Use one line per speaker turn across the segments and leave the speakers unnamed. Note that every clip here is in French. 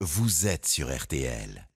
vous êtes sur RTL.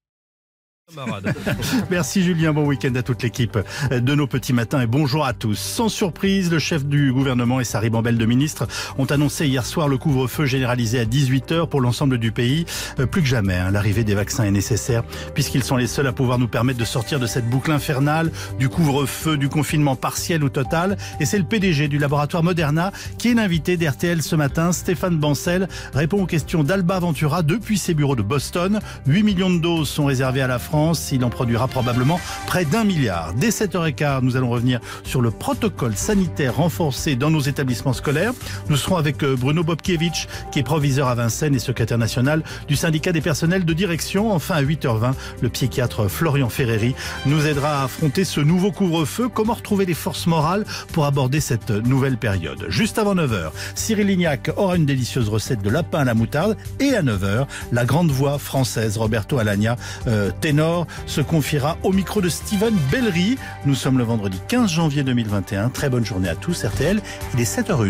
Merci Julien, bon week-end à toute l'équipe de nos petits matins et bonjour à tous. Sans surprise, le chef du gouvernement et sa ribambelle de ministres ont annoncé hier soir le couvre-feu généralisé à 18h pour l'ensemble du pays. Plus que jamais, l'arrivée des vaccins est nécessaire puisqu'ils sont les seuls à pouvoir nous permettre de sortir de cette boucle infernale du couvre-feu, du confinement partiel ou total. Et c'est le PDG du laboratoire Moderna qui est l'invité d'RTL ce matin. Stéphane Bancel répond aux questions d'Alba Ventura depuis ses bureaux de Boston. 8 millions de doses sont réservées à la France. Il en produira probablement près d'1 milliard. Dès 7h15, nous allons revenir sur le protocole sanitaire renforcé dans nos établissements scolaires. Nous serons avec Bruno Bobkiewicz, qui est proviseur à Vincennes et secrétaire national du syndicat des personnels de direction. Enfin, à 8h20, le psychiatre Florian Ferreri nous aidera à affronter ce nouveau couvre-feu. Comment retrouver les forces morales pour aborder cette nouvelle période? Juste avant 9h, Cyril Lignac aura une délicieuse recette de lapin à la moutarde. Et à 9h, la grande voix française Roberto Alagna, ténor, se confiera au micro de Steven Bellery. Nous sommes le vendredi 15 janvier 2021. Très bonne journée à tous. RTL, il est 7h01.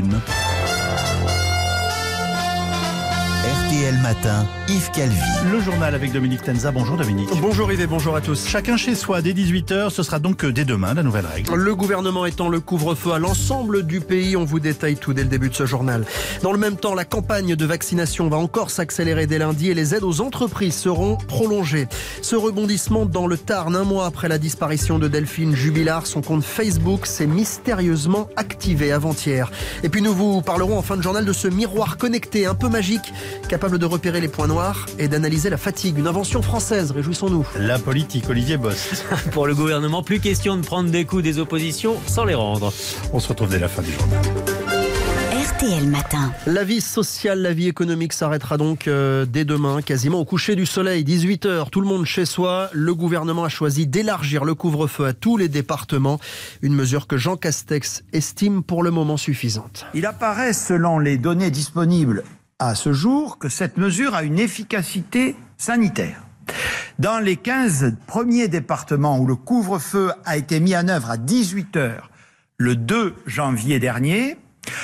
RTL Matin, Yves Calvi.
Le journal avec Dominique Tenza. Bonjour Dominique.
Bonjour Yves et bonjour à tous.
Chacun chez soi dès 18h, ce sera donc dès demain la nouvelle règle.
Le gouvernement étend le couvre-feu à l'ensemble du pays. On vous détaille tout dès le début de ce journal. Dans le même temps, la campagne de vaccination va encore s'accélérer dès lundi et les aides aux entreprises seront prolongées. Ce rebondissement dans le Tarn, un mois après la disparition de Delphine Jubilard, son compte Facebook s'est mystérieusement activé avant-hier. Et puis nous vous parlerons en fin de journal de ce miroir connecté un peu magique, capable de repérer les points noirs et d'analyser la fatigue. Une invention française, réjouissons-nous.
La politique, Olivier Bost.
Pour le gouvernement, plus question de prendre des coups des oppositions sans les rendre.
On se retrouve dès la fin du journal.
RTL Matin.
La vie sociale, la vie économique s'arrêtera donc dès demain, quasiment au coucher du soleil, 18h, tout le monde chez soi. Le gouvernement a choisi d'élargir le couvre-feu à tous les départements, une mesure que Jean Castex estime pour le moment suffisante.
Il apparaît, selon les données disponibles à ce jour, que cette mesure a une efficacité sanitaire. Dans les 15 premiers départements où le couvre-feu a été mis en œuvre à 18h le 2 janvier dernier,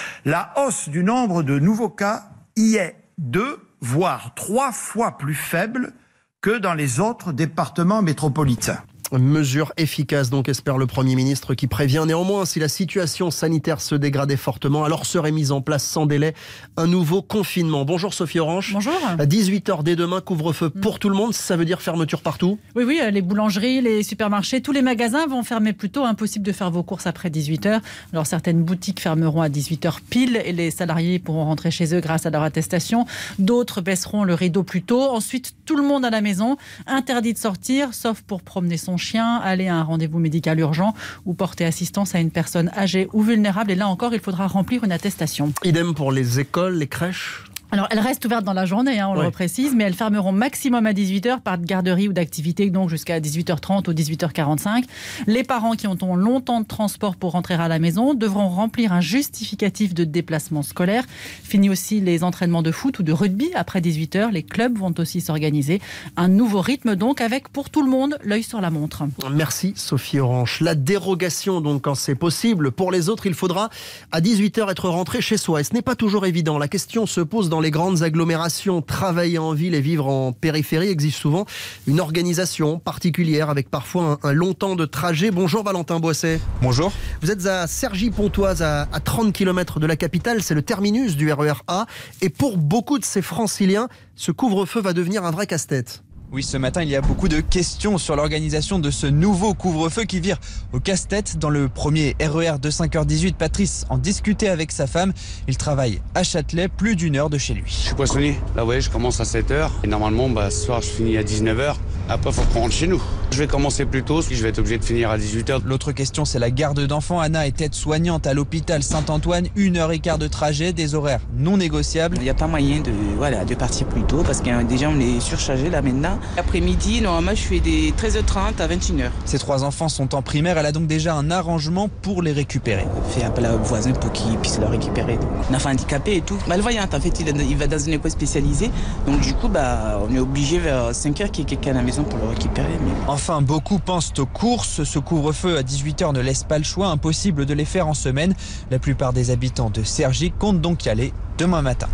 la hausse du nombre de nouveaux cas y est 2, voire 3 fois plus faible que dans les autres départements métropolitains.
Mesure efficace donc, espère le Premier ministre, qui prévient néanmoins, si la situation sanitaire se dégradait fortement, alors serait mis en place sans délai un nouveau confinement. Bonjour Sophie Orange.
Bonjour.
À 18h dès demain, couvre-feu pour tout le monde, ça veut dire fermeture partout?
Oui, les boulangeries, les supermarchés, tous les magasins vont fermer plus tôt. Impossible de faire vos courses après 18h. Alors certaines boutiques fermeront à 18h pile et les salariés pourront rentrer chez eux grâce à leur attestation. D'autres baisseront le rideau plus tôt. Ensuite, tout le monde à la maison, interdit de sortir, sauf pour promener son chien, aller à un rendez-vous médical urgent ou porter assistance à une personne âgée ou vulnérable. Et là encore, il faudra remplir une attestation.
Idem pour les écoles, les crèches?
Alors, elles restent ouvertes dans la journée, on le reprécise, mais elles fermeront maximum à 18h par garderie ou d'activité, donc jusqu'à 18h30 ou 18h45. Les parents qui ont longtemps de transport pour rentrer à la maison devront remplir un justificatif de déplacement scolaire. Fini aussi les entraînements de foot ou de rugby après 18h. Les clubs vont aussi s'organiser. Un nouveau rythme donc, avec pour tout le monde l'œil sur la montre.
Merci Sophie Orange. La dérogation donc quand c'est possible. Pour les autres, il faudra à 18h être rentré chez soi. Et ce n'est pas toujours évident. La question se pose dans les grandes agglomérations. Travailler en ville et vivre en périphérie exige souvent une organisation particulière avec parfois un long temps de trajet. Bonjour Valentin Boisset.
Bonjour.
Vous êtes à Cergy-Pontoise, à 30 km de la capitale. C'est le terminus du RER A. Et pour beaucoup de ces franciliens, ce couvre-feu va devenir un vrai casse-tête.
Oui, ce matin, il y a beaucoup de questions sur l'organisation de ce nouveau couvre-feu qui vire au casse-tête. Dans le premier RER de 5h18, Patrice en discutait avec sa femme. Il travaille à Châtelet, plus d'1 heure de chez lui.
Je suis poissonnier. Là, je commence à 7h. Et normalement, ce soir, je finis à 19h. Après, il faut prendre chez nous. Je vais commencer plus tôt, je vais être obligé de finir à 18h.
L'autre question, c'est la garde d'enfants. Anna est aide-soignante à l'hôpital Saint-Antoine. 1h15 de trajet, des horaires non négociables.
Il n'y a pas moyen de partir plus tôt parce que déjà, on est surchargé là maintenant. Après-midi, normalement, je fais des 13h30 à 21h.
Ses 3 enfants sont en primaire. Elle a donc déjà un arrangement pour les récupérer.
Fait appel à voisin pour qu'ils puissent le récupérer. Un enfant handicapé et tout. Malvoyante, en fait, il va dans une école spécialisée. Donc du coup, on est obligé vers 5h qu'il y ait quelqu'un à la maison pour le récupérer. Mais...
Enfin, beaucoup pensent aux courses. Ce couvre-feu à 18h ne laisse pas le choix. Impossible de les faire en semaine. La plupart des habitants de Cergy comptent donc y aller demain matin.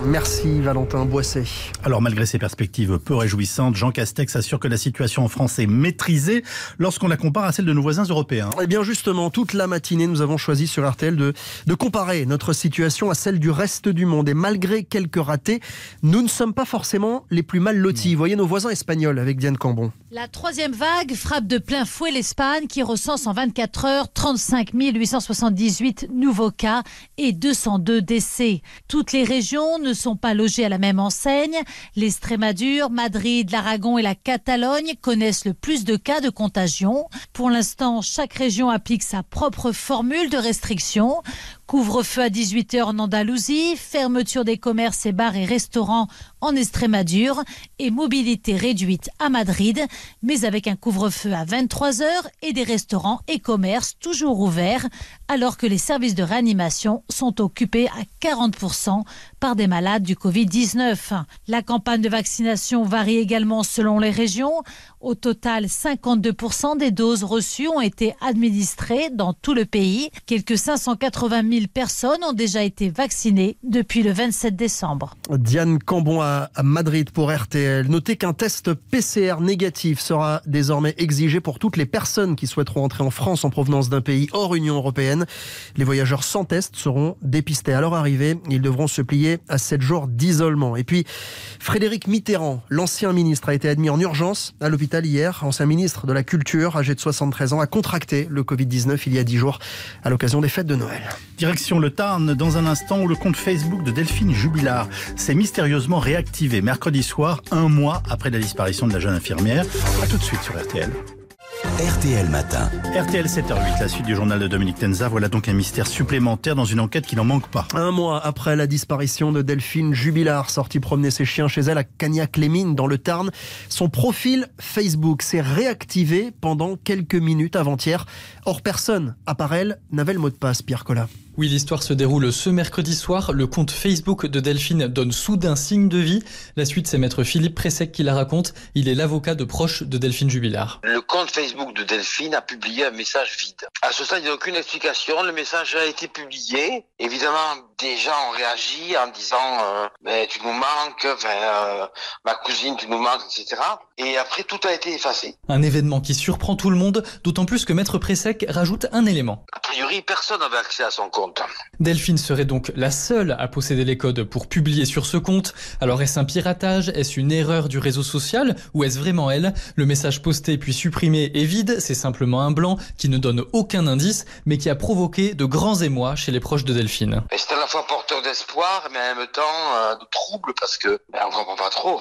Merci Valentin Boisset.
Alors malgré ces perspectives peu réjouissantes, Jean Castex assure que la situation en France est maîtrisée lorsqu'on la compare à celle de nos voisins européens.
Eh bien justement, toute la matinée, nous avons choisi sur RTL de comparer notre situation à celle du reste du monde. Et malgré quelques ratés, nous ne sommes pas forcément les plus mal lotis. Voyez nos voisins espagnols avec Diane Cambon.
La troisième vague frappe de plein fouet l'Espagne qui recense en 24 heures 35 878 nouveaux cas et 202 décès. Toutes les régions ne sont pas logées à la même enseigne. L'Estrémadure, Madrid, l'Aragon et la Catalogne connaissent le plus de cas de contagion. Pour l'instant, chaque région applique sa propre formule de restriction. Couvre-feu à 18h en Andalousie, fermeture des commerces et bars et restaurants en Estrémadure et mobilité réduite à Madrid, mais avec un couvre-feu à 23h et des restaurants et commerces toujours ouverts, alors que les services de réanimation sont occupés à 40% par des malades du Covid-19. La campagne de vaccination varie également selon les régions. Au total, 52% des doses reçues ont été administrées dans tout le pays. Quelques 580 000 personnes ont déjà été vaccinées depuis le 27 décembre.
Diane Cambon à Madrid pour RTL. Notez qu'un test PCR négatif sera désormais exigé pour toutes les personnes qui souhaiteront entrer en France en provenance d'un pays hors Union européenne. Les voyageurs sans test seront dépistés à leur arrivée. Ils devront se plier à 7 jours d'isolement. Et puis, Frédéric Mitterrand, l'ancien ministre, a été admis en urgence à l'hôpital hier. Ancien ministre de la Culture, âgé de 73 ans, a contracté le Covid-19 il y a 10 jours à l'occasion des fêtes de Noël.
Direction le Tarn, dans un instant où le compte Facebook de Delphine Jubilard s'est mystérieusement réactivé mercredi soir, 1 mois après la disparition de la jeune infirmière. A tout de suite sur RTL.
RTL Matin.
RTL 7h08, la suite du journal de Dominique Tenza. Voilà donc un mystère supplémentaire dans une enquête qui n'en manque pas.
1 mois après la disparition de Delphine Jubilard, sortie promener ses chiens chez elle à Cagnac-les-Mines dans le Tarn, son profil Facebook s'est réactivé pendant quelques minutes avant-hier. Or, personne, à part elle, n'avait le mot de passe, Pierre Collat.
Oui, l'histoire se déroule ce mercredi soir. Le compte Facebook de Delphine donne soudain signe de vie. La suite, c'est maître Philippe Pressec qui la raconte. Il est l'avocat de proche de Delphine Jubilard.
Le compte Facebook de Delphine a publié un message vide. À ce stade, il n'y a aucune explication. Le message a été publié. Évidemment, des gens ont réagi en disant tu nous manques, ma cousine, tu nous manques, etc. Et après, tout a été effacé.
Un événement qui surprend tout le monde, d'autant plus que maître Pressec rajoute un élément.
A priori, personne n'avait accès à son compte.
Delphine serait donc la seule à posséder les codes pour publier sur ce compte. Alors est-ce un piratage? Est-ce une erreur du réseau social? Ou est-ce vraiment elle? Le message posté puis supprimé est vide, c'est simplement un blanc qui ne donne aucun indice, mais qui a provoqué de grands émois chez les proches de Delphine.
Et c'est à la fois porteur d'espoir, mais en même temps de trouble, parce que on ne comprend pas trop.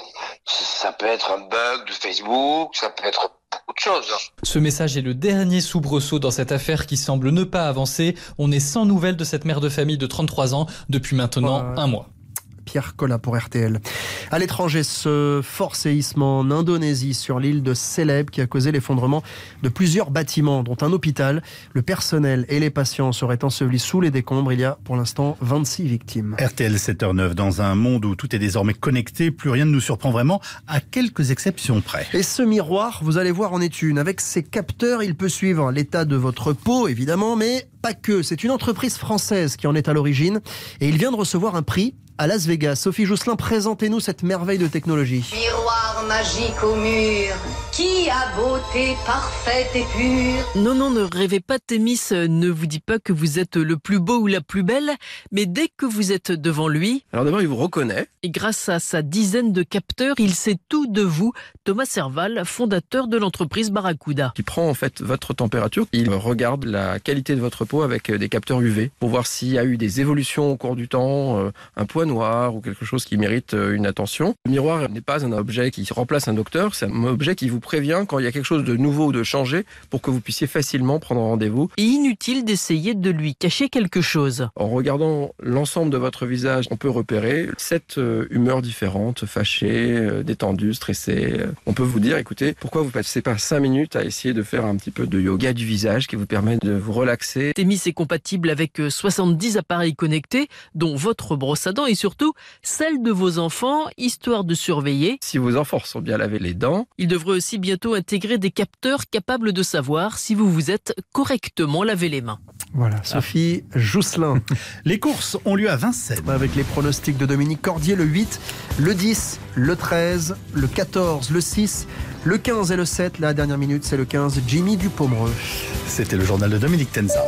Ça peut être un bug de Facebook, ça peut être beaucoup de choses.
Ce message est le dernier soubresaut dans cette affaire qui semble ne pas avancer. On est sans nouvelles de cette mère de famille de 33 ans depuis maintenant 1 mois.
Pierre Collat pour RTL. À l'étranger, ce fort séisme en Indonésie sur l'île de Célèbes qui a causé l'effondrement de plusieurs bâtiments, dont un hôpital. Le personnel et les patients seraient ensevelis sous les décombres. Il y a pour l'instant 26 victimes.
RTL 7h09, dans un monde où tout est désormais connecté, plus rien ne nous surprend vraiment, à quelques exceptions près.
Et ce miroir, vous allez voir, en est une. Avec ses capteurs, il peut suivre l'état de votre peau, évidemment, mais pas que. C'est une entreprise française qui en est à l'origine et il vient de recevoir un prix à Las Vegas. Sophie Jousselin, présentez-nous cette merveille de technologie.
Miroir magique au mur, qui a beauté parfaite et pure.
Non, ne rêvez pas, Thémis ne vous dit pas que vous êtes le plus beau ou la plus belle, mais dès que vous êtes devant lui...
Alors d'abord, il vous reconnaît.
Et grâce à sa dizaine de capteurs, il sait tout de vous. Thomas Serval, fondateur de l'entreprise Barracuda.
Il prend en fait votre température, il regarde la qualité de votre peau avec des capteurs UV pour voir s'il y a eu des évolutions au cours du temps, un poids noir ou quelque chose qui mérite une attention. Le miroir n'est pas un objet qui remplace un docteur, c'est un objet qui vous prévient quand il y a quelque chose de nouveau ou de changé pour que vous puissiez facilement prendre rendez-vous.
Et inutile d'essayer de lui cacher quelque chose.
En regardant l'ensemble de votre visage, on peut repérer 7 humeurs différentes, fâchées, détendues, stressées. On peut vous dire, écoutez, pourquoi vous passez pas 5 minutes à essayer de faire un petit peu de yoga du visage qui vous permet de vous relaxer.
Thémis est compatible avec 70 appareils connectés, dont votre brosse à dents et surtout celle de vos enfants, histoire de surveiller.
Si vos enfants sont bien lavés les dents.
Il devrait aussi bientôt intégrer des capteurs capables de savoir si vous vous êtes correctement lavé les mains.
Voilà, Sophie Jousselin.
Les courses ont lieu à Vincennes.
Avec les pronostics de Dominique Cordier, le 8, le 10, le 13, le 14, le 6, le 15 et le 7. La dernière minute, c'est le 15, Jimmy Dupomereux.
C'était le journal de Dominique Tenza.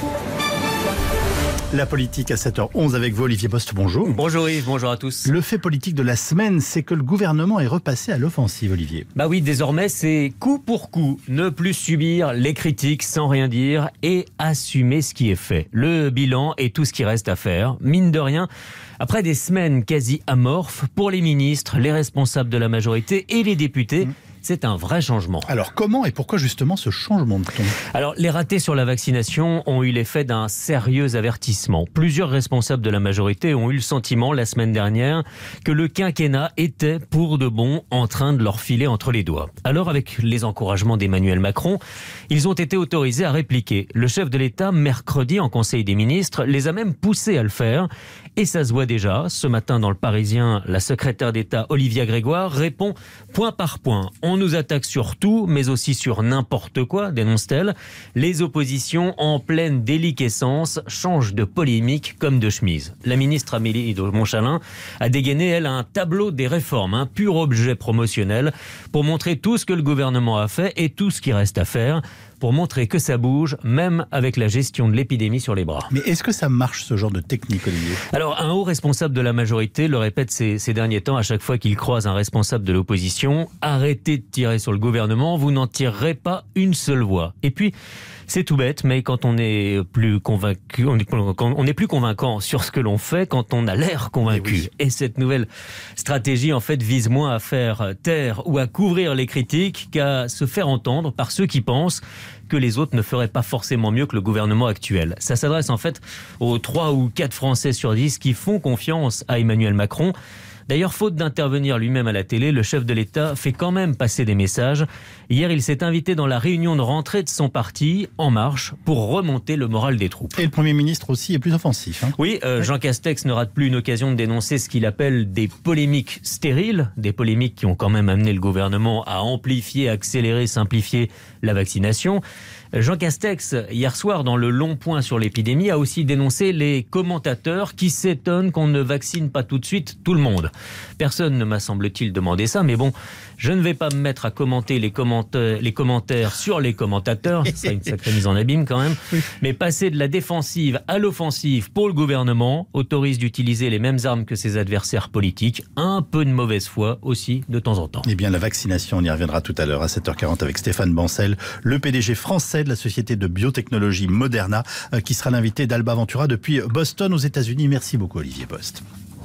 La politique à 7h11 avec vous, Olivier Post, bonjour.
Bonjour Yves, bonjour à tous.
Le fait politique de la semaine, c'est que le gouvernement est repassé à l'offensive, Olivier.
Bah oui, désormais c'est coup pour coup, ne plus subir les critiques sans rien dire et assumer ce qui est fait. Le bilan et tout ce qui reste à faire, mine de rien, après des semaines quasi amorphes, pour les ministres, les responsables de la majorité et les députés, c'est un vrai changement.
Alors comment et pourquoi justement ce changement de ton ?
Alors les ratés sur la vaccination ont eu l'effet d'un sérieux avertissement. Plusieurs responsables de la majorité ont eu le sentiment la semaine dernière que le quinquennat était pour de bon en train de leur filer entre les doigts. Alors avec les encouragements d'Emmanuel Macron, ils ont été autorisés à répliquer. Le chef de l'État, mercredi en Conseil des ministres, les a même poussés à le faire. Et ça se voit déjà. Ce matin dans le Parisien, la secrétaire d'État Olivia Grégoire répond point par point. On nous attaque sur tout, mais aussi sur n'importe quoi, dénonce-t-elle. Les oppositions en pleine déliquescence changent de polémique comme de chemise. La ministre Amélie de Montchalin a dégainé, elle, un tableau des réformes, un pur objet promotionnel, pour montrer tout ce que le gouvernement a fait et tout ce qui reste à faire, pour montrer que ça bouge, même avec la gestion de l'épidémie sur les bras.
Mais est-ce que ça marche, ce genre de technique, Olivier ?
Alors, un haut responsable de la majorité le répète ces derniers temps, à chaque fois qu'il croise un responsable de l'opposition, arrêtez de tirer sur le gouvernement, vous n'en tirerez pas une seule voix. Et puis, c'est tout bête, mais quand on est plus convaincu, on est plus convaincant sur ce que l'on fait quand on a l'air convaincu. Oui. Et cette nouvelle stratégie, en fait, vise moins à faire taire ou à couvrir les critiques qu'à se faire entendre par ceux qui pensent que les autres ne feraient pas forcément mieux que le gouvernement actuel. Ça s'adresse en fait aux 3 ou 4 Français sur 10 qui font confiance à Emmanuel Macron. D'ailleurs, faute d'intervenir lui-même à la télé, le chef de l'État fait quand même passer des messages. Hier, il s'est invité dans la réunion de rentrée de son parti, En Marche, pour remonter le moral des troupes.
Et le Premier ministre aussi est plus offensif.
Oui, Jean Castex ne rate plus une occasion de dénoncer ce qu'il appelle des polémiques stériles, des polémiques qui ont quand même amené le gouvernement à amplifier, accélérer, simplifier la vaccination. Jean Castex, hier soir, dans le long point sur l'épidémie, a aussi dénoncé les commentateurs qui s'étonnent qu'on ne vaccine pas tout de suite tout le monde. Personne ne m'a, semble-t-il, demandé ça, mais bon, je ne vais pas me mettre à commenter les commentaires sur les commentateurs, c'est une sacrée mise en abîme quand même, mais passer de la défensive à l'offensive pour le gouvernement autorise d'utiliser les mêmes armes que ses adversaires politiques, un peu de mauvaise foi aussi de temps en temps.
Eh bien, la vaccination, on y reviendra tout à l'heure à 7h40 avec Stéphane Bancel, le PDG français de la société de biotechnologie Moderna, qui sera l'invité d'Alba Ventura depuis Boston aux États-Unis. Merci beaucoup, Olivier Post.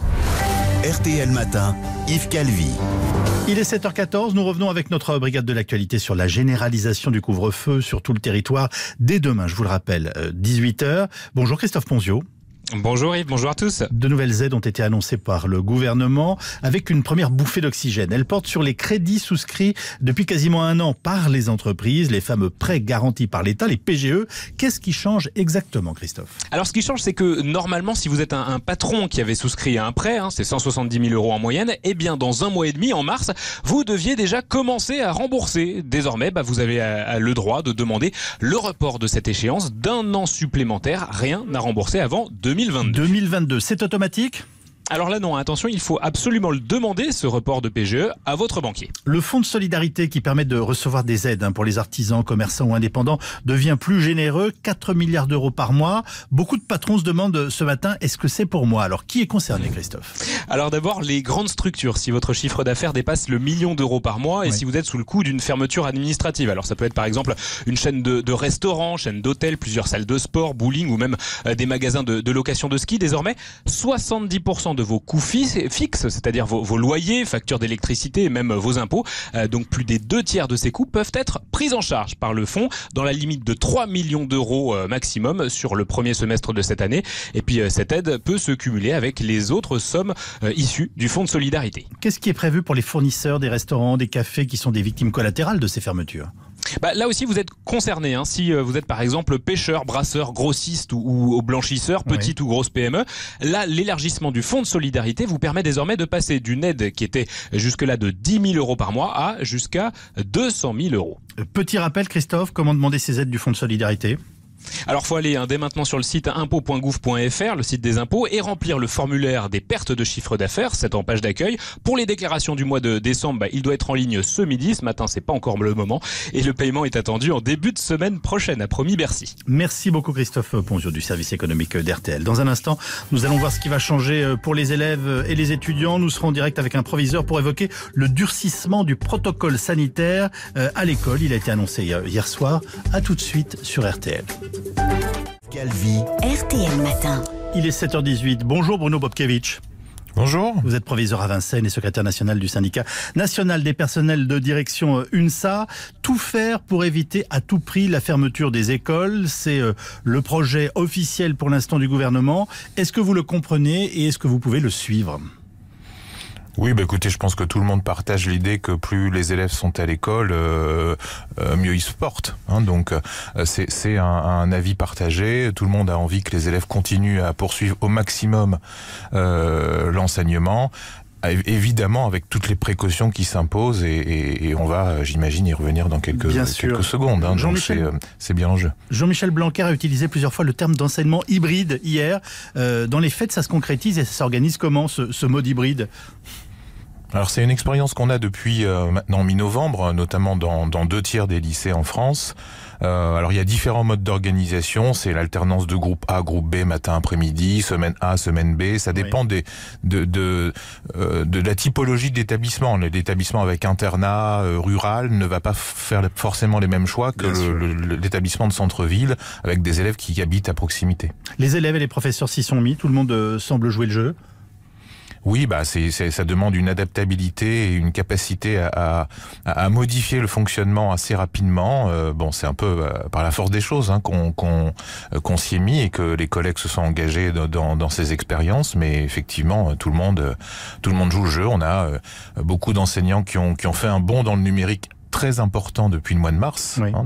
RTL Matin, Yves Calvi.
Il est 7h14, nous revenons avec notre brigade de l'actualité sur la généralisation du couvre-feu sur tout le territoire dès demain, je vous le rappelle, 18h. Bonjour Christophe Ponzio.
Bonjour Yves, bonjour à tous.
De nouvelles aides ont été annoncées par le gouvernement avec une première bouffée d'oxygène. Elle porte sur les crédits souscrits depuis quasiment un an par les entreprises, les fameux prêts garantis par l'État, les PGE. Qu'est-ce qui change exactement, Christophe ?
Alors ce qui change, c'est que normalement, si vous êtes un patron qui avait souscrit à un prêt, c'est 170 000 € en moyenne, eh bien dans un mois et demi, en mars, vous deviez déjà commencer à rembourser. Désormais, vous avez le droit de demander le report de cette échéance d'un an supplémentaire, rien à rembourser avant 2022,
c'est automatique ?
Alors là non, attention, il faut absolument le demander, ce report de PGE, à votre banquier.
Le fonds de solidarité qui permet de recevoir des aides pour les artisans, commerçants ou indépendants devient plus généreux, 4 milliards d'euros par mois. Beaucoup de patrons se demandent ce matin, est-ce que c'est pour moi ? Alors qui est concerné, Christophe ?
Alors d'abord, les grandes structures, si votre chiffre d'affaires dépasse le 1 million d'euros par mois et si vous êtes sous le coup d'une fermeture administrative. Alors ça peut être par exemple une chaîne de restaurants, chaîne d'hôtels, plusieurs salles de sport, bowling ou même des magasins de location de ski. Désormais, 70% de vos coûts fixes, c'est-à-dire vos loyers, factures d'électricité et même vos impôts, donc plus des 2/3 de ces coûts peuvent être pris en charge par le fonds dans la limite de 3 millions d'euros maximum sur le premier semestre de cette année. Et puis cette aide peut se cumuler avec les autres sommes issues du fonds de solidarité.
Qu'est-ce qui est prévu pour les fournisseurs des restaurants, des cafés qui sont des victimes collatérales de ces fermetures ?
Là aussi, vous êtes concerné. Si vous êtes par exemple pêcheur, brasseur, grossiste ou blanchisseur, petite ou grosse PME, là, l'élargissement du fonds de solidarité vous permet désormais de passer d'une aide qui était jusque-là de 10 000 € par mois à jusqu'à 200 000 €.
Petit rappel, Christophe, comment demander ces aides du fonds de solidarité ?
Alors faut aller dès maintenant sur le site impôts.gouv.fr, le site des impôts, et remplir le formulaire des pertes de chiffre d'affaires, c'est en page d'accueil. Pour les déclarations du mois de décembre, il doit être en ligne ce midi. Ce matin, c'est pas encore le moment. Et le paiement est attendu en début de semaine prochaine, a promis Bercy.
Merci beaucoup Christophe Ponzio du service économique d'RTL. Dans un instant, nous allons voir ce qui va changer pour les élèves et les étudiants. Nous serons en direct avec un proviseur pour évoquer le durcissement du protocole sanitaire à l'école. Il a été annoncé hier soir. À tout de suite sur RTL.
Calvi.
RTL Matin.
Il est 7h18. Bonjour Bruno Bobkevich.
Bonjour.
Vous êtes proviseur à Vincennes et secrétaire national du syndicat national des personnels de direction UNSA. Tout faire pour éviter à tout prix la fermeture des écoles, c'est le projet officiel pour l'instant du gouvernement. Est-ce que vous le comprenez et est-ce que vous pouvez le suivre ?
Oui, écoutez, je pense que tout le monde partage l'idée que plus les élèves sont à l'école, mieux ils se portent. Donc c'est un avis partagé. Tout le monde a envie que les élèves continuent à poursuivre au maximum l'enseignement. Évidemment, avec toutes les précautions qui s'imposent, et on va, j'imagine, y revenir dans quelques secondes. Donc c'est bien l'enjeu.
Jean-Michel Blanquer a utilisé plusieurs fois le terme d'enseignement hybride hier. Dans les faits, ça se concrétise et ça s'organise comment, ce mode hybride ?
Alors c'est une expérience qu'on a depuis maintenant mi-novembre, notamment dans 2/3 des lycées en France. Alors il y a différents modes d'organisation, c'est l'alternance de groupe A, groupe B, matin, après-midi, semaine A, semaine B, ça dépend de la typologie de l'établissement. L'établissement avec internat rural ne va pas faire forcément les mêmes choix que l'établissement de centre-ville avec des élèves qui habitent à proximité.
Les élèves et les professeurs s'y sont mis, tout le monde semble jouer le jeu.
Oui, ça demande une adaptabilité et une capacité à modifier le fonctionnement assez rapidement. C'est un peu par la force des choses qu'on s'y est mis et que les collègues se sont engagés dans ces expériences. Mais effectivement, tout le monde joue le jeu. On a beaucoup d'enseignants qui ont fait un bond dans le numérique très important depuis le mois de mars. Oui.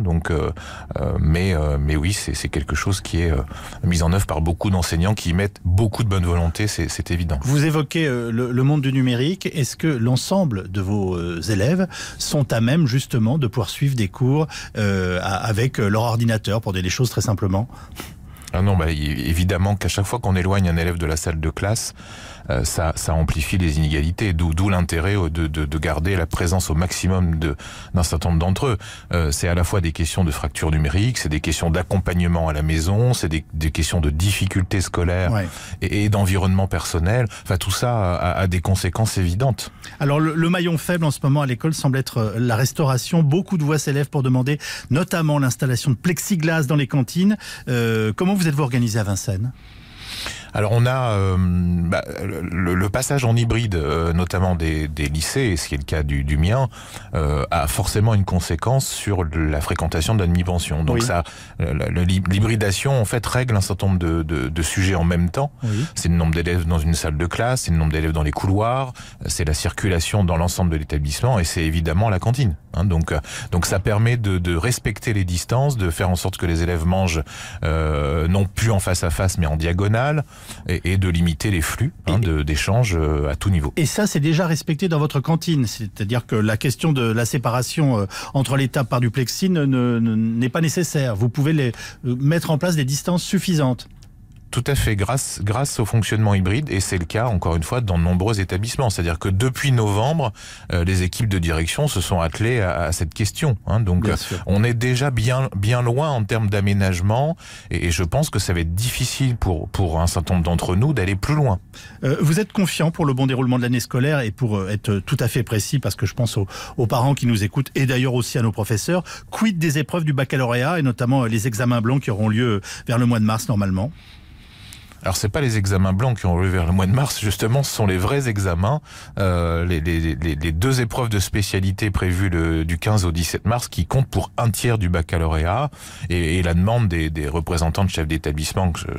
Mais oui, c'est quelque chose qui est mis en œuvre par beaucoup d'enseignants qui y mettent beaucoup de bonne volonté, c'est évident.
Vous évoquez le monde du numérique. Est-ce que l'ensemble de vos élèves sont à même justement de pouvoir suivre des cours avec leur ordinateur, pour dire les choses très simplement ?
Non, évidemment qu'à chaque fois qu'on éloigne un élève de la salle de classe, ça amplifie les inégalités, d'où l'intérêt de garder la présence au maximum d'un certain nombre d'entre eux. C'est à la fois des questions de fracture numérique, c'est des questions d'accompagnement à la maison, c'est des questions de difficultés scolaires et d'environnement personnel. Enfin, tout ça a des conséquences évidentes.
Alors, le maillon faible en ce moment à l'école semble être la restauration. Beaucoup de voix s'élèvent pour demander notamment l'installation de plexiglas dans les cantines. Comment vous êtes-vous organisé à Vincennes ?
Alors on a le passage en hybride, notamment des lycées, et ce qui est le cas du mien, a forcément une conséquence sur la fréquentation de la demi-pension. Donc l'hybridation en fait règle un certain nombre de sujets en même temps. Oui. C'est le nombre d'élèves dans une salle de classe, c'est le nombre d'élèves dans les couloirs, c'est la circulation dans l'ensemble de l'établissement, et c'est évidemment la cantine. Donc ça permet de respecter les distances, de faire en sorte que les élèves mangent non plus en face à face mais en diagonale, et de limiter les flux d'échanges à tout niveau.
Et ça, c'est déjà respecté dans votre cantine, c'est-à-dire que la question de la séparation entre les tables par du plexi n'est pas nécessaire. Vous pouvez mettre en place des distances suffisantes.
Tout à fait, grâce au fonctionnement hybride, et c'est le cas, encore une fois, dans de nombreux établissements. C'est-à-dire que depuis novembre, les équipes de direction se sont attelées à cette question. Donc, on est déjà bien loin en termes d'aménagement, et je pense que ça va être difficile pour un certain nombre d'entre nous d'aller plus loin.
Vous êtes confiant pour le bon déroulement de l'année scolaire, et pour être tout à fait précis, parce que je pense aux parents qui nous écoutent, et d'ailleurs aussi à nos professeurs, quid des épreuves du baccalauréat, et notamment les examens blancs qui auront lieu vers le mois de mars normalement ?
Alors c'est pas les examens blancs qui ont lieu vers le mois de mars, justement, ce sont les vrais examens, les 2 épreuves de spécialité prévues du 15 au 17 mars qui comptent pour 1/3 du baccalauréat, et la demande des représentants de chefs d'établissement que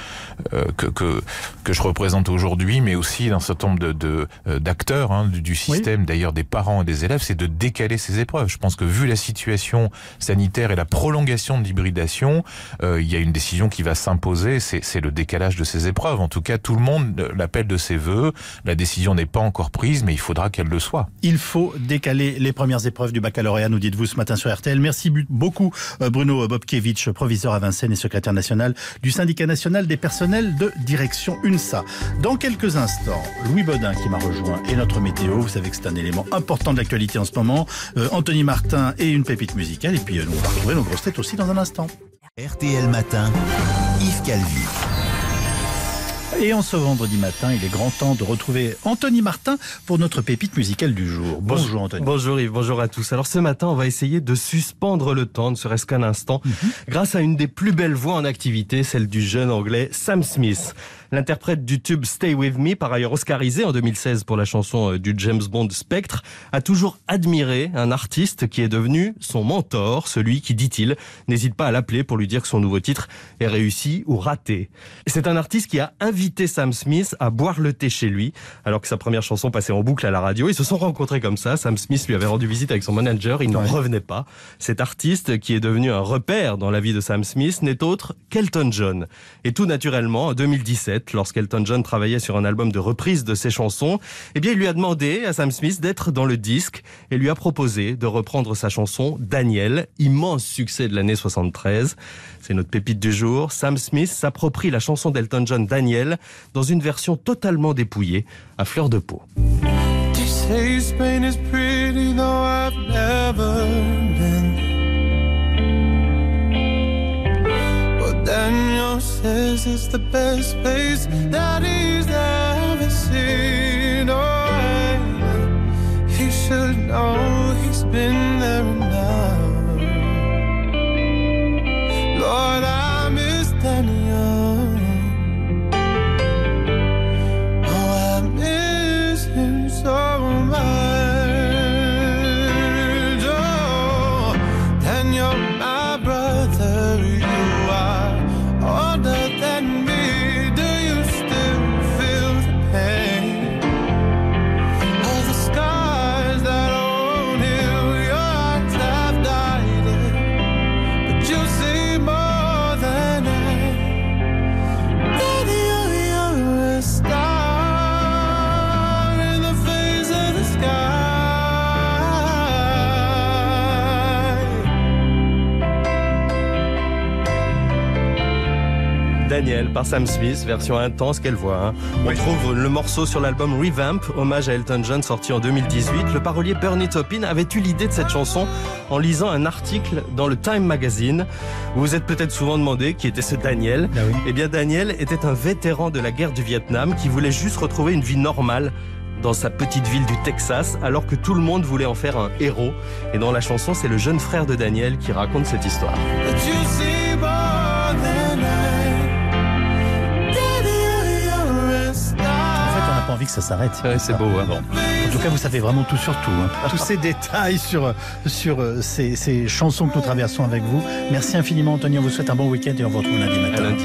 je représente aujourd'hui, mais aussi d'un certain nombre d'acteurs du système, d'ailleurs des parents et des élèves, c'est de décaler ces épreuves. Je pense que vu la situation sanitaire et la prolongation de l'hybridation, il y a une décision qui va s'imposer, c'est le décalage passage de ces épreuves. En tout cas, tout le monde l'appelle de ses voeux. La décision n'est pas encore prise, mais il faudra qu'elle le soit.
Il faut décaler les premières épreuves du baccalauréat, nous dites-vous ce matin sur RTL. Merci beaucoup Bruno Bobkiewicz, proviseur à Vincennes et secrétaire national du syndicat national des personnels de direction UNSA. Dans quelques instants, Louis Baudin qui m'a rejoint et notre météo. Vous savez que c'est un élément important de l'actualité en ce moment. Anthony Martin et une pépite musicale. Et puis nous on va retrouver nos grosses têtes aussi dans un instant.
RTL Matin, Yves Calvi.
Et en ce vendredi matin, il est grand temps de retrouver Anthony Martin pour notre pépite musicale du jour. Bonjour Anthony.
Bonjour Yves, bonjour à tous. Alors ce matin, on va essayer de suspendre le temps, ne serait-ce qu'un instant, grâce à une des plus belles voix en activité, celle du jeune anglais Sam Smith. L'interprète du tube Stay With Me, par ailleurs oscarisé en 2016 pour la chanson du James Bond Spectre, a toujours admiré un artiste qui est devenu son mentor, celui qui, dit-il, n'hésite pas à l'appeler pour lui dire que son nouveau titre est réussi ou raté. C'est un artiste qui a invité Sam Smith à boire le thé chez lui, alors que sa première chanson passait en boucle à la radio. Ils se sont rencontrés comme ça. Sam Smith lui avait rendu visite avec son manager, il n'en revenait pas. Cet artiste, qui est devenu un repère dans la vie de Sam Smith, n'est autre qu'Elton John. Et tout naturellement, en 2017, lorsqu'Elton John travaillait sur un album de reprise de ses chansons, eh bien, il lui a demandé à Sam Smith d'être dans le disque et lui a proposé de reprendre sa chanson Daniel, immense succès de l'année 73. C'est notre pépite du jour. Sam Smith s'approprie la chanson d'Elton John Daniel dans une version totalement dépouillée, à fleur de peau.
Daniel says it's the best place that he's ever seen. Oh, he should know he's been there enough. Lord, I miss Daniel. Oh, I miss him so much. Oh, Daniel, my brother, you are older than me. Do you still feel the pain of the scars that won't heal? Your eyes have died, but you see more than I. Daddy, you're a star in the face of the sky.
Daniel par Sam Smith, version intense, quelle voix. On trouve le morceau sur l'album Revamp, hommage à Elton John, sorti en 2018. Le parolier Bernie Taupin avait eu l'idée de cette chanson en lisant un article dans le Time Magazine. Vous vous êtes peut-être souvent demandé qui était ce Daniel. Eh bien, Daniel était un vétéran de la guerre du Vietnam qui voulait juste retrouver une vie normale dans sa petite ville du Texas, alors que tout le monde voulait en faire un héros. Et dans la chanson, c'est le jeune frère de Daniel qui raconte cette histoire.
Pas envie que ça s'arrête.
C'est beau.
Bon. En tout cas, vous savez vraiment tout sur tout. Tous ces détails sur ces chansons que nous traversons avec vous. Merci infiniment, Anthony. On vous souhaite un bon week-end et on vous retrouve lundi matin.
À lundi.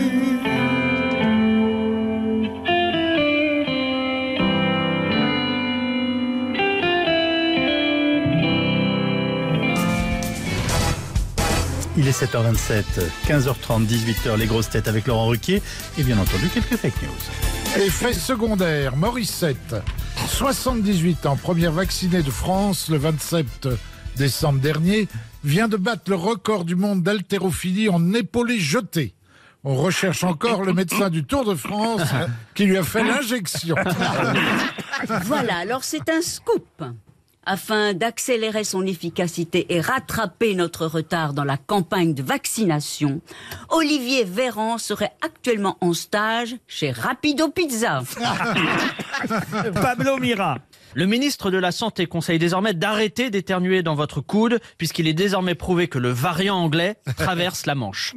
Il est 7h27, 15h30, 18h, les grosses têtes avec Laurent Ruquier et bien entendu quelques fake news.
Effet secondaire, Morissette, 78 ans, première vaccinée de France le 27 décembre dernier, vient de battre le record du monde d'haltérophilie en épaulé jeté. On recherche encore le médecin du Tour de France qui lui a fait l'injection.
Voilà, alors c'est un scoop. Afin d'accélérer son efficacité et rattraper notre retard dans la campagne de vaccination, Olivier Véran serait actuellement en stage chez Rapido Pizza.
Pablo Mira. Le ministre de la Santé conseille désormais d'arrêter d'éternuer dans votre coude, puisqu'il est désormais prouvé que le variant anglais traverse la Manche.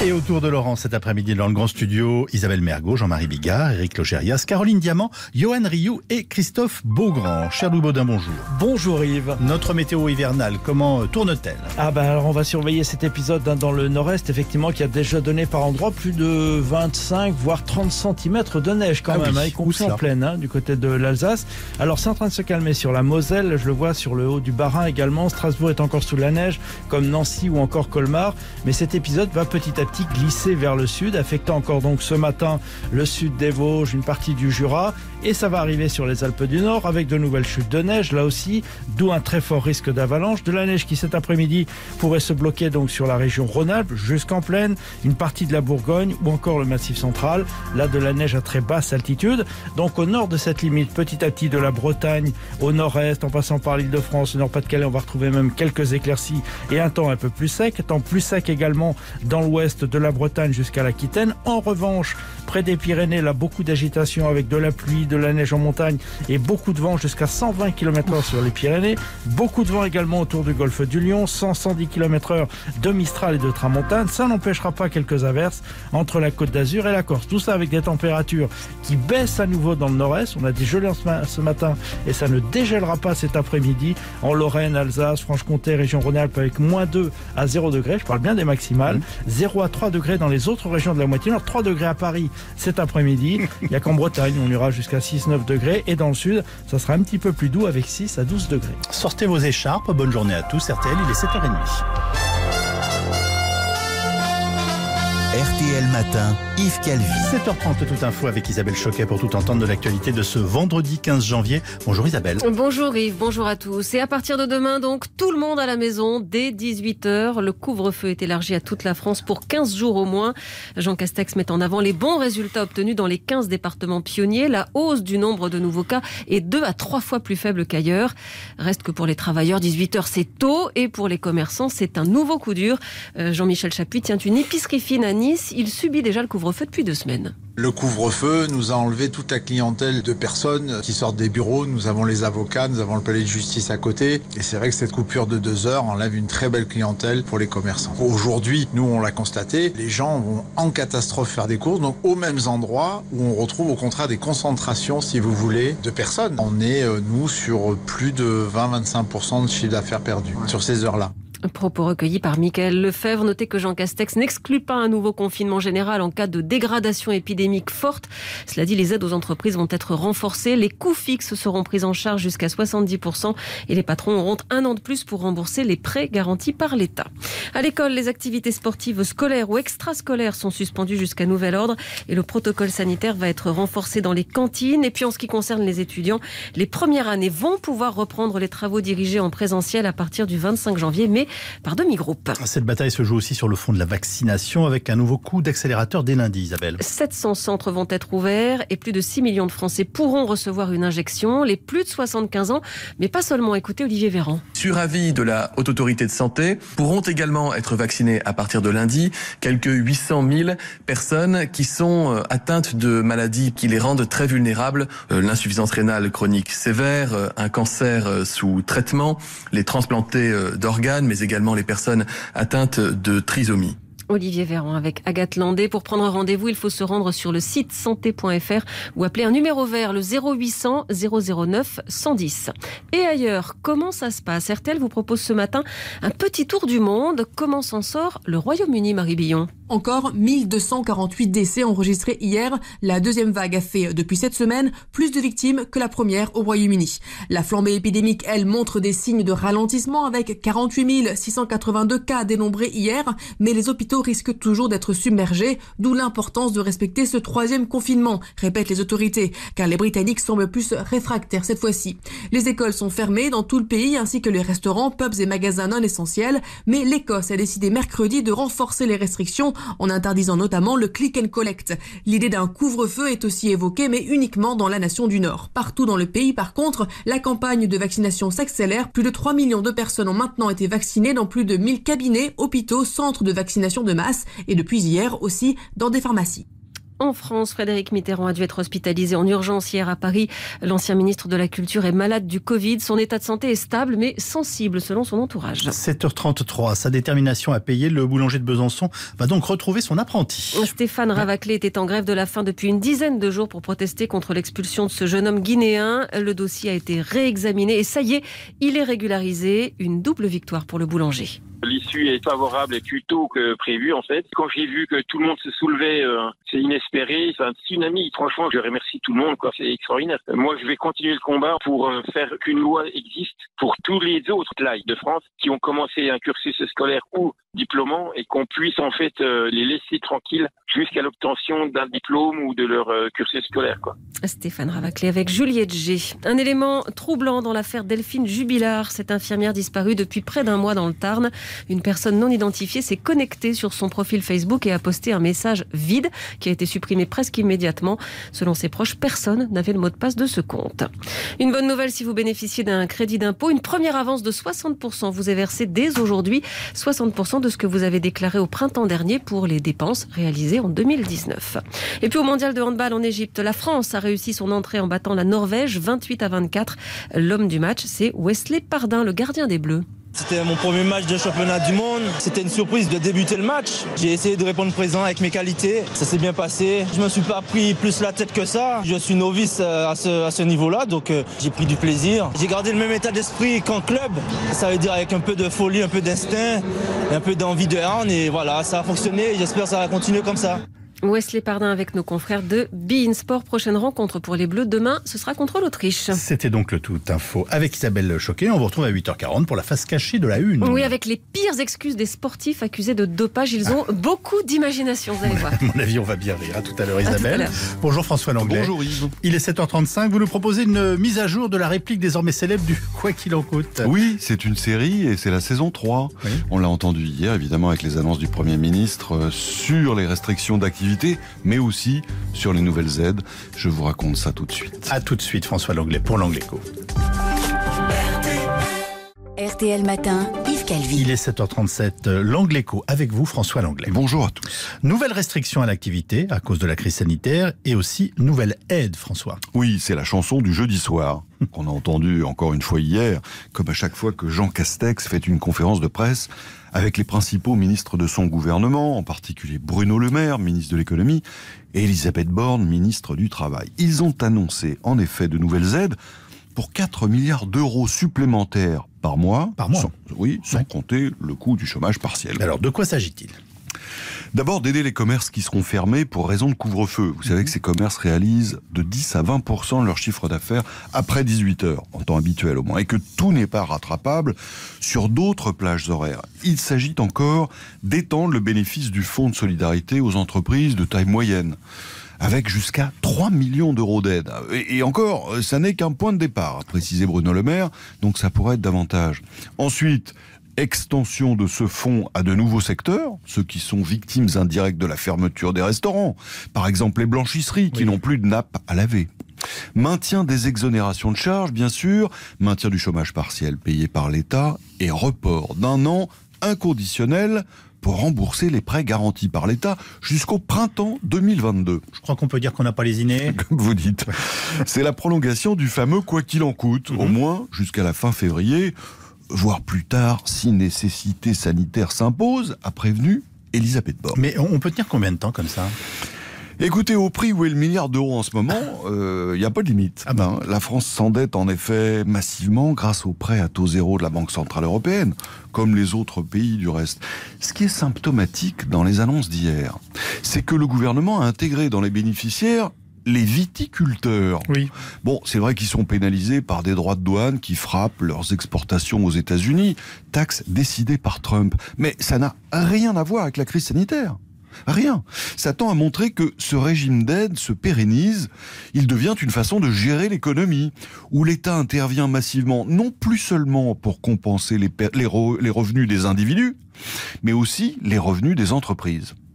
Et autour de Laurent cet après-midi dans le grand studio, Isabelle Mergo, Jean-Marie Bigard, Éric Logérias, Caroline Diamant, Johan Rioux et Christophe Beaugrand. Cher Louis Baudin, bonjour.
Bonjour Yves.
Notre météo hivernale, comment tourne-t-elle ?
Alors on va surveiller cet épisode dans le nord-est, effectivement, qui a déjà donné par endroits plus de 25 voire 30 cm de neige quand même, y compris en plaine, du côté de l'Alsace. Alors c'est en train de se calmer sur la Moselle, je le vois sur le haut du Bas-Rhin également. Strasbourg est encore sous la neige, comme Nancy ou encore Colmar, mais cet épisode va petit à petit glisser vers le sud, affectant encore donc ce matin le sud des Vosges, une partie du Jura, et ça va arriver sur les Alpes du Nord avec de nouvelles chutes de neige, là aussi, d'où un très fort risque d'avalanche. De la neige qui cet après-midi pourrait se bloquer donc sur la région Rhône-Alpes jusqu'en plaine, une partie de la Bourgogne ou encore le Massif central, là de la neige à très basse altitude. Donc au nord de cette limite, petit à petit de la Bretagne au nord-est, en passant par l'Île-de-France, au Nord-Pas-de-Calais, on va retrouver même quelques éclaircies et un temps un peu plus sec, temps plus sec également dans l'ouest de la Bretagne jusqu'à l'Aquitaine. En revanche, près des Pyrénées, là, beaucoup d'agitation avec de la pluie, de la neige en montagne et beaucoup de vent jusqu'à 120 km/h sur les Pyrénées. Beaucoup de vent également autour du golfe du Lion, 100-110 km/h de Mistral et de Tramontane. Ça n'empêchera pas quelques averses entre la Côte d'Azur et la Corse. Tout ça avec des températures qui baissent à nouveau dans le nord-est. On a des gelées ce matin et ça ne dégèlera pas cet après-midi en Lorraine, Alsace, Franche-Comté, région Rhône-Alpes avec -2 à 0 degrés. Je parle bien des maximales. 0 à 3 degrés dans les autres régions de la moitié nord. 3 degrés à Paris cet après-midi. Il n'y a qu'en Bretagne, on ira jusqu'à 6-9 degrés. Et dans le sud, ça sera un petit peu plus doux avec 6 à 12 degrés.
Sortez vos écharpes. Bonne journée à tous. RTL, il est 7h30.
RTL Matin, Yves Calvi.
7h30, toute info avec Isabelle Choquet pour tout entendre de l'actualité de ce vendredi 15 janvier. Bonjour Isabelle.
Bonjour Yves, bonjour à tous. Et à partir de demain, donc, tout le monde à la maison dès 18h. Le couvre-feu est élargi à toute la France pour 15 jours au moins. Jean Castex met en avant les bons résultats obtenus dans les 15 départements pionniers. La hausse du nombre de nouveaux cas est 2 à 3 fois plus faible qu'ailleurs. Reste que pour les travailleurs, 18h c'est tôt et pour les commerçants, c'est un nouveau coup dur. Jean-Michel Chapuis tient une épicerie fine à Nice. Il subit déjà le couvre-feu depuis 2 semaines.
Le couvre-feu nous a enlevé toute la clientèle de personnes qui sortent des bureaux. Nous avons les avocats, nous avons le palais de justice à côté. Et c'est vrai que cette coupure de 2 heures enlève une très belle clientèle pour les commerçants. Aujourd'hui, nous on l'a constaté, les gens vont en catastrophe faire des courses, donc aux mêmes endroits où on retrouve au contraire des concentrations, si vous voulez, de personnes. On est, nous, sur plus de 20-25% de chiffre d'affaires perdu sur ces heures-là.
Propos recueillis par Mickaël Lefebvre. Notez que Jean Castex n'exclut pas un nouveau confinement général en cas de dégradation épidémique forte. Cela dit, les aides aux entreprises vont être renforcées. Les coûts fixes seront pris en charge jusqu'à 70% et les patrons auront 1 an de plus pour rembourser les prêts garantis par l'État. À l'école, les activités sportives scolaires ou extrascolaires sont suspendues jusqu'à nouvel ordre et le protocole sanitaire va être renforcé dans les cantines. Et puis en ce qui concerne les étudiants, les premières années vont pouvoir reprendre les travaux dirigés en présentiel à partir du 25 janvier, mais par demi-groupe.
Cette bataille se joue aussi sur le fond de la vaccination avec un nouveau coup d'accélérateur dès lundi, Isabelle.
700 centres vont être ouverts et plus de 6 millions de Français pourront recevoir une injection. Les plus de 75 ans, mais pas seulement. Écoutez Olivier Véran.
Sur avis de la Haute Autorité de Santé, pourront également être vaccinés à partir de lundi quelques 800 000 personnes qui sont atteintes de maladies qui les rendent très vulnérables. L'insuffisance rénale chronique sévère, un cancer sous traitement, les transplantés d'organes, mais également les personnes atteintes de trisomie.
Olivier Véran avec Agathe Landé. Pour prendre rendez-vous, il faut se rendre sur le site santé.fr ou appeler un numéro vert, le 0800 009 110. Et ailleurs, comment ça se passe ? RTL vous propose ce matin un petit tour du monde. Comment s'en sort le Royaume-Uni, Marie Billon ?
Encore 1248 décès enregistrés hier. La deuxième vague a fait, depuis cette semaine, plus de victimes que la première au Royaume-Uni. La flambée épidémique, elle, montre des signes de ralentissement avec 48 682 cas dénombrés hier, mais les hôpitaux risquent toujours d'être submergés, d'où l'importance de respecter ce 3e confinement, répètent les autorités, car les Britanniques semblent plus réfractaires cette fois-ci. Les écoles sont fermées dans tout le pays, ainsi que les restaurants, pubs et magasins non essentiels, mais l'Écosse a décidé mercredi de renforcer les restrictions en interdisant notamment le click and collect. L'idée d'un couvre-feu est aussi évoquée, mais uniquement dans la nation du Nord. Partout dans le pays, par contre, la campagne de vaccination s'accélère. Plus de 3 millions de personnes ont maintenant été vaccinées dans plus de 1000 cabinets, hôpitaux, centres de vaccination de masse et depuis hier aussi dans des pharmacies.
en France. Frédéric Mitterrand a dû être hospitalisé en urgence hier à Paris. L'ancien ministre de la Culture est malade du Covid. Son état de santé est stable mais sensible selon son entourage.
7h33, sa détermination à payer, le boulanger de Besançon va donc retrouver son apprenti.
Stéphane Ravaclé était en grève de la faim depuis une dizaine de jours pour protester contre l'expulsion de ce jeune homme guinéen. Le dossier a été réexaminé et ça y est, il est régularisé. Une double victoire pour le boulanger.
L'issue est favorable et plus tôt que prévu en fait. Quand j'ai vu que tout le monde se soulevait, c'est inespéré, c'est un tsunami. Franchement, je remercie tout le monde, quoi. C'est extraordinaire. Moi, je vais continuer le combat pour faire qu'une loi existe pour tous les autres TLAI de France qui ont commencé un cursus scolaire ou diplômant et qu'on puisse en fait les laisser tranquilles jusqu'à l'obtention d'un diplôme ou de leur cursus scolaire, quoi.
Stéphane Ravaclé avec Juliette G. Un élément troublant dans l'affaire Delphine Jubilard, cette infirmière disparue depuis près d'un mois dans le Tarn. Une personne non identifiée s'est connectée sur son profil Facebook et a posté un message vide qui a été supprimé presque immédiatement. Selon ses proches, personne n'avait le mot de passe de ce compte. Une bonne nouvelle si vous bénéficiez d'un crédit d'impôt. Une première avance de 60% vous est versée dès aujourd'hui. 60% de ce que vous avez déclaré au printemps dernier pour les dépenses réalisées en 2019. Et puis au mondial de handball en Égypte, la France a réussi son entrée en battant la Norvège 28-24. L'homme du match, c'est Wesley Pardin, le gardien des Bleus.
C'était mon premier match de championnat du monde. C'était une surprise de débuter le match. J'ai essayé de répondre présent avec mes qualités. Ça s'est bien passé. Je me suis pas pris plus la tête que ça. Je suis novice à ce niveau-là, donc j'ai pris du plaisir. J'ai gardé le même état d'esprit qu'en club. Ça veut dire avec un peu de folie, un peu d'instinct, un peu d'envie de hand. Et voilà, ça a fonctionné. J'espère que ça va continuer comme ça.
Wesley Pardin avec nos confrères de Bein Sport. Prochaine rencontre pour les Bleus demain, ce sera contre l'Autriche.
C'était donc le Tout Info avec Isabelle Choquet. On vous retrouve à 8h40 pour la face cachée de la Une.
Oui, avec les pires excuses des sportifs accusés de dopage. Ils ont beaucoup d'imagination, vous allez voir.
À mon avis, on va bien rire. À tout à l'heure, Isabelle. Bonjour François Langlais.
Bonjour Yves.
Il est 7h35. Vous nous proposez une mise à jour de la réplique désormais célèbre du Quoi qu'il en coûte.
Oui, c'est une série et c'est la saison 3. Oui. On l'a entendu hier, évidemment, avec les annonces du Premier ministre sur les restrictions d'activité, mais aussi sur les nouvelles aides. Je vous raconte ça tout de suite.
À tout de suite, François Langlais, pour l'Angleco.
RTL Matin, Yves Calvi.
Il est 7h37, l'Angleco avec vous, François Langlais.
Bonjour à tous.
Nouvelle restriction à l'activité à cause de la crise sanitaire et aussi nouvelle aide, François.
Oui, c'est la chanson du jeudi soir qu'on a entendue encore une fois hier, comme à chaque fois que Jean Castex fait une conférence de presse avec les principaux ministres de son gouvernement, en particulier Bruno Le Maire, ministre de l'économie, et Elisabeth Borne, ministre du Travail. Ils ont annoncé en effet de nouvelles aides pour 4 milliards d'euros supplémentaires par mois.
Par mois.
Sans compter le coût du chômage partiel.
Alors, de quoi s'agit-il ?
D'abord, d'aider les commerces qui seront fermés pour raison de couvre-feu. Vous savez que ces commerces réalisent de 10 à 20% de leur chiffre d'affaires après 18 heures, en temps habituel au moins, et que tout n'est pas rattrapable sur d'autres plages horaires. Il s'agit encore d'étendre le bénéfice du fonds de solidarité aux entreprises de taille moyenne, avec jusqu'à 3 millions d'euros d'aide. Et encore, ça n'est qu'un point de départ, a précisé Bruno Le Maire, donc ça pourrait être davantage. Ensuite, extension de ce fonds à de nouveaux secteurs, ceux qui sont victimes indirectes de la fermeture des restaurants, par exemple les blanchisseries qui n'ont plus de nappe à laver. Maintien des exonérations de charges, bien sûr, maintien du chômage partiel payé par l'État et report d'1 an inconditionnel pour rembourser les prêts garantis par l'État jusqu'au printemps 2022.
Je crois qu'on peut dire qu'on n'a pas lésiné.
Comme vous dites. C'est la prolongation du fameux quoi qu'il en coûte, au moins jusqu'à la fin février, voire plus tard, si nécessité sanitaire s'impose, a prévenu Elisabeth Borne.
Mais on peut tenir combien de temps comme ça ?
Écoutez, au prix où est le milliard d'euros en ce moment, il n'y a pas de limite. Ah ben, la France s'endette en effet massivement grâce aux prêts à taux zéro de la Banque Centrale Européenne, comme les autres pays du reste. Ce qui est symptomatique dans les annonces d'hier, c'est que le gouvernement a intégré dans les bénéficiaires les viticulteurs.
Oui.
Bon, c'est vrai qu'ils sont pénalisés par des droits de douane qui frappent leurs exportations aux États-Unis, taxes décidées par Trump. Mais ça n'a rien à voir avec la crise sanitaire. Rien. Ça tend à montrer que ce régime d'aide se pérennise. Il devient une façon de gérer l'économie, où l'État intervient massivement, non plus seulement pour compenser les revenus des individus, mais aussi les revenus des entreprises.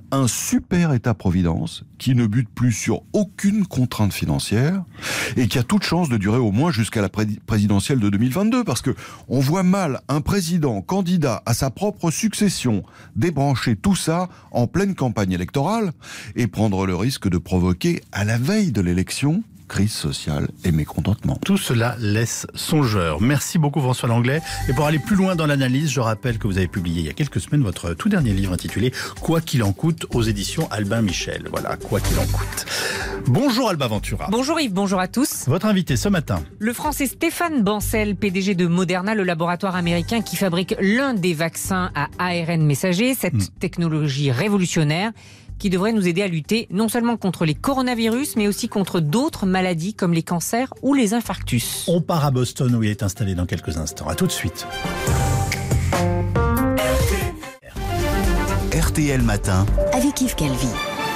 un super État-providence qui ne bute plus sur aucune contrainte financière et qui a toute chance de durer au moins jusqu'à la présidentielle de 2022, parce que on voit mal un président candidat à sa propre succession débrancher tout ça en pleine campagne électorale et prendre le risque de provoquer à la veille de l'élection crise sociale et mécontentement.
Tout cela laisse songeur. Merci beaucoup François Langlais. Et pour aller plus loin dans l'analyse, je rappelle que vous avez publié il y a quelques semaines votre tout dernier livre intitulé « Quoi qu'il en coûte » aux éditions Albin Michel. Voilà, quoi qu'il en coûte. Bonjour Alba Ventura.
Bonjour Yves, bonjour à tous.
Votre invité ce matin.
Le Français Stéphane Bancel, PDG de Moderna, le laboratoire américain qui fabrique l'un des vaccins à ARN messager, cette technologie révolutionnaire qui devrait nous aider à lutter non seulement contre les coronavirus, mais aussi contre d'autres maladies comme les cancers ou les infarctus.
On part à Boston où il est installé dans quelques instants. À tout de suite.
RTL Matin.
Avec Yves Calvi.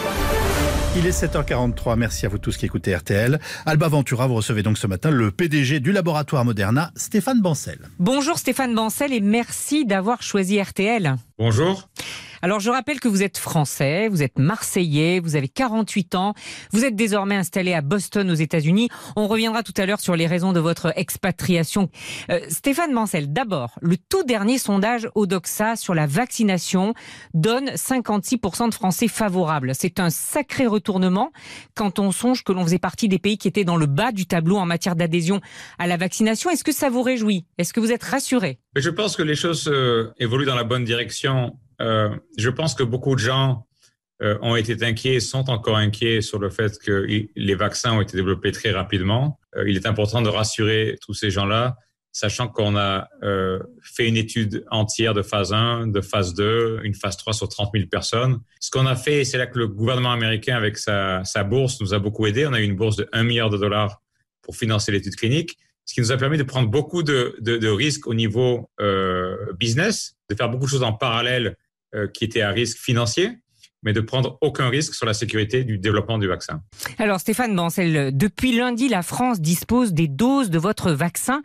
Il est 7h43, merci à vous tous qui écoutez RTL. Alba Ventura, vous recevez donc ce matin le PDG du laboratoire Moderna, Stéphane Bancel.
Bonjour Stéphane Bancel et merci d'avoir choisi RTL.
Bonjour.
Alors je rappelle que vous êtes français, vous êtes marseillais, vous avez 48 ans, vous êtes désormais installé à Boston aux États-Unis. On reviendra tout à l'heure sur les raisons de votre expatriation. Stéphane Bancel, d'abord, le tout dernier sondage Odoxa sur la vaccination donne 56% de Français favorables. C'est un sacré retournement quand on songe que l'on faisait partie des pays qui étaient dans le bas du tableau en matière d'adhésion à la vaccination. Est-ce que ça vous réjouit? Est-ce que vous êtes rassuré?
Je pense que les choses évoluent dans la bonne direction. Je pense que beaucoup de gens ont été inquiets, sont encore inquiets sur le fait que les vaccins ont été développés très rapidement. Il est important de rassurer tous ces gens-là, sachant qu'on a fait une étude entière de phase 1, de phase 2, une phase 3 sur 30 000 personnes. Ce qu'on a fait, c'est là que le gouvernement américain, avec sa bourse, nous a beaucoup aidé. On a eu une bourse de $1 milliard pour financer l'étude clinique, ce qui nous a permis de prendre beaucoup de risques au niveau business, de faire beaucoup de choses en parallèle qui étaient à risque financier, mais de prendre aucun risque sur la sécurité du développement du vaccin.
Alors Stéphane Bancel, depuis lundi, la France dispose des doses de votre vaccin.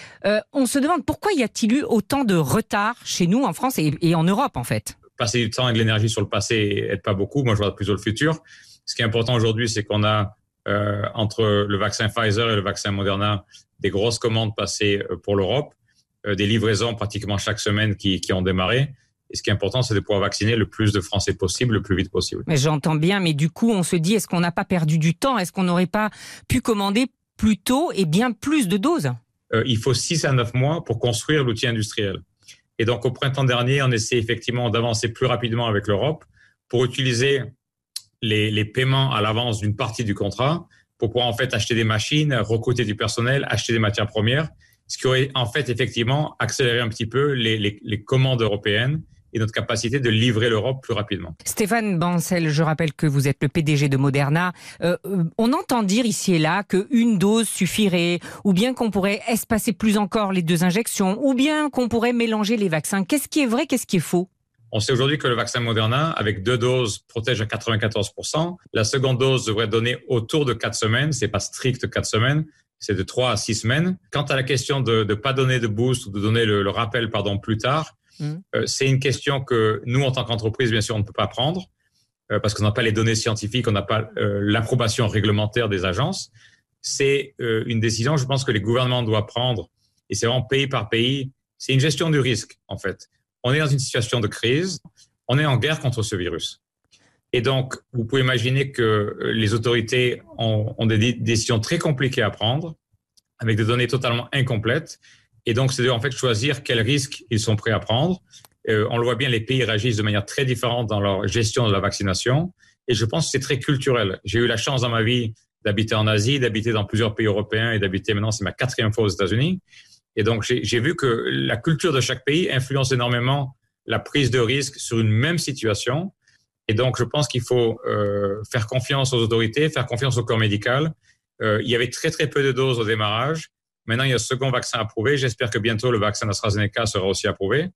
On se demande pourquoi y a-t-il eu autant de retard chez nous en France et en Europe en fait?
Passer du temps et de l'énergie sur le passé aide pas beaucoup. Moi, je vois plutôt le futur. Ce qui est important aujourd'hui, c'est qu'on a entre le vaccin Pfizer et le vaccin Moderna des grosses commandes passées pour l'Europe, des livraisons pratiquement chaque semaine qui ont démarré. Et ce qui est important, c'est de pouvoir vacciner le plus de Français possible, le plus vite possible.
Mais j'entends bien, mais du coup, on se dit, est-ce qu'on n'a pas perdu du temps? Est-ce qu'on n'aurait pas pu commander plus tôt et bien plus de doses?
Il faut 6 à 9 mois pour construire l'outil industriel. Et donc, au printemps dernier, on essaie effectivement d'avancer plus rapidement avec l'Europe pour utiliser les paiements à l'avance d'une partie du contrat pour pouvoir en fait acheter des machines, recruter du personnel, acheter des matières premières, ce qui aurait en fait effectivement accéléré un petit peu les commandes européennes et notre capacité de livrer l'Europe plus rapidement.
Stéphane Bancel, je rappelle que vous êtes le PDG de Moderna. On entend dire ici et là qu'une dose suffirait, ou bien qu'on pourrait espacer plus encore les 2 injections, ou bien qu'on pourrait mélanger les vaccins. Qu'est-ce qui est vrai, qu'est-ce qui est faux?
On sait aujourd'hui que le vaccin Moderna, avec 2 doses, protège à 94%. La seconde dose devrait donner autour de 4 semaines. C'est pas strict 4 semaines. C'est de 3 à 6 semaines. Quant à la question de ne pas donner de boost ou de donner le rappel plus tard, c'est une question que nous, en tant qu'entreprise, bien sûr, on ne peut pas prendre parce qu'on n'a pas les données scientifiques, on n'a pas l'approbation réglementaire des agences. C'est une décision, je pense, que les gouvernements doivent prendre et c'est vraiment pays par pays. C'est une gestion du risque, en fait. On est dans une situation de crise, on est en guerre contre ce virus. Et donc, vous pouvez imaginer que les autorités ont des décisions très compliquées à prendre avec des données totalement incomplètes. Et donc, c'est de en fait choisir quels risques ils sont prêts à prendre. On le voit bien, les pays réagissent de manière très différente dans leur gestion de la vaccination. Et je pense que c'est très culturel. J'ai eu la chance dans ma vie d'habiter en Asie, d'habiter dans plusieurs pays européens et d'habiter maintenant, c'est ma 4e fois aux États-Unis. Et donc, j'ai vu que la culture de chaque pays influence énormément la prise de risque sur une même situation. Et donc, je pense qu'il faut faire confiance aux autorités, faire confiance au corps médical. Il y avait très, très peu de doses au démarrage. Maintenant, il y a un second vaccin approuvé. J'espère que bientôt, le vaccin AstraZeneca sera aussi approuvé.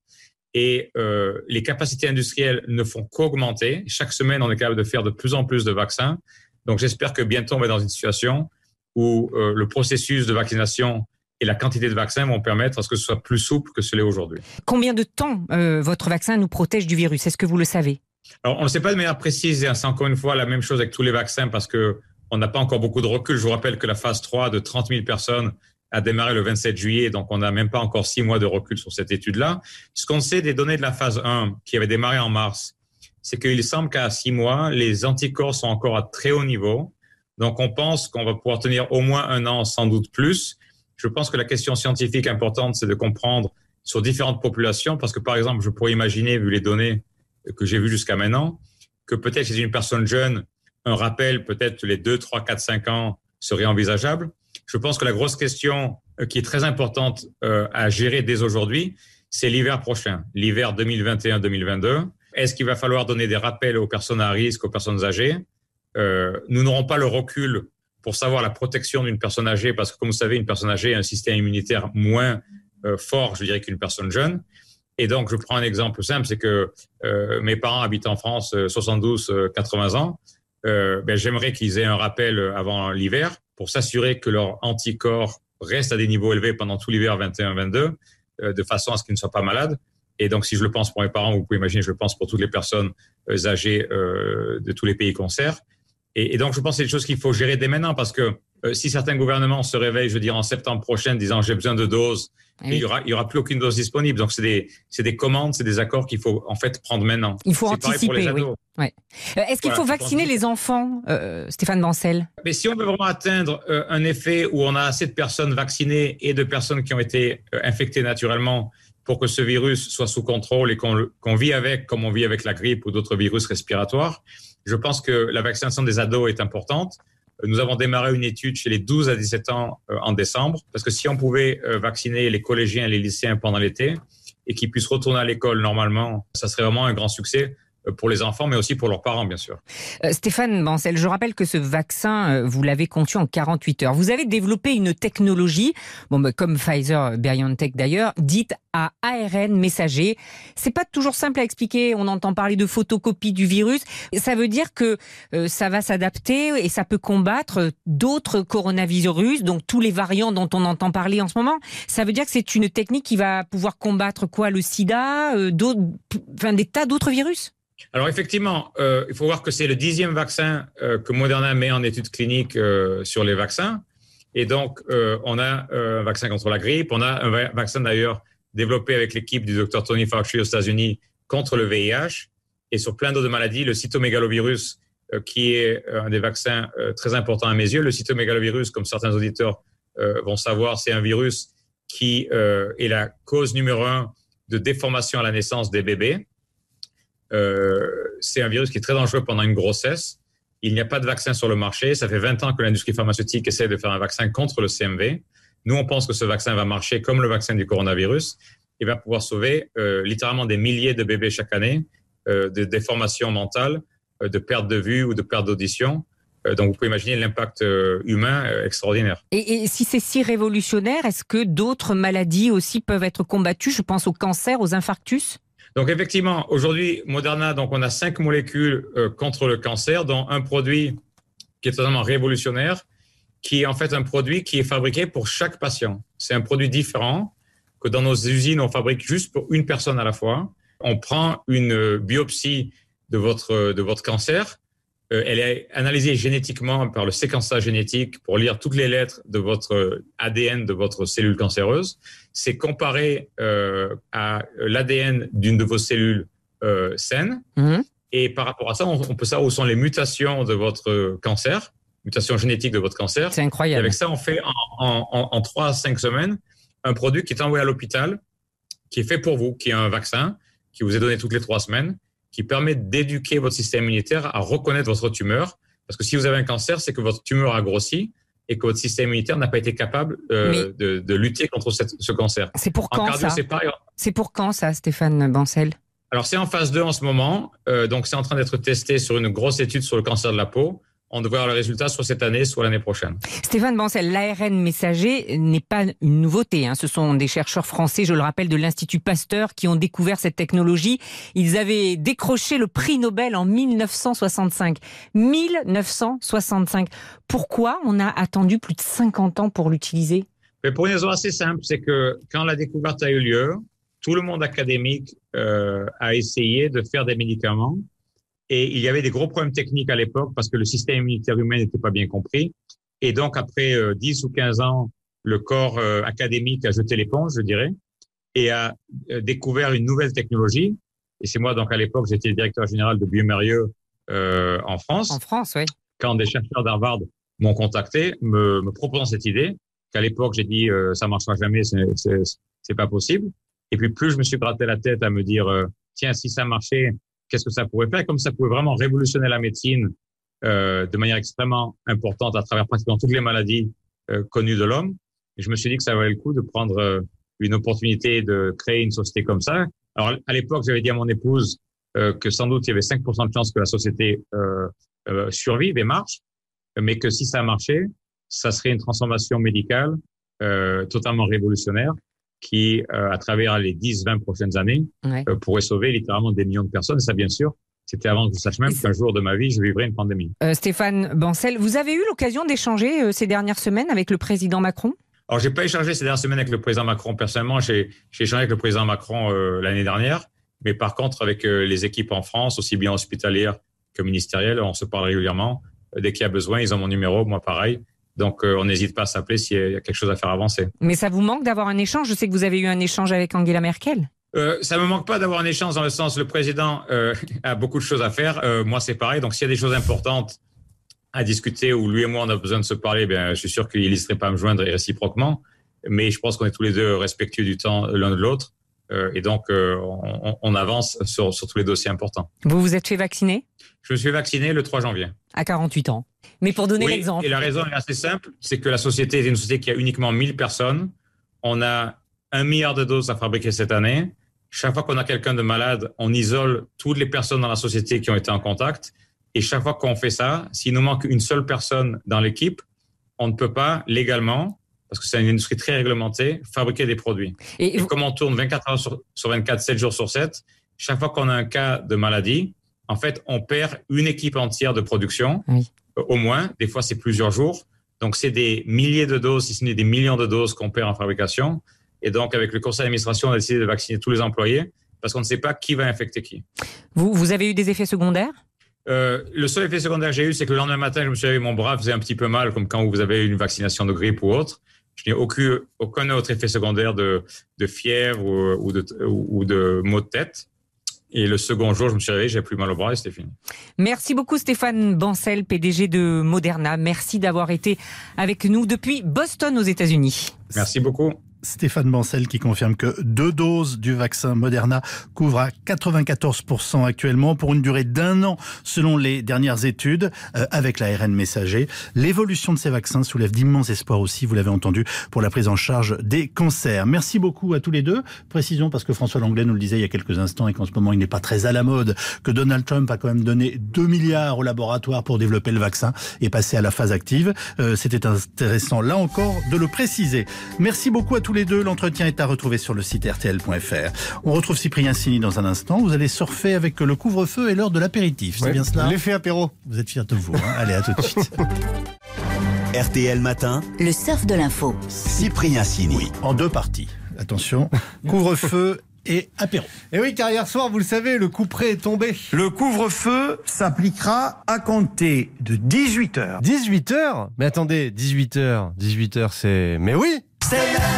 Et les capacités industrielles ne font qu'augmenter. Chaque semaine, on est capable de faire de plus en plus de vaccins. Donc, j'espère que bientôt, on va être dans une situation où le processus de vaccination et la quantité de vaccins vont permettre à ce que ce soit plus souple que ce l'est aujourd'hui.
Combien de temps votre vaccin nous protège du virus? Est-ce que vous le savez?
Alors, on ne sait pas de manière précise, et c'est encore une fois la même chose avec tous les vaccins parce qu'on n'a pas encore beaucoup de recul. Je vous rappelle que la phase 3 de 30 000 personnes a démarré le 27 juillet, donc on n'a même pas encore 6 mois de recul sur cette étude-là. Ce qu'on sait des données de la phase 1, qui avait démarré en mars, c'est qu'il semble qu'à 6 mois, les anticorps sont encore à très haut niveau. Donc on pense qu'on va pouvoir tenir au moins 1 an, sans doute plus. Je pense que la question scientifique importante, c'est de comprendre sur différentes populations, parce que par exemple, je pourrais imaginer, vu les données que j'ai vues jusqu'à maintenant, que peut-être chez une personne jeune, un rappel peut-être les 2, 3, 4, 5 ans serait envisageable. Je pense que la grosse question qui est très importante à gérer dès aujourd'hui, c'est l'hiver prochain, l'hiver 2021-2022. Est-ce qu'il va falloir donner des rappels aux personnes à risque, aux personnes âgées? Nous n'aurons pas le recul pour savoir la protection d'une personne âgée, parce que comme vous savez, une personne âgée a un système immunitaire moins fort, je dirais, qu'une personne jeune. Et donc, je prends un exemple simple, c'est que mes parents habitent en France 72-80 ans. J'aimerais qu'ils aient un rappel avant l'hiver pour s'assurer que leurs anticorps restent à des niveaux élevés pendant tout l'hiver 21-22, de façon à ce qu'ils ne soient pas malades. Et donc, si je le pense pour mes parents, vous pouvez imaginer, je le pense pour toutes les personnes âgées de tous les pays concernés. Et donc, je pense que c'est des choses qu'il faut gérer dès maintenant, parce que si certains gouvernements se réveillent, je veux dire, en septembre prochain, disant j'ai besoin de doses, il y aura plus aucune dose disponible. Donc, c'est des commandes, c'est des accords qu'il faut en fait prendre maintenant.
Il faut anticiper, oui. Ouais. Est-ce qu'il faut vacciner les enfants, Stéphane Bancel?
Mais si on veut vraiment atteindre un effet où on a assez de personnes vaccinées et de personnes qui ont été infectées naturellement pour que ce virus soit sous contrôle et qu'on vit avec, comme on vit avec la grippe ou d'autres virus respiratoires, je pense que la vaccination des ados est importante. Nous avons démarré une étude chez les 12 à 17 ans en décembre, parce que si on pouvait vacciner les collégiens et les lycéens pendant l'été et qu'ils puissent retourner à l'école normalement, ça serait vraiment un grand succès pour les enfants, mais aussi pour leurs parents, bien sûr.
Stéphane Bancel, je rappelle que ce vaccin, vous l'avez conçu en 48 heures. Vous avez développé une technologie, comme Pfizer-BioNTech d'ailleurs, dite à ARN messager. C'est pas toujours simple à expliquer. On entend parler de photocopie du virus. Ça veut dire que ça va s'adapter et ça peut combattre d'autres coronavirus, donc tous les variants dont on entend parler en ce moment. Ça veut dire que c'est une technique qui va pouvoir combattre quoi? Le sida, des tas d'autres virus?
Alors effectivement, il faut voir que c'est le 10e vaccin que Moderna met en études cliniques sur les vaccins. Et donc, on a un vaccin contre la grippe. On a un vaccin d'ailleurs développé avec l'équipe du Dr Tony Fauci aux États-Unis contre le VIH. Et sur plein d'autres maladies, le cytomégalovirus, qui est un des vaccins très importants à mes yeux. Le cytomégalovirus, comme certains auditeurs vont savoir, c'est un virus qui est la cause numéro 1 de déformation à la naissance des bébés. C'est un virus qui est très dangereux pendant une grossesse. Il n'y a pas de vaccin sur le marché. Ça fait 20 ans que l'industrie pharmaceutique essaie de faire un vaccin contre le CMV. Nous, on pense que ce vaccin va marcher comme le vaccin du coronavirus et va pouvoir sauver littéralement des milliers de bébés chaque année de déformations mentales, de perte de vue ou de perte d'audition. Donc, vous pouvez imaginer l'impact humain extraordinaire.
Et si c'est si révolutionnaire, est-ce que d'autres maladies aussi peuvent être combattues? Je pense au cancer, aux infarctus.
Donc effectivement, aujourd'hui, Moderna, donc on a 5 molécules contre le cancer, dont un produit qui est totalement révolutionnaire, qui est en fait un produit qui est fabriqué pour chaque patient. C'est un produit différent que dans nos usines, on fabrique juste pour une personne à la fois. On prend une biopsie de votre cancer. Elle est analysée génétiquement par le séquençage génétique pour lire toutes les lettres de votre ADN de votre cellule cancéreuse. C'est comparé à l'ADN d'une de vos cellules saines. Et par rapport à ça, on peut savoir où sont les mutations de votre cancer, mutations génétiques de votre cancer.
C'est incroyable.
Et avec ça, on fait en 3 à 5 semaines un produit qui est envoyé à l'hôpital, qui est fait pour vous, qui est un vaccin qui vous est donné toutes les 3 semaines, qui permet d'éduquer votre système immunitaire à reconnaître votre tumeur. Parce que si vous avez un cancer, c'est que votre tumeur a grossi et que votre système immunitaire n'a pas été capable de lutter contre ce cancer.
C'est pour quand ça? C'est pour quand ça, Stéphane Bancel?
Alors, c'est en phase 2 en ce moment. Donc, c'est en train d'être testé sur une grosse étude sur le cancer de la peau. On devrait avoir le résultat soit cette année, soit l'année prochaine.
Stéphane Bancel, l'ARN messager n'est pas une nouveauté. Ce sont des chercheurs français, je le rappelle, de l'Institut Pasteur qui ont découvert cette technologie. Ils avaient décroché le prix Nobel en 1965. 1965. Pourquoi on a attendu plus de 50 ans pour l'utiliser?
Mais pour une raison assez simple, c'est que quand la découverte a eu lieu, tout le monde académique a essayé de faire des médicaments Et il y avait des gros problèmes techniques à l'époque parce que le système immunitaire humain n'était pas bien compris. Et donc, après 10 ou 15 ans, le corps académique a jeté l'éponge, je dirais, et a découvert une nouvelle technologie. Et c'est moi, donc, à l'époque, j'étais le directeur général de bioMérieux en France.
En France, oui.
Quand des chercheurs d'Harvard m'ont contacté, me proposant cette idée, qu'à l'époque, j'ai dit, ça marchera jamais, c'est pas possible. Et puis, plus je me suis gratté la tête à me dire, tiens, si ça marchait, qu'est-ce que ça pourrait faire? Comme ça pouvait vraiment révolutionner la médecine de manière extrêmement importante à travers pratiquement toutes les maladies connues de l'homme. Et je me suis dit que ça valait le coup de prendre une opportunité de créer une société comme ça. Alors, à l'époque, j'avais dit à mon épouse que sans doute il y avait 5% de chances que la société survive et marche, mais que si ça marchait, ça serait une transformation médicale totalement révolutionnaire qui, à travers les 10-20 prochaines années, pourrait sauver littéralement des millions de personnes. Et ça, bien sûr, c'était avant que je sache même qu'un jour de ma vie, je vivrais une pandémie.
Stéphane Bancel, vous avez eu l'occasion d'échanger ces dernières semaines avec le président Macron?
Alors, j'ai pas échangé ces dernières semaines avec le président Macron personnellement. J'ai échangé avec le président Macron l'année dernière. Mais par contre, avec les équipes en France, aussi bien hospitalières que ministérielles, on se parle régulièrement. Dès qu'il y a besoin, ils ont mon numéro, moi pareil. Donc, on n'hésite pas à s'appeler s'il y a quelque chose à faire avancer.
Mais ça vous manque d'avoir un échange? Je sais que vous avez eu un échange avec Angela Merkel.
Ça me manque pas d'avoir un échange dans le sens le président a beaucoup de choses à faire. Moi, c'est pareil. Donc, s'il y a des choses importantes à discuter où lui et moi on a besoin de se parler, bien, je suis sûr qu'il n'hésiterait pas à me joindre et réciproquement. Mais je pense qu'on est tous les deux respectueux du temps l'un de l'autre. Et donc, on avance sur tous les dossiers importants.
Vous vous êtes fait vacciner?
Je me suis vacciné le 3 janvier.
À 48 ans. Mais pour donner l'exemple.
Et la raison est assez simple, c'est que la société est une société qui a uniquement 1000 personnes. On a 1 milliard de doses à fabriquer cette année. Chaque fois qu'on a quelqu'un de malade, on isole toutes les personnes dans la société qui ont été en contact. Et chaque fois qu'on fait ça, s'il nous manque une seule personne dans l'équipe, on ne peut pas légalement, parce que c'est une industrie très réglementée, fabriquer des produits. Et comme on tourne 24 heures sur 24, 7 jours sur 7, chaque fois qu'on a un cas de maladie, en fait, on perd une équipe entière de production, au moins. Des fois, c'est plusieurs jours. Donc, c'est des milliers de doses, si ce n'est des millions de doses qu'on perd en fabrication. Et donc, avec le conseil d'administration, on a décidé de vacciner tous les employés parce qu'on ne sait pas qui va infecter qui.
Vous avez eu des effets secondaires?
Le seul effet secondaire que j'ai eu, c'est que le lendemain matin, je me suis réveillé, mon bras faisait un petit peu mal, comme quand vous avez une vaccination de grippe ou autre. Je n'ai aucun autre effet secondaire de fièvre ou de maux de tête. Et le second jour, je me suis réveillé, j'avais plus mal au bras et c'était fini.
Merci beaucoup Stéphane Bancel, PDG de Moderna. Merci d'avoir été avec nous depuis Boston aux États-Unis.
Merci beaucoup.
Stéphane Bancel qui confirme que 2 doses du vaccin Moderna couvrent à 94% actuellement pour une durée d'1 an selon les dernières études avec l'ARN messager. L'évolution de ces vaccins soulève d'immenses espoirs aussi, vous l'avez entendu, pour la prise en charge des cancers. Merci beaucoup à tous les deux. Précision parce que François Langlais nous le disait il y a quelques instants et qu'en ce moment il n'est pas très à la mode, que Donald Trump a quand même donné 2 milliards au laboratoire pour développer le vaccin et passer à la phase active. C'était intéressant là encore de le préciser. Merci beaucoup à tous les deux. L'entretien est à retrouver sur le site rtl.fr. On retrouve Cyprien Sini dans un instant. Vous allez surfer avec le couvre-feu et l'heure de l'apéritif. C'est bien cela?
L'effet apéro.
Vous êtes fiers de vous. Hein? Allez, à tout de suite.
RTL Matin.
Le surf de l'info.
Cyprien Sini.
Oui, en 2 parties. Attention. Couvre-feu et apéro.
Et oui, car hier soir, vous le savez, le couperet est tombé.
Le couvre-feu s'appliquera à compter de 18h.
18h? Mais attendez, 18h. 18h, c'est... Mais oui!
C'est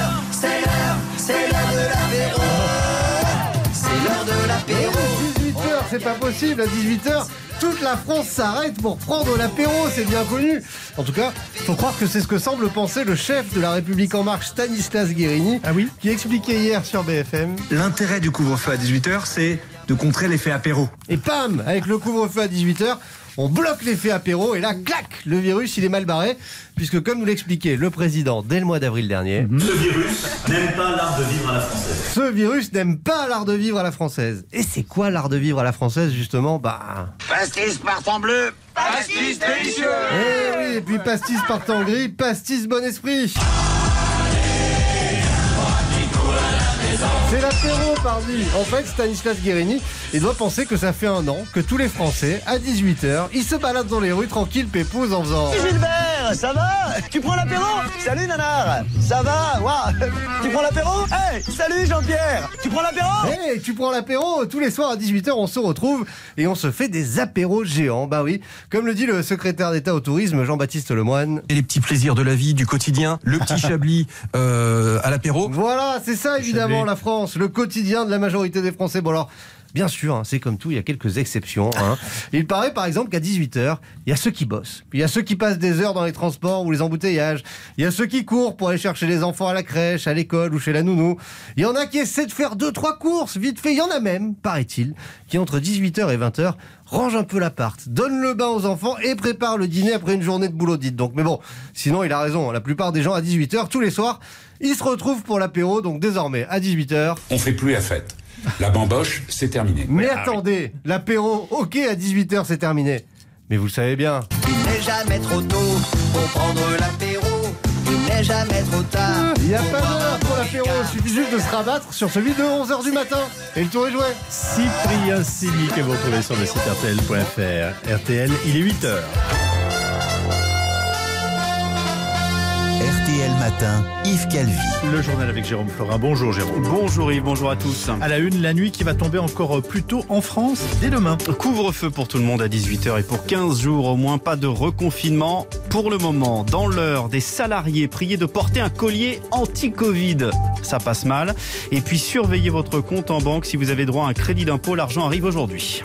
l'heure de l'apéro. C'est l'heure de l'apéro.
18h, c'est pas possible. À 18h, toute la France s'arrête pour prendre l'apéro, c'est bien connu. En tout cas, faut croire que c'est ce que semble penser le chef de La République En Marche, Stanislas Guerini, qui expliquait hier sur BFM.
L'intérêt du couvre-feu à 18h, c'est de contrer l'effet apéro.
Et pam, avec le couvre-feu à 18h, on bloque l'effet apéro et là, clac, le virus, il est mal barré. Puisque comme nous l'expliquait le président dès le mois d'avril dernier...
Ce virus n'aime pas l'art de vivre à la française.
Ce virus n'aime pas l'art de vivre à la française. Et c'est quoi l'art de vivre à la française, justement?
Pastis partant bleu, pastis délicieux.
Eh oui, et puis pastis partant gris, pastis bon esprit. C'est l'apéro, pardi. En fait, Stanislas Guerini, il doit penser que ça fait 1 an que tous les Français, à 18h, ils se baladent dans les rues tranquilles, pépouses, en faisant...
Gilbert,
Jean-Pierre, ça va? Tu prends l'apéro? Salut Nanar, ça va? Wow. Tu prends l'apéro? Hey, salut Jean-Pierre, tu prends l'apéro?
Hey, tu prends l'apéro? Tous les soirs à 18h, on se retrouve et on se fait des apéros géants. Bah oui, comme le dit le secrétaire d'État au tourisme, Jean-Baptiste Lemoyne.
Et les petits plaisirs de la vie, du quotidien, le petit chablis à l'apéro.
Voilà, c'est ça évidemment la France, le quotidien de la majorité des Français. Bon alors, bien sûr, c'est comme tout, il y a quelques exceptions. Il paraît par exemple qu'à 18h, il y a ceux qui bossent. Puis il y a ceux qui passent des heures dans les transports ou les embouteillages. Il y a ceux qui courent pour aller chercher les enfants à la crèche, à l'école ou chez la nounou. Il y en a qui essaient de faire 2-3 courses, vite fait. Il y en a même, paraît-il, qui entre 18h et 20h range un peu l'appart, donne le bain aux enfants et prépare le dîner après une journée de boulot dite. Donc, mais bon, sinon il a raison, la plupart des gens à 18h, tous les soirs, ils se retrouvent pour l'apéro, donc désormais à 18h...
On fait plus la fête. La bamboche, c'est terminé.
Mais attendez, l'apéro, ok, à 18h, c'est terminé. Mais vous le savez bien.
Il n'est jamais trop tôt pour prendre l'apéro. Il n'est jamais trop tard.
Il n'y a pas d'heure pour l'apéro, il suffit juste de se rabattre sur celui de 11h du matin. Et le tour est joué.
Cyprien Sini que vous retrouvez sur le site rtl.fr. RTL, il est 8h.
RTL Matin, Yves Calvi.
Le journal avec Jérôme Florin. Bonjour Jérôme.
Bonjour Yves, bonjour à tous.
À la une, la nuit qui va tomber encore plus tôt en France dès demain.
Couvre-feu pour tout le monde à 18h et pour 15 jours au moins, pas de reconfinement. Pour le moment, dans l'heure, des salariés priés de porter un collier anti-Covid. Ça passe mal. Et puis surveillez votre compte en banque si vous avez droit à un crédit d'impôt. L'argent arrive aujourd'hui.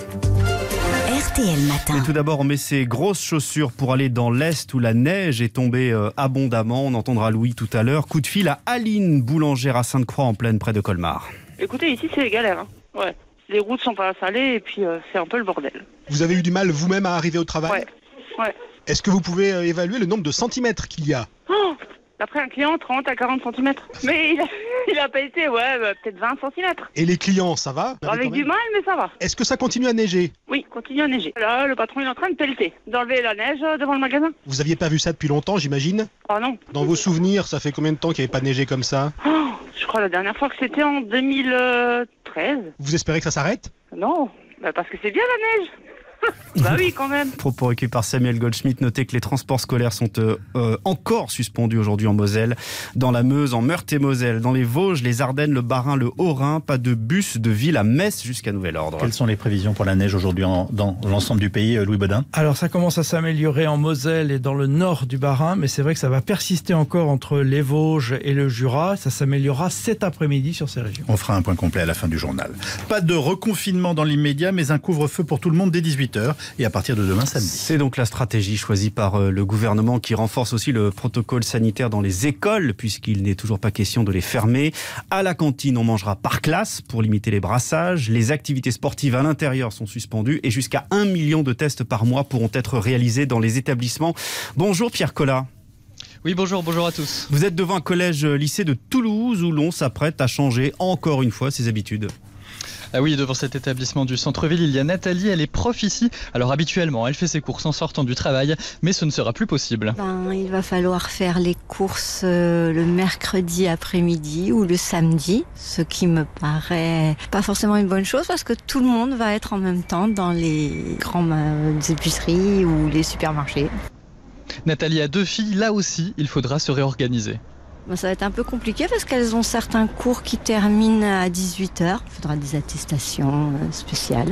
RTL Matin.
Et tout d'abord, on met ses grosses chaussures pour aller dans l'Est où la neige est tombée abondamment. On entendra Louis tout à l'heure. Coup de fil à Aline, boulangère à Sainte-Croix en Plaine près de Colmar.
Écoutez, ici c'est galère. Ouais. Les routes sont pas salées et puis c'est un peu le bordel.
Vous avez eu du mal vous-même à arriver au travail?
Ouais.
Est-ce que vous pouvez évaluer le nombre de centimètres qu'il y a?
D'après un client, 30 à 40 cm. Mais il a pas été, peut-être 20 cm.
Et les clients, ça va?
Avec du mal, mais ça va.
Est-ce que ça continue à neiger?
Oui, continue à neiger. Là, le patron il est en train de pelleter, d'enlever la neige devant le magasin.
Vous aviez pas vu ça depuis longtemps, j'imagine?
Ah non.
Dans vos souvenirs, ça fait combien de temps qu'il n'y avait pas neigé comme ça?
Je crois la dernière fois que c'était en 2013.
Vous espérez que ça s'arrête?
Non, parce que c'est bien la neige. Bah oui, quand même.
Propos recueillis par Samuel Goldschmidt. Notez que les transports scolaires sont encore suspendus aujourd'hui en Moselle, dans la Meuse, en Meurthe-et-Moselle, dans les Vosges, les Ardennes, le Bas-Rhin, le Haut-Rhin. Pas de bus de ville à Metz jusqu'à nouvel ordre.
Quelles sont les prévisions pour la neige aujourd'hui dans l'ensemble du pays, Louis Baudin?
Alors ça commence à s'améliorer en Moselle et dans le nord du Bas-Rhin, mais c'est vrai que ça va persister encore entre les Vosges et le Jura. Ça s'améliorera cet après-midi sur ces régions.
On fera un point complet à la fin du journal. Pas de reconfinement dans l'immédiat, mais un couvre-feu pour tout le monde dès 18h. Et à partir de demain samedi.
C'est donc la stratégie choisie par le gouvernement qui renforce aussi le protocole sanitaire dans les écoles puisqu'il n'est toujours pas question de les fermer. À la cantine, on mangera par classe pour limiter les brassages. Les activités sportives à l'intérieur sont suspendues et jusqu'à 1 million de tests par mois pourront être réalisés dans les établissements. Bonjour Pierre Collat.
Oui, bonjour à tous.
Vous êtes devant un collège-lycée de Toulouse où l'on s'apprête à changer encore une fois ses habitudes.
Ah oui, devant cet établissement du centre-ville, il y a Nathalie, elle est prof ici. Alors habituellement, elle fait ses courses en sortant du travail, mais ce ne sera plus possible.
Il va falloir faire les courses le mercredi après-midi ou le samedi, ce qui me paraît pas forcément une bonne chose parce que tout le monde va être en même temps dans les grandes épiceries ou les supermarchés.
Nathalie a 2 filles, là aussi, il faudra se réorganiser.
Ça va être un peu compliqué parce qu'elles ont certains cours qui terminent à 18h. Il faudra des attestations spéciales.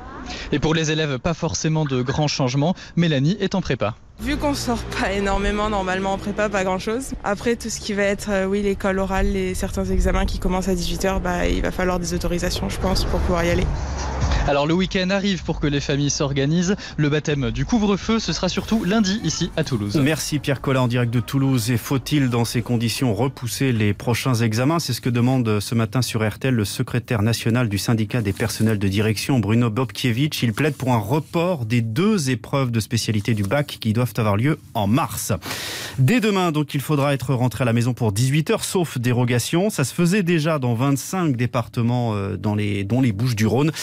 Et pour les élèves, pas forcément de grands changements. Mélanie est en prépa.
Vu qu'on sort pas énormément, normalement en prépa, pas grand-chose. Après, tout ce qui va être, l'école orale, certains examens qui commencent à 18h, il va falloir des autorisations, je pense, pour pouvoir y aller.
Alors le week-end arrive pour que les familles s'organisent. Le baptême du couvre-feu, ce sera surtout lundi ici à Toulouse.
Merci Pierre Collat en direct de Toulouse. Et faut-il dans ces conditions repousser les prochains examens? C'est ce que demande ce matin sur RTL le secrétaire national du syndicat des personnels de direction, Bruno Bobkiewicz. Il plaide pour un report des 2 épreuves de spécialité du bac qui doivent avoir lieu en mars. Dès demain, donc, il faudra être rentré à la maison pour 18h, sauf dérogation. Ça se faisait déjà dans 25 départements dont les Bouches-du-Rhône. Et à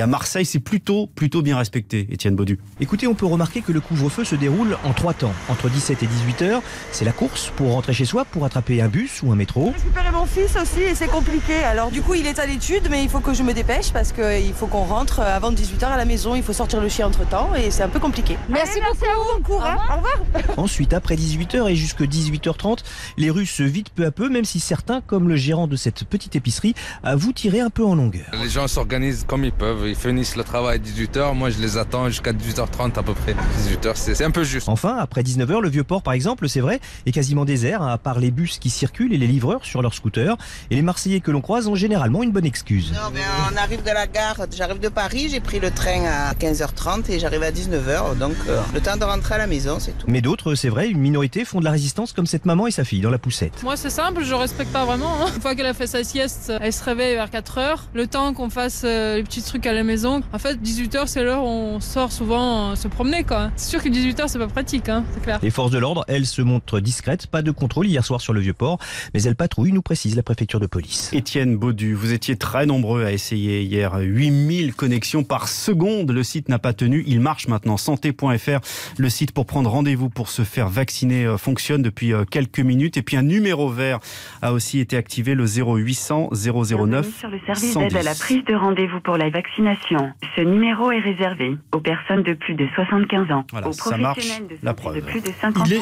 Marseille, c'est plutôt bien respecté, Étienne Baudu.
Écoutez, on peut remarquer que le couvre-feu se déroule en 3 temps. Entre 17 et 18h, c'est la course pour rentrer chez soi, pour attraper un bus ou un métro.
J'ai récupéré mon fils aussi et c'est compliqué. Alors du coup, il est à l'étude, mais il faut que je me dépêche parce qu'il faut qu'on rentre avant 18h à la maison. Il faut sortir le chien entre-temps et c'est un peu compliqué. Merci beaucoup. À vous, on court. Au revoir.
Ensuite, après 18h et jusque 18h30, les rues se vident peu à peu, même si certains, comme le gérant de cette petite épicerie, avouent tirer un peu en longueur.
Les gens s'organisent comme ils peuvent. Ils finissent le travail à 18h. Moi, je les attends jusqu'à 18h30 à peu près. 18h, c'est un peu juste.
Enfin, après 19h, le Vieux-Port, par exemple, c'est vrai, est quasiment désert, à part les bus qui circulent et les livreurs sur leurs scooters. Et les Marseillais que l'on croise ont généralement une bonne excuse.
Non, on arrive de la gare, j'arrive de Paris, j'ai pris le train à 15h30 et j'arrive à 19h. Donc, le temps de rentrer à la maison, c'est tout.
Mais d'autres, c'est vrai, une minorité font de la résistance comme cette maman et sa fille dans la poussette.
Moi, c'est simple, je respecte pas vraiment. Une fois qu'elle a fait sa sieste, elle se réveille vers 4h. Le temps qu'on fasse les petits trucs à la maison. En fait, 18h, c'est l'heure où on sort souvent se promener, quoi. C'est sûr que 18h, c'est pas pratique, c'est clair.
Les forces de l'ordre, elles, se montrent discrètes. Pas de contrôle hier soir sur le Vieux-Port, mais elles patrouillent, nous précise la préfecture de police.
Étienne Baudu, vous étiez très nombreux à essayer hier 8000 connexions par seconde. Le site n'a pas tenu. Il marche maintenant. Santé.fr, le site pour prendre rendez-vous pour se faire vacciner, fonctionne depuis quelques minutes. Et puis un numéro vert a aussi été activé, le 0800 009
sur le service
110.
d'aide à la prise de rendez-vous pour la vaccination. Ce numéro est réservé aux personnes de plus de 75 ans.
Voilà,
aux
ça marche,
professionnels de
la
santé
preuve.
de plus de 50
Il est
ans.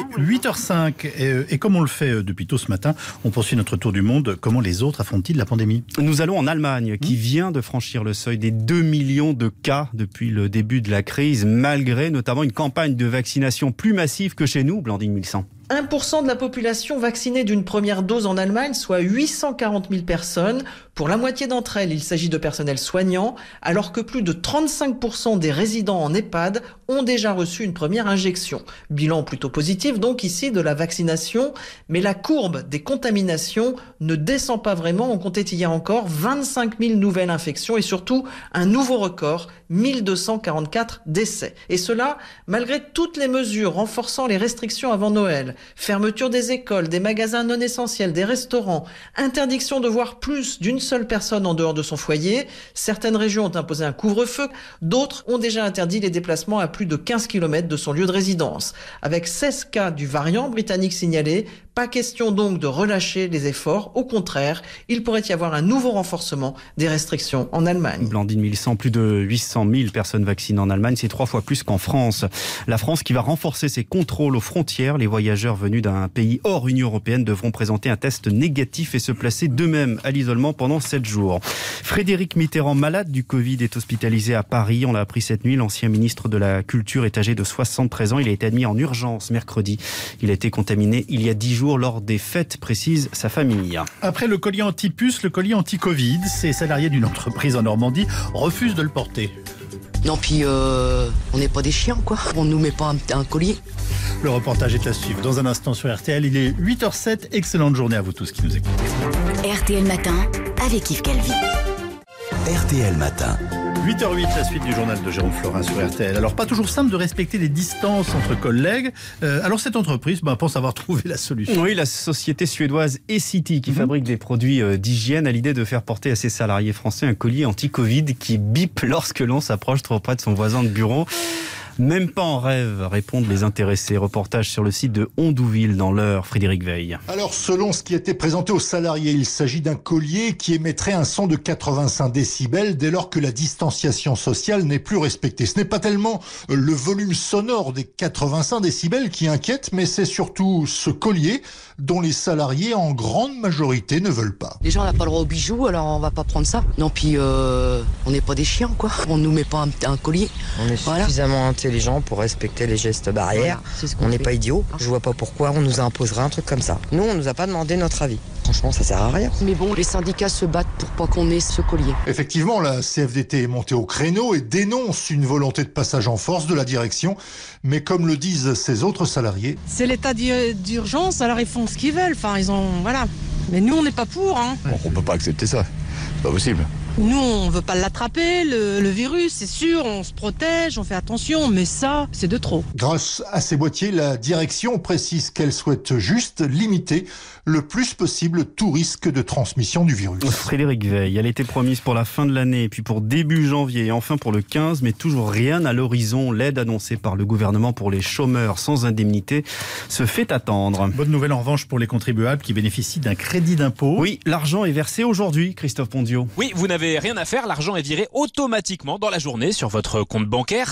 8h05 et comme on le fait depuis tôt ce matin, on poursuit notre tour du monde. Comment les autres affrontent-ils la pandémie ?
Nous allons en Allemagne, qui vient de franchir le seuil des 2 millions de cas depuis le début de la crise, malgré notamment une campagne de vaccination plus massive que chez nous, Blandine Milsan.
1% de la population vaccinée d'une première dose en Allemagne, soit 840 000 personnes. Pour la moitié d'entre elles, il s'agit de personnel soignant, alors que plus de 35% des résidents en EHPAD ont déjà reçu une première injection. Bilan plutôt positif donc ici de la vaccination, mais la courbe des contaminations ne descend pas vraiment. On comptait hier encore 25 000 nouvelles infections et surtout un nouveau record, 1244 décès. Et cela, malgré toutes les mesures renforçant les restrictions avant Noël. Fermeture des écoles, des magasins non essentiels, des restaurants, interdiction de voir plus d'une seule personne en dehors de son foyer. Certaines régions ont imposé un couvre-feu, d'autres ont déjà interdit les déplacements à plus de 15 km de son lieu de résidence. Avec 16 cas du variant britannique signalés, pas question donc de relâcher les efforts. Au contraire, il pourrait y avoir un nouveau renforcement des restrictions en Allemagne.
Blandine Milsan, plus de 800 000 personnes vaccinées en Allemagne, c'est 3 fois plus qu'en France. La France qui va renforcer ses contrôles aux frontières. Les voyageurs venus d'un pays hors Union européenne devront présenter un test négatif et se placer d'eux-mêmes à l'isolement pendant 7 jours. Frédéric Mitterrand, malade du Covid, est hospitalisé à Paris. On l'a appris cette nuit. L'ancien ministre de la Culture est âgé de 73 ans. Il a été admis en urgence mercredi. Il a été contaminé il y a 10 jours lors des fêtes, précise sa famille.
Après le collier anti-puce, le collier anti-Covid, ces salariés d'une entreprise en Normandie refusent de le porter.
Non, puis on n'est pas des chiens, quoi. On nous met pas un collier.
Le reportage est à suivre dans un instant sur RTL. Il est 8h07. Excellente journée à vous tous qui nous écoutent.
RTL Matin avec Yves Calvi.
RTL Matin.
8h08, la suite du journal de Jérôme Florin sur RTL. Alors, pas toujours simple de respecter les distances entre collègues. Alors, cette entreprise pense avoir trouvé la solution.
Oui, la société suédoise Essity, qui fabrique des produits d'hygiène, a l'idée de faire porter à ses salariés français un collier anti-Covid qui bip lorsque l'on s'approche trop près de son voisin de bureau. Même pas en rêve, répondent les intéressés. Reportage sur le site de Hondouville dans l'Eure, Frédéric Veil.
Alors, selon ce qui a été présenté aux salariés, il s'agit d'un collier qui émettrait un son de 85 décibels dès lors que la distanciation sociale n'est plus respectée. Ce n'est pas tellement le volume sonore des 85 décibels qui inquiète, mais c'est surtout ce collier dont les salariés en grande majorité ne veulent pas.
Les gens n'ont pas le droit aux bijoux, alors on va pas prendre ça. Non, puis on n'est pas des chiens, quoi. On nous met pas un collier.
On est suffisamment intelligent pour respecter les gestes barrières.
Voilà,
on n'est pas idiots. Je vois pas pourquoi on nous imposerait un truc comme ça. Nous, on nous a pas demandé notre avis. Franchement, ça sert à rien.
Mais bon, les syndicats se battent pour pas qu'on ait ce collier.
Effectivement, la CFDT est montée au créneau et dénonce une volonté de passage en force de la direction. Mais comme le disent ces autres salariés...
C'est l'état d'urgence, alors ils font ce qu'ils veulent. Enfin, ils ont... Voilà. Mais nous, on n'est pas pour.
On peut pas accepter ça. C'est pas possible.
Nous, on veut pas l'attraper, le virus, c'est sûr, on se protège, on fait attention, mais ça, c'est de trop.
Grâce à ces boîtiers, la direction précise qu'elle souhaite juste limiter le plus possible tout risque de transmission du virus.
Frédéric Veil, elle était promise pour la fin de l'année, et puis pour début janvier, et enfin pour le 15, mais toujours rien à l'horizon. L'aide annoncée par le gouvernement pour les chômeurs sans indemnité se fait attendre.
Bonne nouvelle en revanche pour les contribuables qui bénéficient d'un crédit d'impôt.
Oui, l'argent est versé aujourd'hui, Christophe Pondio.
Oui, vous n'avez rien à faire, l'argent est viré automatiquement dans la journée sur votre compte bancaire.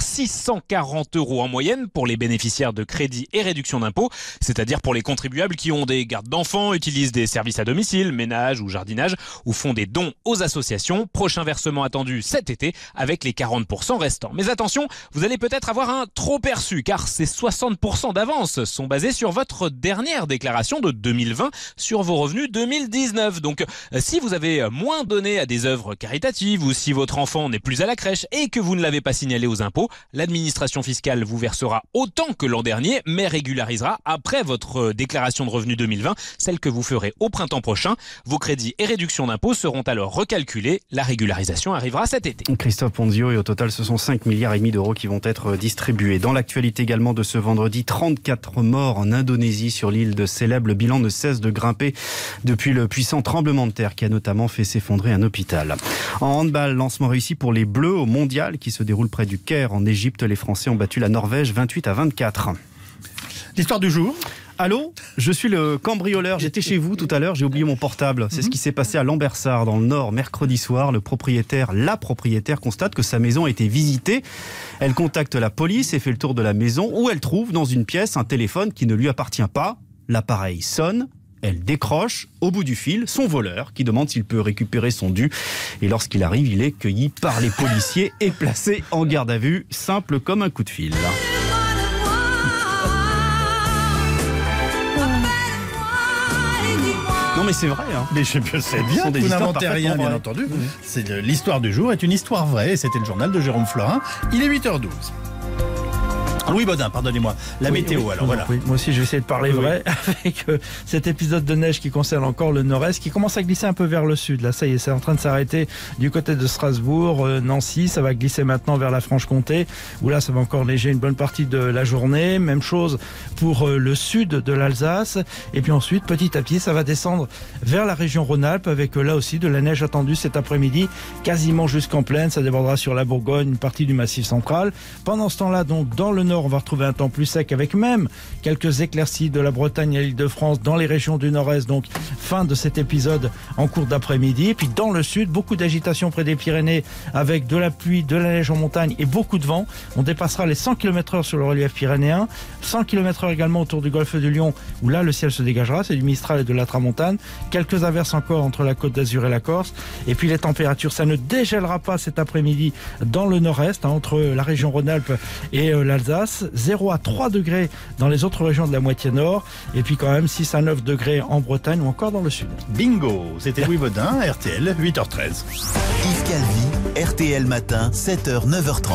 640 € en moyenne pour les bénéficiaires de crédit et réduction d'impôt, c'est-à-dire pour les contribuables qui ont des gardes d'enfants, utilisent des services à domicile, ménage ou jardinage, ou font des dons aux associations. Prochain versement attendu cet été avec les 40% restants. Mais attention, vous allez peut-être avoir un trop perçu, car ces 60% d'avance sont basés sur votre dernière déclaration de 2020 sur vos revenus 2019. Donc si vous avez moins donné à des œuvres caritatives ou si votre enfant n'est plus à la crèche et que vous ne l'avez pas signalé aux impôts, l'administration fiscale vous versera autant que l'an dernier, mais régularisera après votre déclaration de revenus 2020, celle que vous ferez au printemps prochain. Vos crédits et réductions d'impôts seront alors recalculés. La régularisation arrivera cet été.
Christophe Ponzio, et au total, ce sont 5,5 milliards d'euros qui vont être distribués. Dans l'actualité également de ce vendredi, 34 morts en Indonésie sur l'île de Célèbes. Le bilan ne cesse de grimper depuis le puissant tremblement de terre qui a notamment fait s'effondrer un hôpital. En handball, lancement réussi pour les Bleus au mondial qui se déroule près du Caire en Égypte. Les Français ont battu la Norvège 28-24.
L'histoire du jour.
Allô, je suis le cambrioleur. J'étais chez vous tout à l'heure, j'ai oublié mon portable. C'est ce qui s'est passé à Lambersart, dans le Nord, mercredi soir. La propriétaire constate que sa maison a été visitée. Elle contacte la police et fait le tour de la maison où elle trouve dans une pièce un téléphone qui ne lui appartient pas. L'appareil sonne. Elle décroche, au bout du fil, son voleur qui demande s'il peut récupérer son dû. Et lorsqu'il arrive, il est cueilli par les policiers et placé en garde à vue, simple comme un coup de fil. Non mais c'est vrai. Hein.
Mais je sais bien, vous n'inventez rien, bien entendu. C'est l'histoire du jour est une histoire vraie et c'était le journal de Jérôme Florin. Il est 8h12. Louis Baudin, pardonnez-moi. La météo, alors voilà.
Oui, moi aussi, je vais essayer de parler vrai avec cet épisode de neige qui concerne encore le nord-est, qui commence à glisser un peu vers le sud. Là, ça y est, c'est en train de s'arrêter du côté de Strasbourg, Nancy. Ça va glisser maintenant vers la Franche-Comté, où là, ça va encore neiger une bonne partie de la journée. Même chose pour le sud de l'Alsace. Et puis ensuite, petit à petit, ça va descendre vers la région Rhône-Alpes, avec là aussi de la neige attendue cet après-midi, quasiment jusqu'en plaine. Ça débordera sur la Bourgogne, une partie du Massif central. Pendant ce temps-là, donc, dans le nord, on va retrouver un temps plus sec avec même quelques éclaircies de la Bretagne à l'Île-de-France dans les régions du nord-est. Donc fin de cet épisode en cours d'après-midi. Et puis dans le sud, beaucoup d'agitation près des Pyrénées avec de la pluie, de la neige en montagne et beaucoup de vent. On dépassera les 100 km/h sur le relief pyrénéen. 100 km/h également autour du golfe du Lion où là le ciel se dégagera. C'est du Mistral et de la Tramontane. Quelques averses encore entre la Côte d'Azur et la Corse. Et puis les températures, ça ne dégèlera pas cet après-midi dans le nord-est, entre la région Rhône-Alpes et l'Alsace. 0 à 3 degrés dans les autres régions de la moitié nord. Et puis quand même 6 à 9 degrés en Bretagne ou encore dans le sud.
Bingo, c'était Louis Baudin, RTL, 8h13.
Yves Calvi, RTL Matin, 7h, 9h30.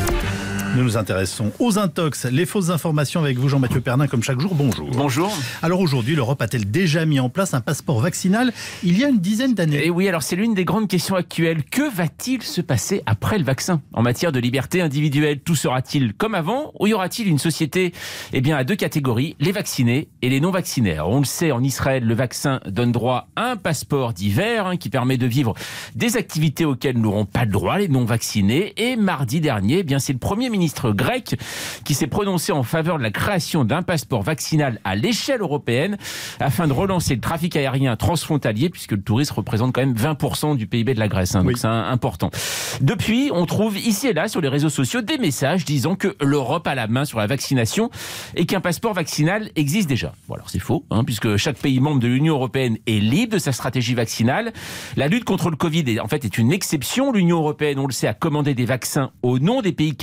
Nous nous intéressons aux intox, les fausses informations avec vous Jean-Mathieu Pernin comme chaque jour. Bonjour.
Bonjour.
Alors aujourd'hui, l'Europe a-t-elle déjà mis en place un passeport vaccinal il y a une dizaine d'années?
Et oui, alors c'est l'une des grandes questions actuelles. Que va-t-il se passer après le vaccin? En matière de liberté individuelle, tout sera-t-il comme avant ou y aura-t-il une société à deux catégories, les vaccinés et les non-vaccinés? Alors, on le sait, en Israël, le vaccin donne droit à un passeport d'hiver qui permet de vivre des activités auxquelles n'auront pas le droit les non-vaccinés. Et mardi dernier, c'est le Premier ministre grec qui s'est prononcé en faveur de la création d'un passeport vaccinal à l'échelle européenne afin de relancer le trafic aérien transfrontalier, puisque le tourisme représente quand même 20% du PIB de la Grèce, donc c'est important. Depuis, on trouve ici et là sur les réseaux sociaux des messages disant que l'Europe a la main sur la vaccination et qu'un passeport vaccinal existe déjà. Bon, alors c'est faux, puisque chaque pays membre de l'Union européenne est libre de sa stratégie vaccinale. La lutte contre le Covid est une exception. L'Union européenne, on le sait, a commandé des vaccins au nom des pays qui la composent.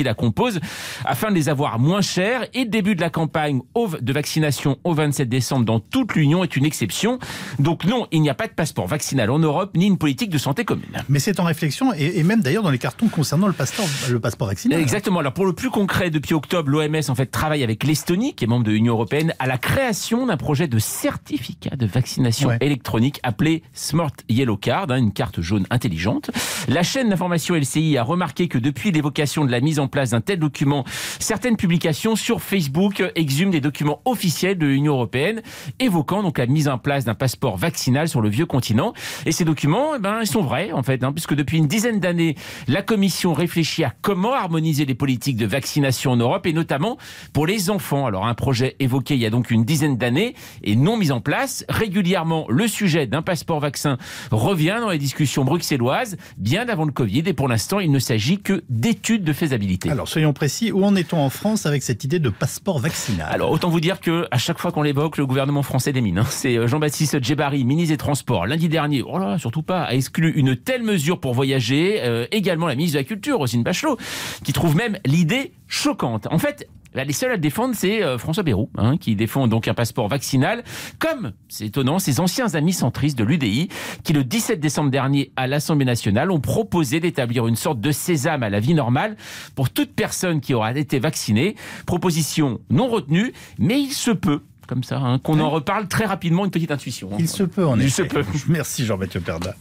cause, afin de les avoir moins chers. Et le début de la campagne de vaccination au 27 décembre dans toute l'Union est une exception. Donc non, il n'y a pas de passeport vaccinal en Europe, ni une politique de santé commune.
Mais c'est en réflexion, et même d'ailleurs dans les cartons concernant le passeport vaccinal.
Exactement. Alors pour le plus concret, depuis octobre, l'OMS en fait travaille avec l'Estonie, qui est membre de l'Union européenne, à la création d'un projet de certificat de vaccination électronique appelé Smart Yellow Card, une carte jaune intelligente. La chaîne d'information LCI a remarqué que depuis l'évocation de la mise en place d'un tel document, certaines publications sur Facebook exhument des documents officiels de l'Union européenne, évoquant donc la mise en place d'un passeport vaccinal sur le vieux continent. Et ces documents, ils sont vrais en fait, puisque depuis une dizaine d'années, la Commission réfléchit à comment harmoniser les politiques de vaccination en Europe, et notamment pour les enfants. Alors un projet évoqué il y a donc une dizaine d'années et non mis en place. Régulièrement, le sujet d'un passeport vaccin revient dans les discussions bruxelloises, bien avant le Covid, et pour l'instant, il ne s'agit que d'études de faisabilité.
Alors soyons précis, où en est-on en France avec cette idée de passeport vaccinal ?
Alors autant vous dire que à chaque fois qu'on l'évoque, le gouvernement français démine. C'est Jean-Baptiste Djebbari, ministre des Transports, lundi dernier, surtout pas, a exclu une telle mesure pour voyager. Également la ministre de la Culture, Roselyne Bachelot, qui trouve même l'idée choquante. En fait, les seuls à le défendre, c'est François Bayrou, qui défend donc un passeport vaccinal, comme, c'est étonnant, ses anciens amis centristes de l'UDI, qui le 17 décembre dernier, à l'Assemblée nationale, ont proposé d'établir une sorte de sésame à la vie normale pour toute personne qui aura été vaccinée. Proposition non retenue, mais il se peut, comme ça, qu'on en reparle très rapidement, une petite intuition.
Il se peut, en effet.
Il se peut.
Merci Jean-Mathieu Perda.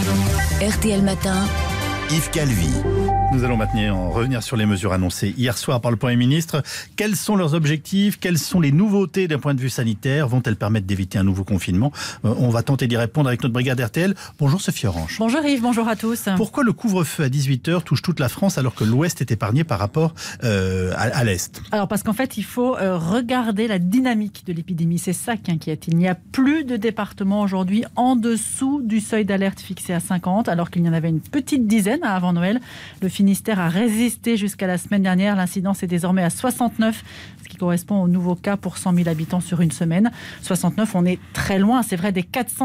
RTL Matin.
Yves Calvi.
Nous allons maintenant revenir sur les mesures annoncées hier soir par le Premier ministre. Quels sont leurs objectifs ? Quelles sont les nouveautés d'un point de vue sanitaire ? Vont-elles permettre d'éviter un nouveau confinement ? On va tenter d'y répondre avec notre brigade RTL. Bonjour Sophie Orange.
Bonjour Yves, bonjour à tous.
Pourquoi le couvre-feu à 18h touche toute la France alors que l'Ouest est épargné par rapport à l'Est ?
Alors parce qu'en fait, il faut regarder la dynamique de l'épidémie. C'est ça qui inquiète. Il n'y a plus de départements aujourd'hui en dessous du seuil d'alerte fixé à 50, alors qu'il y en avait une petite dizaine avant Noël. Le Finistère a résisté jusqu'à la semaine dernière. L'incidence est désormais à 69, ce qui correspond au nouveau cas pour 100 000 habitants sur une semaine. 69, on est très loin, c'est vrai, des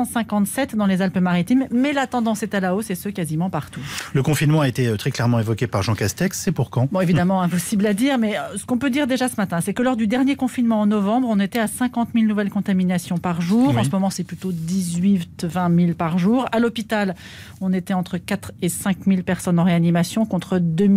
457 dans les Alpes-Maritimes, mais la tendance est à la hausse, et ce quasiment partout.
Le confinement a été très clairement évoqué par Jean Castex, c'est pour quand ?
Bon, évidemment, impossible à dire, mais ce qu'on peut dire déjà ce matin, c'est que lors du dernier confinement en novembre, on était à 50 000 nouvelles contaminations par jour. Oui. En ce moment, c'est plutôt 18-20 000 par jour. À l'hôpital, on était entre 4 et 5 000 personnes en réanimation contre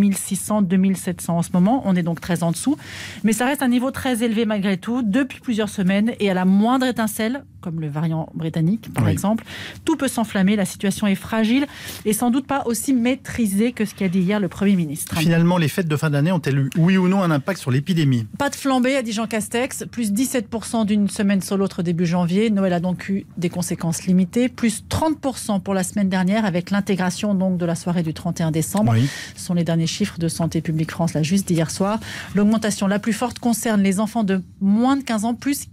2600-2700 en ce moment. On est donc très en dessous. Mais ça reste un niveau très élevé malgré tout, depuis plusieurs semaines. Et à la moindre étincelle, comme le variant britannique par exemple, tout peut s'enflammer. La situation est fragile et sans doute pas aussi maîtrisée que ce qu'a dit hier le Premier ministre.
Finalement, les fêtes de fin d'année ont-elles eu, oui ou non, un impact sur l'épidémie ?
Pas de flambée, a dit Jean Castex. Plus 17% d'une semaine sur l'autre début janvier. Noël a donc eu des conséquences limitées. Plus 30% pour la semaine dernière avec l'intégration donc de la soirée du 31 décembre. Oui. Ce sont les derniers chiffres de Santé publique France, là, juste d'hier soir. L'augmentation la plus forte concerne les enfants de moins de 15 ans, plus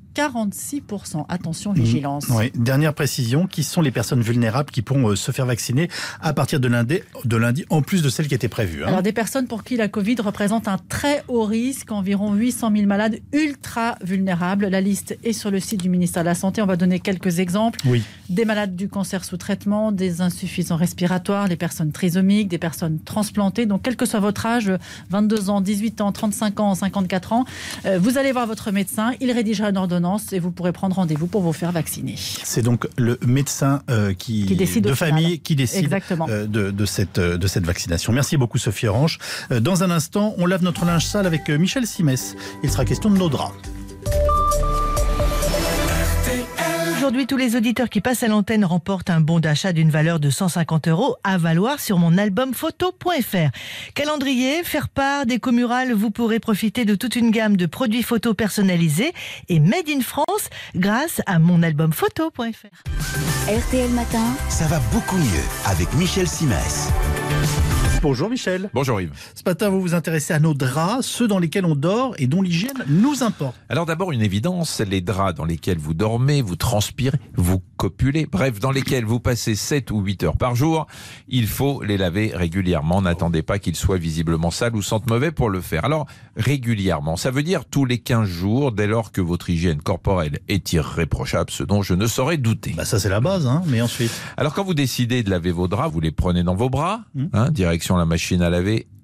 46%. Attention, vigilance.
Oui. Dernière précision, qui sont les personnes vulnérables qui pourront se faire vacciner à partir de lundi, en plus de celles qui étaient prévues.
Alors des personnes pour qui la Covid représente un très haut risque, environ 800 000 malades ultra vulnérables. La liste est sur le site du ministère de la Santé. On va donner quelques exemples. Oui. Des malades du cancer sous traitement, des insuffisants respiratoires, les personnes trisomiques, des personnes transplantées. Donc quel que soit votre âge, 22 ans, 18 ans, 35 ans, 54 ans, vous allez voir votre médecin. Il rédigera une ordonnance et vous pourrez prendre rendez-vous pour vous faire vacciner.
C'est donc le médecin qui décide de famille qui décide de cette vaccination. Merci beaucoup Sophie Orange. Dans un instant, on lave notre linge sale avec Michel Simès. Il sera question de nos draps.
Aujourd'hui, tous les auditeurs qui passent à l'antenne remportent un bon d'achat d'une valeur de 150 € à valoir sur monalbumphoto.fr. Calendrier, faire part, déco murale, vous pourrez profiter de toute une gamme de produits photos personnalisés et made in France grâce à monalbumphoto.fr.
RTL Matin.
Ça va beaucoup mieux avec Michel Simès.
Bonjour Michel.
Bonjour Yves.
Ce matin, vous vous intéressez à nos draps, ceux dans lesquels on dort et dont l'hygiène nous importe.
Alors d'abord, une évidence, les draps dans lesquels vous dormez, vous transpirez, vous copulez, bref, dans lesquels vous passez 7 ou 8 heures par jour, il faut les laver régulièrement. N'attendez pas qu'ils soient visiblement sales ou sentent mauvais pour le faire. Alors, régulièrement, ça veut dire tous les 15 jours, dès lors que votre hygiène corporelle est irréprochable, ce dont je ne saurais douter.
Ça c'est la base, mais ensuite...
Alors quand vous décidez de laver vos draps, vous les prenez dans vos bras, direction la machine à laver,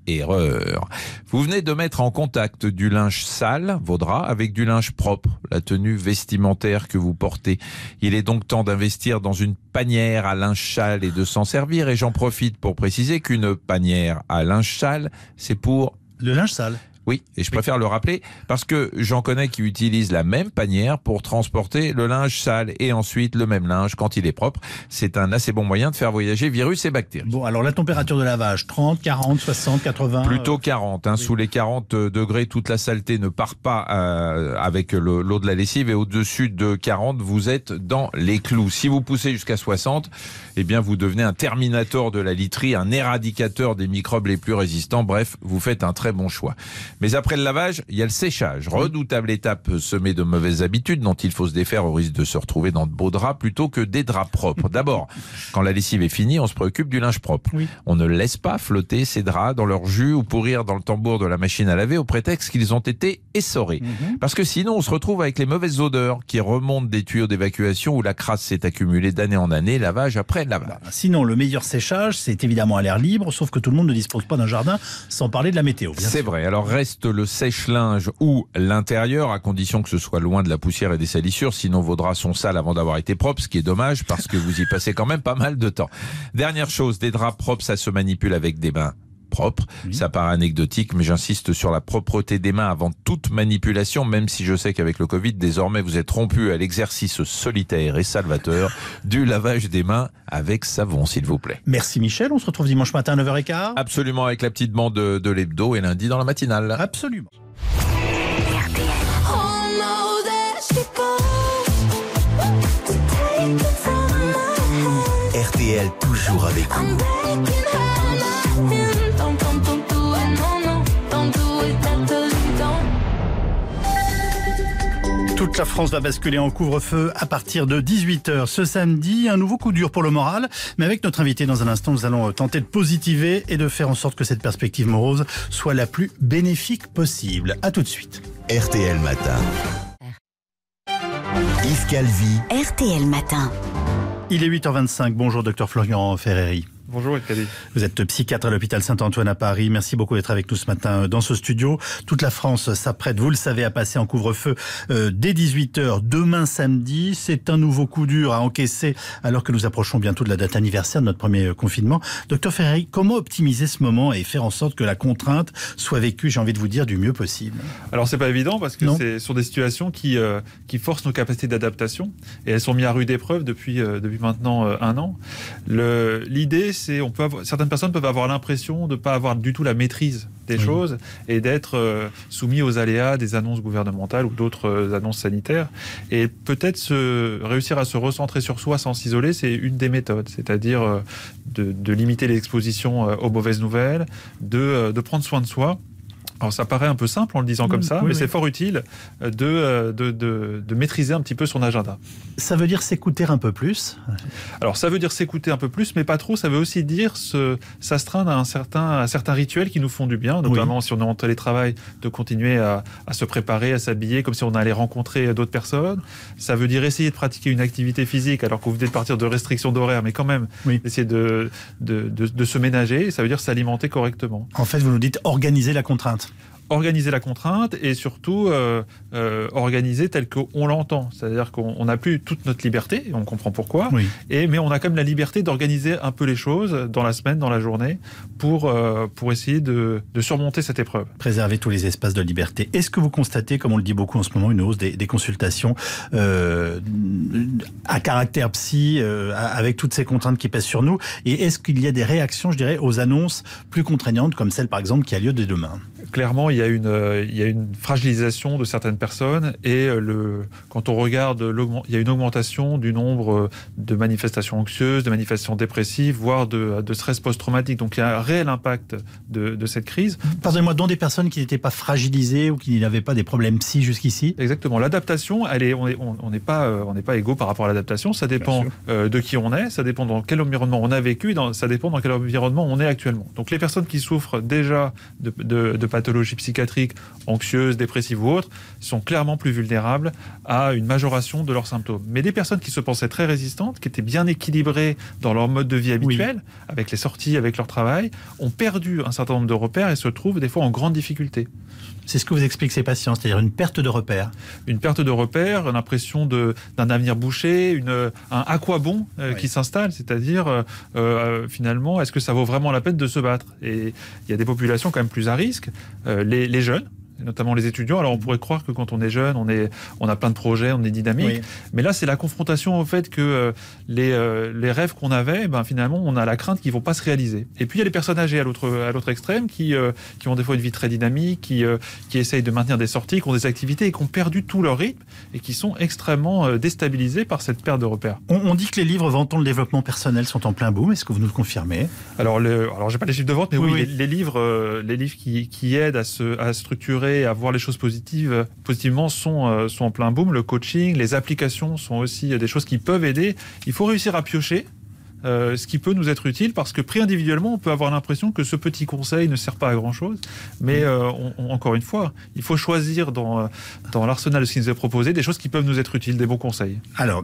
erreur. Vous venez de mettre en contact du linge sale, vos draps, avec du linge propre, la tenue vestimentaire que vous portez. Il est donc temps d'investir dans une panière à linge sale et de s'en servir. Et j'en profite pour préciser qu'une panière à linge sale, c'est pour...
Le linge sale.
Oui, et je préfère le rappeler parce que j'en connais qui utilisent la même panière pour transporter le linge sale et ensuite le même linge quand il est propre. C'est un assez bon moyen de faire voyager virus et bactéries.
Bon, alors la température de lavage, 30, 40, 60, 80
Plutôt 40. Oui. Sous les 40 degrés, toute la saleté ne part pas avec l'eau de la lessive et au-dessus de 40, vous êtes dans les clous. Si vous poussez jusqu'à 60, eh bien vous devenez un terminator de la literie, un éradicateur des microbes les plus résistants. Bref, vous faites un très bon choix. Mais après le lavage, il y a le séchage. Redoutable étape semée de mauvaises habitudes dont il faut se défaire au risque de se retrouver dans de beaux draps plutôt que des draps propres. D'abord, quand la lessive est finie, on se préoccupe du linge propre. Oui. On ne laisse pas flotter ces draps dans leur jus ou pourrir dans le tambour de la machine à laver au prétexte qu'ils ont été essorés. Parce que sinon, on se retrouve avec les mauvaises odeurs qui remontent des tuyaux d'évacuation où la crasse s'est accumulée d'année en année, lavage après lavage.
Sinon, le meilleur séchage, c'est évidemment à l'air libre, sauf que tout le monde ne dispose pas d'un jardin, sans parler de la météo.
C'est vrai. Alors reste le sèche-linge ou l'intérieur, à condition que ce soit loin de la poussière et des salissures, sinon vos draps sont sales avant d'avoir été propres, ce qui est dommage parce que vous y passez quand même pas mal de temps. Dernière chose, des draps propres, ça se manipule avec des mains propres. Oui. Ça paraît anecdotique, mais j'insiste sur la propreté des mains avant toute manipulation, même si je sais qu'avec le Covid, désormais, vous êtes rompu à l'exercice solitaire et salvateur du lavage des mains avec savon, s'il vous plaît.
Merci Michel, on se retrouve dimanche matin à 9h15.
Absolument, avec la petite bande de l'hebdo et lundi dans la matinale.
Absolument.
RTL, toujours avec vous.
Toute la France va basculer en couvre-feu à partir de 18h ce samedi. Un nouveau coup dur pour le moral. Mais avec notre invité dans un instant, nous allons tenter de positiver et de faire en sorte que cette perspective morose soit la plus bénéfique possible. À tout de suite.
RTL Matin. Yves Calvi.
RTL Matin.
Il est 8h25. Bonjour, docteur Florian Ferreri.
Bonjour, Calvi.
Vous êtes psychiatre à l'hôpital Saint-Antoine à Paris. Merci beaucoup d'être avec nous ce matin dans ce studio. Toute la France s'apprête, vous le savez, à passer en couvre-feu dès 18h demain samedi. C'est un nouveau coup dur à encaisser alors que nous approchons bientôt de la date anniversaire de notre premier confinement. Docteur Ferreri, comment optimiser ce moment et faire en sorte que la contrainte soit vécue, j'ai envie de vous dire, du mieux possible?
Alors, c'est pas évident parce que c'est sur des situations qui forcent nos capacités d'adaptation et elles sont mises à rude épreuve depuis maintenant un an. L'idée, certaines personnes peuvent avoir l'impression de ne pas avoir du tout la maîtrise des choses et d'être soumis aux aléas des annonces gouvernementales ou d'autres annonces sanitaires. Et peut-être réussir à se recentrer sur soi sans s'isoler, c'est une des méthodes. C'est-à-dire de limiter l'exposition aux mauvaises nouvelles, de prendre soin de soi. Alors ça paraît un peu simple en le disant comme ça, mais c'est fort utile de maîtriser un petit peu son agenda.
Ça veut dire s'écouter un peu plus?
Alors ça veut dire s'écouter un peu plus, mais pas trop. Ça veut aussi dire s'astreindre à certains rituels qui nous font du bien, notamment si on est en télétravail, de continuer à se préparer, à s'habiller comme si on allait rencontrer d'autres personnes. Ça veut dire essayer de pratiquer une activité physique alors que vous venez de partir de restrictions d'horaire, mais quand même essayer de se ménager. Ça veut dire s'alimenter correctement.
En fait, vous nous dites organiser la contrainte.
Organiser la contrainte et surtout organiser tel qu'on l'entend. C'est-à-dire qu'on n'a plus toute notre liberté, et on comprend pourquoi, mais on a quand même la liberté d'organiser un peu les choses dans la semaine, dans la journée, pour essayer de surmonter cette épreuve.
Préserver tous les espaces de liberté. Est-ce que vous constatez, comme on le dit beaucoup en ce moment, une hausse des consultations à caractère psy, avec toutes ces contraintes qui pèsent sur nous? Et est-ce qu'il y a des réactions, je dirais, aux annonces plus contraignantes, comme celle, par exemple, qui a lieu dès demain?
Clairement, il y a une fragilisation de certaines personnes et quand on regarde, il y a une augmentation du nombre de manifestations anxieuses, de manifestations dépressives, voire de stress post-traumatique. Donc il y a un réel impact de cette crise.
Pardonnez-moi, dans des personnes qui n'étaient pas fragilisées ou qui n'avaient pas des problèmes psy jusqu'ici?
Exactement. L'adaptation, on n'est pas égaux par rapport à l'adaptation. Ça dépend de qui on est, ça dépend dans quel environnement on a vécu, ça dépend dans quel environnement on est actuellement. Donc les personnes qui souffrent déjà de pathologies psychiatriques, anxieuses, dépressives ou autres, sont clairement plus vulnérables à une majoration de leurs symptômes. Mais des personnes qui se pensaient très résistantes, qui étaient bien équilibrées dans leur mode de vie habituel, avec les sorties, avec leur travail, ont perdu un certain nombre de repères et se trouvent des fois en grande difficulté.
C'est ce que vous expliquent ces patients, c'est-à-dire une perte de repères.
Une perte de repères, l'impression d'un avenir bouché, un à quoi bon qui s'installe, c'est-à-dire finalement, est-ce que ça vaut vraiment la peine de se battre? Et il y a des populations quand même plus à risque, les jeunes, notamment les étudiants. Alors on pourrait croire que quand on est jeune, on a plein de projets, on est dynamique, mais là c'est la confrontation au fait que les rêves qu'on avait, finalement on a la crainte qu'ils ne vont pas se réaliser. Et puis il y a les personnes âgées à l'autre extrême qui ont des fois une vie très dynamique, qui essayent de maintenir des sorties, qui ont des activités et qui ont perdu tout leur rythme et qui sont extrêmement déstabilisés par cette perte de repères.
On dit que les livres vantant le développement personnel sont en plein boom, est-ce que vous nous le confirmez?
Alors j'ai pas les chiffres de vente, mais oui. Les livres qui aident à structurer, à voir les choses positivement sont en plein boom. Le coaching, les applications sont aussi des choses qui peuvent aider. Il faut réussir à piocher ce qui peut nous être utile, parce que pris individuellement, on peut avoir l'impression que ce petit conseil ne sert pas à grand-chose. Mais encore une fois, il faut choisir dans l'arsenal de ce qui nous est proposé des choses qui peuvent nous être utiles, des bons conseils.
Alors,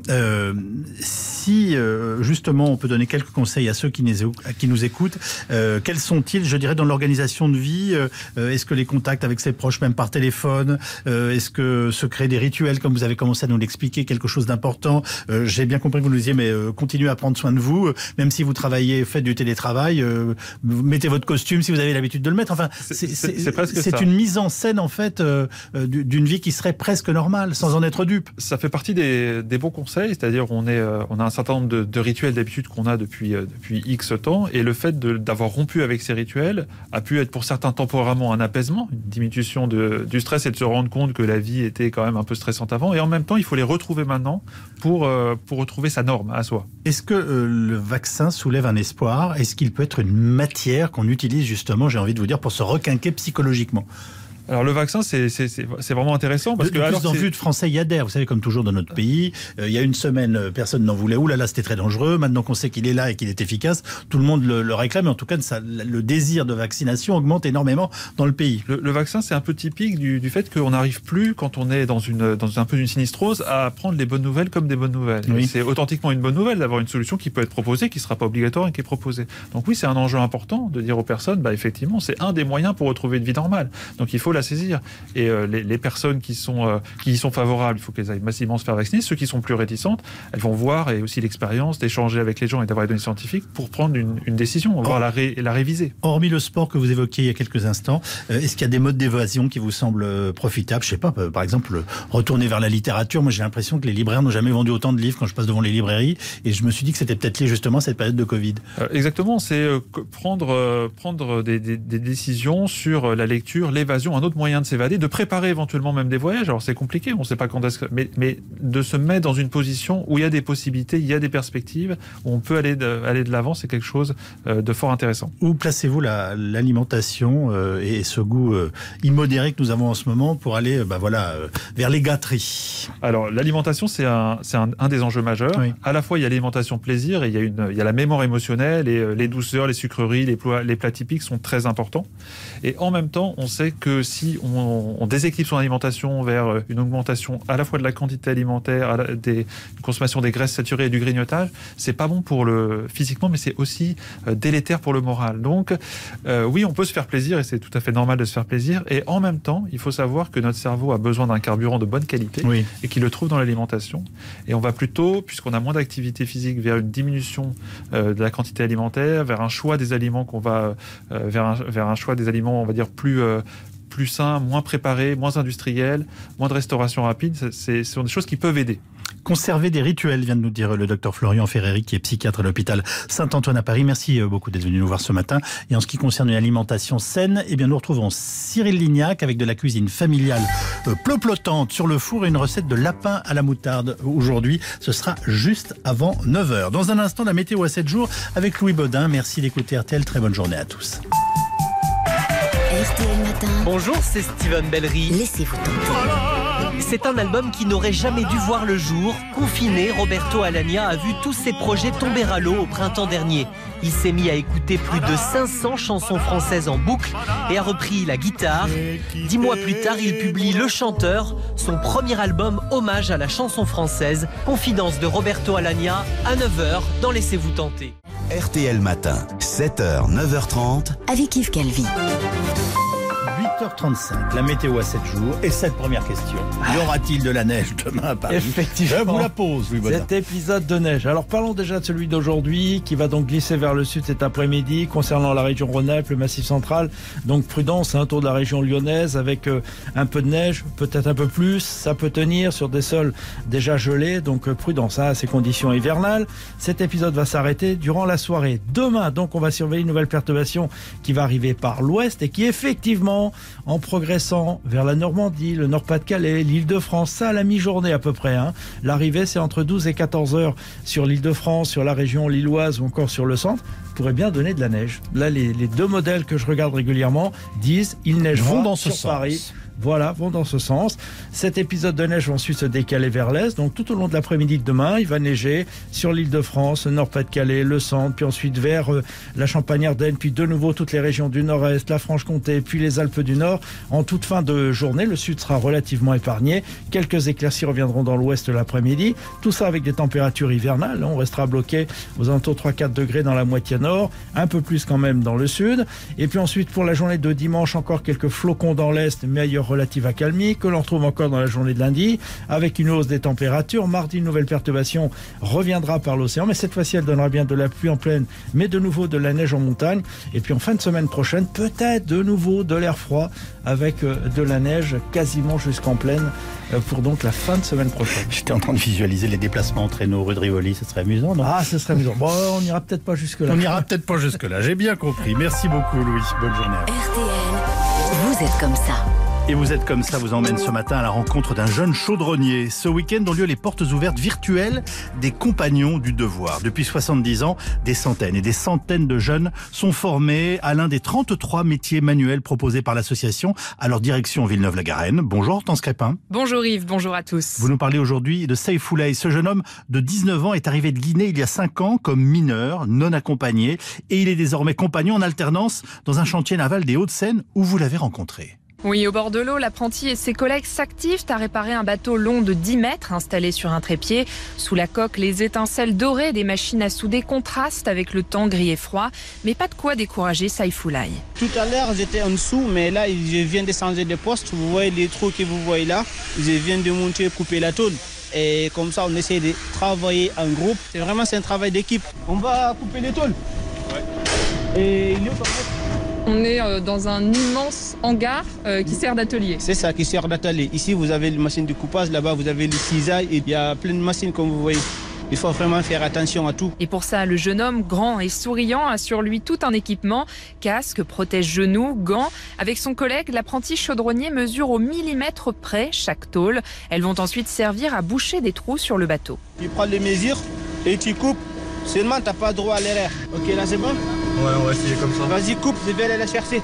si justement on peut donner quelques conseils à ceux qui nous écoutent, quels sont-ils, je dirais, dans l'organisation de vie? Est-ce que les contacts avec ses proches, même par téléphone, est-ce que se créer des rituels, comme vous avez commencé à nous l'expliquer, quelque chose d'important? J'ai bien compris que vous nous disiez, mais continuez à prendre soin de vous. Même si vous travaillez, faites du télétravail, mettez votre costume si vous avez l'habitude de le mettre. Enfin, c'est une mise en scène en fait d'une vie qui serait presque normale, sans en être dupe.
Ça fait partie des bons conseils, c'est-à-dire on a un certain nombre de rituels d'habitude qu'on a depuis X temps, et le fait d'avoir rompu avec ces rituels a pu être pour certains temporairement un apaisement, une diminution du stress, et de se rendre compte que la vie était quand même un peu stressante avant, et en même temps il faut les retrouver maintenant pour retrouver sa norme à soi.
Est-ce que le vaccin soulève un espoir? Est-ce qu'il peut être une matière qu'on utilise justement, j'ai envie de vous dire, pour se requinquer psychologiquement?
Alors le vaccin, c'est vraiment intéressant parce que
de plus en plus de Français y adhèrent. Vous savez, comme toujours dans notre pays, il y a une semaine, personne n'en voulait. Ouh là là, c'était très dangereux. Maintenant qu'on sait qu'il est là et qu'il est efficace, tout le monde le réclame. Et en tout cas, le désir de vaccination augmente énormément dans le pays.
Le vaccin, c'est un peu typique du fait qu'on n'arrive plus, quand on est dans un peu une sinistrose, à prendre les bonnes nouvelles comme des bonnes nouvelles. Oui. C'est authentiquement une bonne nouvelle d'avoir une solution qui peut être proposée, qui ne sera pas obligatoire et qui est proposée. Donc oui, c'est un enjeu important de dire aux personnes, effectivement, c'est un des moyens pour retrouver une vie normale. Donc il faut la saisir. Et les personnes qui y sont favorables, il faut qu'elles aillent massivement se faire vacciner. Ceux qui sont plus réticentes, elles vont voir, et aussi l'expérience d'échanger avec les gens et d'avoir les données scientifiques pour prendre une décision, voire la réviser.
Hormis le sport que vous évoquiez il y a quelques instants, est-ce qu'il y a des modes d'évasion qui vous semblent profitables? Je sais pas, par exemple, retourner vers la littérature. Moi, j'ai l'impression que les libraires n'ont jamais vendu autant de livres quand je passe devant les librairies, et je me suis dit que c'était peut-être lié justement à cette période de Covid.
Exactement, c'est prendre des décisions sur la lecture, l'évasion, un autre moyen de s'évader, de préparer éventuellement même des voyages. Alors c'est compliqué, on ne sait pas quand est-ce que... Mais de se mettre dans une position où il y a des possibilités, il y a des perspectives, où on peut aller de l'avant, c'est quelque chose de fort intéressant.
Où placez-vous l'alimentation et ce goût immodéré que nous avons en ce moment pour aller vers les gâteries? Alors l'alimentation, c'est un des enjeux majeurs. Oui. À la fois il y a l'alimentation plaisir, et il y a la mémoire émotionnelle, et les douceurs, les sucreries, les plats typiques sont très importants. Et en même temps, on sait que si on déséquilibre son alimentation vers une augmentation à la fois de la quantité alimentaire, une consommation des graisses saturées et du grignotage, c'est pas bon pour physiquement, mais c'est aussi délétère pour le moral. Donc oui, on peut se faire plaisir, et c'est tout à fait normal de se faire plaisir, et en même temps, il faut savoir que notre cerveau a besoin d'un carburant de bonne qualité, oui, et qu'il le trouve dans l'alimentation. Et on va plutôt, puisqu'on a moins d'activité physique, vers une diminution de la quantité alimentaire, vers un choix des aliments vers un choix des aliments, on va dire, plus sain, moins préparé, moins industriel, moins de restauration rapide. Ce sont des choses qui peuvent aider. Conserver des rituels, vient de nous dire le docteur Florian Ferreri, qui est psychiatre à l'hôpital Saint-Antoine à Paris. Merci beaucoup d'être venu nous voir ce matin. Et en ce qui concerne une alimentation saine, nous retrouvons Cyril Lignac avec de la cuisine familiale pleu-plotante sur le four et une recette de lapin à la moutarde. Aujourd'hui, ce sera juste avant 9h. Dans un instant, la météo à 7 jours avec Louis Baudin. Merci d'écouter RTL. Très bonne journée à tous.
RTL Matin.
Bonjour, c'est Steven Bellery.
Laissez-vous tenter.
C'est un album qui n'aurait jamais dû voir le jour. Confiné, Roberto Alagna a vu tous ses projets tomber à l'eau au printemps dernier. Il s'est mis à écouter plus de 500 chansons françaises en boucle et a repris la guitare. 10 mois plus tard, il publie Le Chanteur, son premier album hommage à la chanson française. Confidence de Roberto Alagna à 9h dans Laissez-vous tenter.
RTL Matin, 7h, 9h30.
Avec Yves Calvi.
8h35, la météo à 7 jours. Et cette première question, y aura-t-il de la neige demain à Paris?
Effectivement.
Je vous la pose, Louis Baudin.
Cet épisode de neige. Alors parlons déjà de celui d'aujourd'hui qui va donc glisser vers le sud cet après-midi concernant la région Rhône-Alpes, le Massif central. Donc prudence, autour de la région lyonnaise avec un peu de neige, peut-être un peu plus. Ça peut tenir sur des sols déjà gelés. Donc prudence à ces conditions hivernales. Cet épisode va s'arrêter durant la soirée. Demain, donc, on va surveiller une nouvelle perturbation qui va arriver par l'ouest et qui effectivement, en progressant vers la Normandie, le Nord-Pas-de-Calais, l'Île-de-France, ça à la mi-journée à peu près. L'arrivée, c'est entre 12 et 14 heures sur l'Île-de-France, sur la région lilloise ou encore sur le centre, pourrait bien donner de la neige. Là, les deux modèles que je regarde régulièrement disent il neigera
dans ce
sur
sens.
Paris. Voilà, vont dans ce sens. Cet épisode de neige va ensuite se décaler vers l'est. Donc tout au long de l'après-midi de demain, il va neiger sur l'Île-de-France, le Nord-Pas-de-Calais, le centre, puis ensuite vers la Champagne-Ardenne, puis de nouveau toutes les régions du nord-est, la Franche-Comté, puis les Alpes du Nord. En toute fin de journée, le sud sera relativement épargné. Quelques éclaircies reviendront dans l'ouest l'après-midi. Tout ça avec des températures hivernales. On restera bloqué aux alentours de 3-4 degrés dans la moitié nord, un peu plus quand même dans le sud. Et puis ensuite, pour la journée de dimanche, encore quelques flocons dans l'est, mais ailleurs relative accalmie, que l'on retrouve encore dans la journée de lundi, avec une hausse des températures. Mardi, une nouvelle perturbation reviendra par l'océan, mais cette fois-ci, elle donnera bien de la pluie en plaine, mais de nouveau de la neige en montagne. Et puis en fin de semaine prochaine, peut-être de nouveau de l'air froid, avec de la neige quasiment jusqu'en plaine, pour donc la fin de semaine prochaine.
J'étais en train de visualiser les déplacements en traîneau rue de Rivoli, ce serait amusant, non?
Ah, ce serait amusant. Bon, on n'ira peut-être pas jusque-là.
On n'ira peut-être pas jusque-là, j'ai bien compris. Merci beaucoup, Louis. Bonne journée.
RTL, vous êtes comme ça.
Et vous êtes comme ça vous emmène ce matin à la rencontre d'un jeune chaudronnier. Ce week-end ont lieu les portes ouvertes virtuelles des compagnons du devoir. Depuis 70 ans, des centaines et des centaines de jeunes sont formés à l'un des 33 métiers manuels proposés par l'association à leur direction Villeneuve-la-Garenne. Bonjour Hortense Crépin.
Bonjour Yves, bonjour à tous.
Vous nous parlez aujourd'hui de Saïfoulaye. Ce jeune homme de 19 ans est arrivé de Guinée il y a 5 ans comme mineur, non accompagné, et il est désormais compagnon en alternance dans un chantier naval des Hauts-de-Seine où vous l'avez rencontré.
Oui, au bord de l'eau, l'apprenti et ses collègues s'activent à réparer un bateau long de 10 mètres installé sur un trépied. Sous la coque, les étincelles dorées des machines à souder contrastent avec le temps gris et froid, mais pas de quoi décourager Saïfoulaye.
Tout à l'heure, j'étais en dessous, mais là, je viens de changer de poste. Vous voyez les trous que vous voyez là. Je viens de monter, couper la tôle. Et comme ça, on essaie de travailler en groupe. C'est un travail d'équipe. On va couper les tôles. Ouais. Et il est
On est dans un immense hangar qui sert d'atelier.
C'est ça, qui sert d'atelier. Ici, vous avez les machines de coupage, là-bas, vous avez les cisailles, et il y a plein de machines, comme vous voyez. Il faut vraiment faire attention à tout.
Et pour ça, le jeune homme, grand et souriant, a sur lui tout un équipement. Casque, protège-genoux, gants. Avec son collègue, l'apprenti chaudronnier mesure au millimètre près chaque tôle. Elles vont ensuite servir à boucher des trous sur le bateau.
Tu prends les mesures et tu coupes. Seulement, tu n'as pas droit à l'erreur. Ok, là, c'est bon?
Ouais, on va essayer comme ça.
Vas-y, coupe, je vais aller la chercher.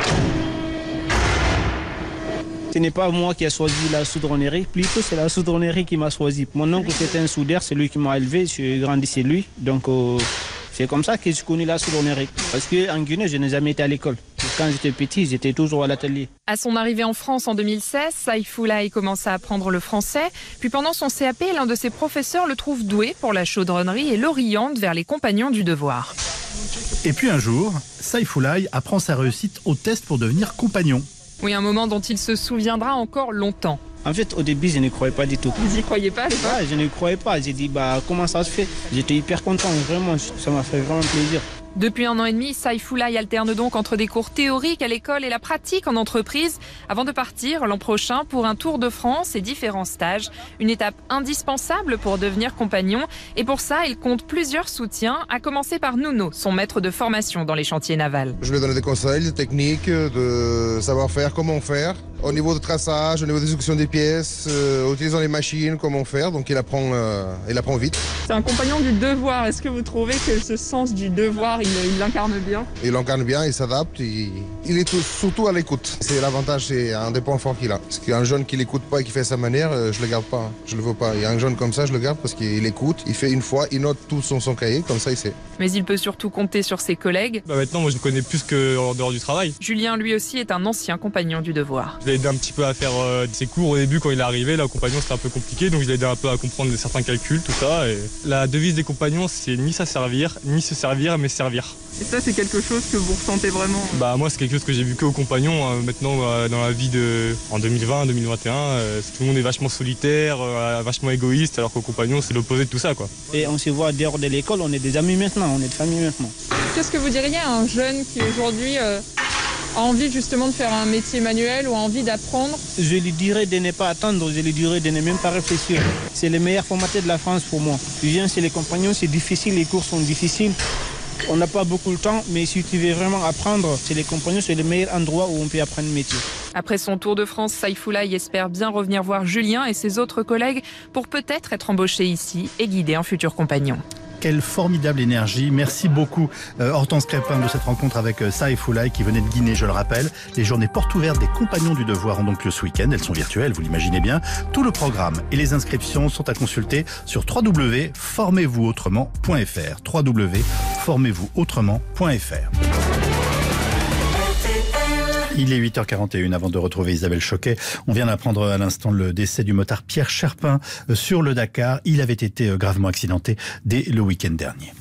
Ce n'est pas moi qui ai choisi la soudronnerie, plutôt c'est la soudronnerie qui m'a choisi. Mon oncle c'était un soudeur, c'est lui qui m'a élevé, je suis grandi chez lui. Donc c'est comme ça que je connais la soudronnerie. Parce qu'en Guinée, je n'ai jamais été à l'école. Quand j'étais petit, j'étais toujours à l'atelier.
À son arrivée en France en 2016, Saïfoulaye commence à apprendre le français. Puis pendant son CAP, l'un de ses professeurs le trouve doué pour la chaudronnerie et l'oriente vers les compagnons du devoir.
Et puis un jour, Saïfoulaye apprend sa réussite au test pour devenir compagnon.
Oui, un moment dont il se souviendra encore longtemps.
En fait, au début, je ne croyais pas du tout.
Vous n'y croyez pas à l'époque?
Ouais, je ne croyais pas. J'ai dit, comment ça se fait? J'étais hyper content, vraiment. Ça m'a fait vraiment plaisir.
Depuis 1 an et demi, Saïfoulaye alterne donc entre des cours théoriques à l'école et la pratique en entreprise avant de partir l'an prochain pour un tour de France et différents stages. Une étape indispensable pour devenir compagnon. Et pour ça, il compte plusieurs soutiens, à commencer par Nuno, son maître de formation dans les chantiers navals.
Je lui ai donné des conseils, des techniques, de savoir-faire, comment faire.
au niveau de traçage, au niveau des exécutions des pièces, utilisant les machines, comment faire. Donc il apprend vite.
C'est un compagnon du devoir. Est-ce que vous trouvez que ce sens du devoir, il l'incarne bien?
Il l'incarne bien, il s'adapte, il est surtout à l'écoute. C'est l'avantage, c'est un des points forts qu'il a. Parce qu'un jeune qui l'écoute pas et qui fait sa manière, je le garde pas, je le veux pas. Il y a un jeune comme ça, je le garde parce qu'il écoute, il fait une fois, il note tout son cahier, comme ça il sait.
Mais il peut surtout compter sur ses collègues.
Maintenant, moi je le connais plus qu'en dehors du travail.
Julien, lui aussi, est un ancien compagnon du devoir.
Je l'ai aidé un petit peu à faire ses cours au début quand il est arrivé. Là, au compagnon, c'était un peu compliqué, donc je l'ai aidé un peu à comprendre certains calculs, tout ça. Et la devise des compagnons, c'est ni s'asservir, ni se servir, mais servir.
Et ça, c'est quelque chose que vous ressentez vraiment?
Moi, c'est quelque chose que j'ai vu qu'aux compagnons. Maintenant, dans la vie en 2020, 2021, tout le monde est vachement solitaire, vachement égoïste, alors qu'aux compagnons, c'est l'opposé de tout ça, quoi.
Et on se voit dehors de l'école, on est des amis maintenant, on est de famille maintenant.
Qu'est-ce que vous diriez à un jeune qui aujourd'hui a envie justement de faire un métier manuel ou a envie d'apprendre?
Je lui dirais de ne pas attendre, je lui dirais de ne même pas réfléchir. C'est le meilleur formateur de la France pour moi. Je viens chez les compagnons, c'est difficile, les cours sont difficiles. On n'a pas beaucoup de temps, mais si tu veux vraiment apprendre, c'est les compagnons, c'est le meilleur endroit où on peut apprendre le métier.
Après son tour de France, Saïfoulaï espère bien revenir voir Julien et ses autres collègues pour peut-être être embauché ici et guider un futur compagnon.
Quelle formidable énergie. Merci beaucoup Hortense Crépin de cette rencontre avec Saïfoulaï qui venait de Guinée, je le rappelle. Les journées portes ouvertes des compagnons du devoir ont donc lieu ce week-end. Elles sont virtuelles, vous l'imaginez bien. Tout le programme et les inscriptions sont à consulter sur www.formez-vous-autrement.fr. www.formez-vous-autrement.fr. Il est 8h41 avant de retrouver Isabelle Choquet. On vient d'apprendre à l'instant le décès du motard Pierre Cherpin sur le Dakar. Il avait été gravement accidenté dès le week-end dernier.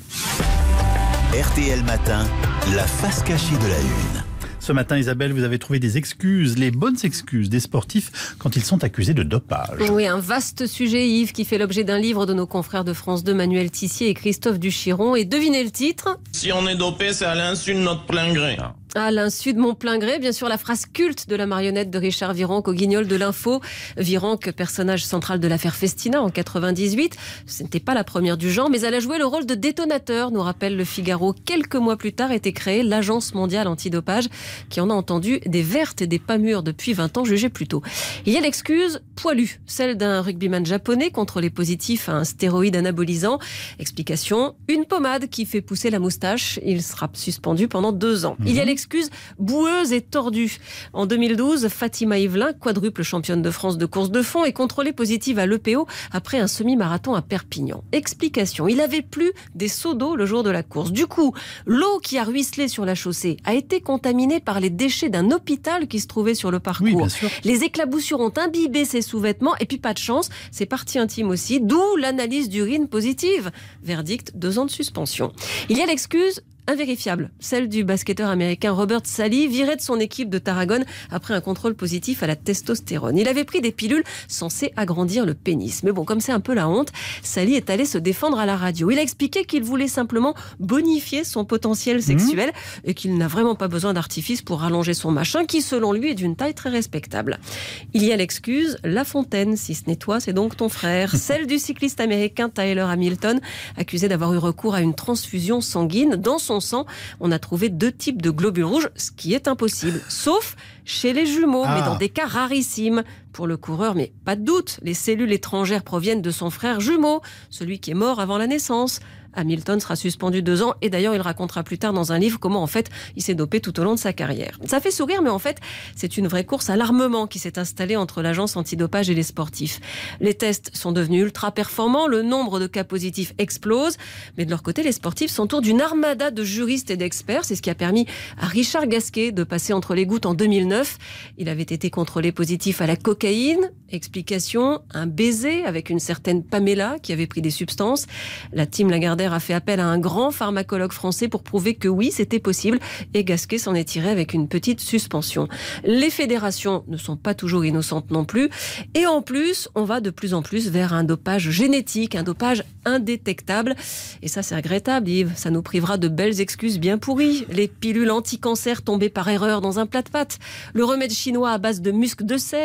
RTL Matin, la face cachée de la Une.
Ce matin, Isabelle, vous avez trouvé des excuses, les bonnes excuses des sportifs quand ils sont accusés de dopage.
Oui, un vaste sujet, Yves, qui fait l'objet d'un livre de nos confrères de France 2, Manuel Tissier et Christophe Duchiron. Et devinez le titre ?
Si on est dopé, c'est à l'insu de notre plein gré.
À l'insu de mon plein gré, bien sûr, la phrase culte de la marionnette de Richard Virenque au Guignol de l'Info. Virenque, personnage central de l'affaire Festina en 98. Ce n'était pas la première du genre, mais elle a joué le rôle de détonateur, nous rappelle le Figaro. Quelques mois plus tard était créée l'Agence mondiale antidopage, qui en a entendu des vertes et des pas mûres depuis 20 ans, jugez plutôt. Il y a l'excuse poilue, celle d'un rugbyman japonais contre les positifs à un stéroïde anabolisant. Explication, une pommade qui fait pousser la moustache. Il sera suspendu pendant 2 ans. Il y a l'excuse boueuse et tordue. En 2012, Fatima Yvelin, quadruple championne de France de course de fond, est contrôlée positive à l'EPO après un semi-marathon à Perpignan. Explication, il avait plu des seaux d'eau le jour de la course. Du coup, l'eau qui a ruisselé sur la chaussée a été contaminée par les déchets d'un hôpital qui se trouvait sur le parcours.
Oui, bien sûr.
Les éclaboussures ont imbibé ses sous-vêtements et puis pas de chance, ses parties intimes aussi, d'où l'analyse d'urine positive. Verdict, 2 ans de suspension. Il y a l'excuse invérifiable, celle du basketteur américain Robert Salih, viré de son équipe de Tarragone après un contrôle positif à la testostérone. Il avait pris des pilules censées agrandir le pénis. Mais bon, comme c'est un peu la honte, Salih est allé se défendre à la radio. Il a expliqué qu'il voulait simplement bonifier son potentiel sexuel et qu'il n'a vraiment pas besoin d'artifice pour rallonger son machin, qui selon lui est d'une taille très respectable. Il y a l'excuse La Fontaine, si ce n'est toi, c'est donc ton frère. Celle du cycliste américain Tyler Hamilton, accusé d'avoir eu recours à une transfusion sanguine. Dans son sang, on a trouvé 2 types de globules rouges, ce qui est impossible, sauf chez les jumeaux, mais dans des cas rarissimes. Pour le coureur, mais pas de doute, les cellules étrangères proviennent de son frère jumeau, celui qui est mort avant la naissance. Hamilton sera suspendu 2 ans et d'ailleurs il racontera plus tard dans un livre comment en fait il s'est dopé tout au long de sa carrière. Ça fait sourire, mais en fait c'est une vraie course à l'armement qui s'est installée entre l'agence antidopage et les sportifs. Les tests sont devenus ultra performants, le nombre de cas positifs explose, mais de leur côté les sportifs s'entourent d'une armada de juristes et d'experts. C'est ce qui a permis à Richard Gasquet de passer entre les gouttes en 2009. Il avait été contrôlé positif à la cocaïne. Explication, un baiser avec une certaine Pamela qui avait pris des substances. La team Lagardère a fait appel à un grand pharmacologue français pour prouver que oui, c'était possible, et Gasquet s'en est tiré avec une petite suspension. Les fédérations ne sont pas toujours innocentes non plus, et en plus, on va de plus en plus vers un dopage génétique, un dopage indétectable, et ça c'est regrettable, Yves, ça nous privera de belles excuses bien pourries. Les pilules anti-cancer tombées par erreur dans un plat de pâtes, le remède chinois à base de musc de cerf,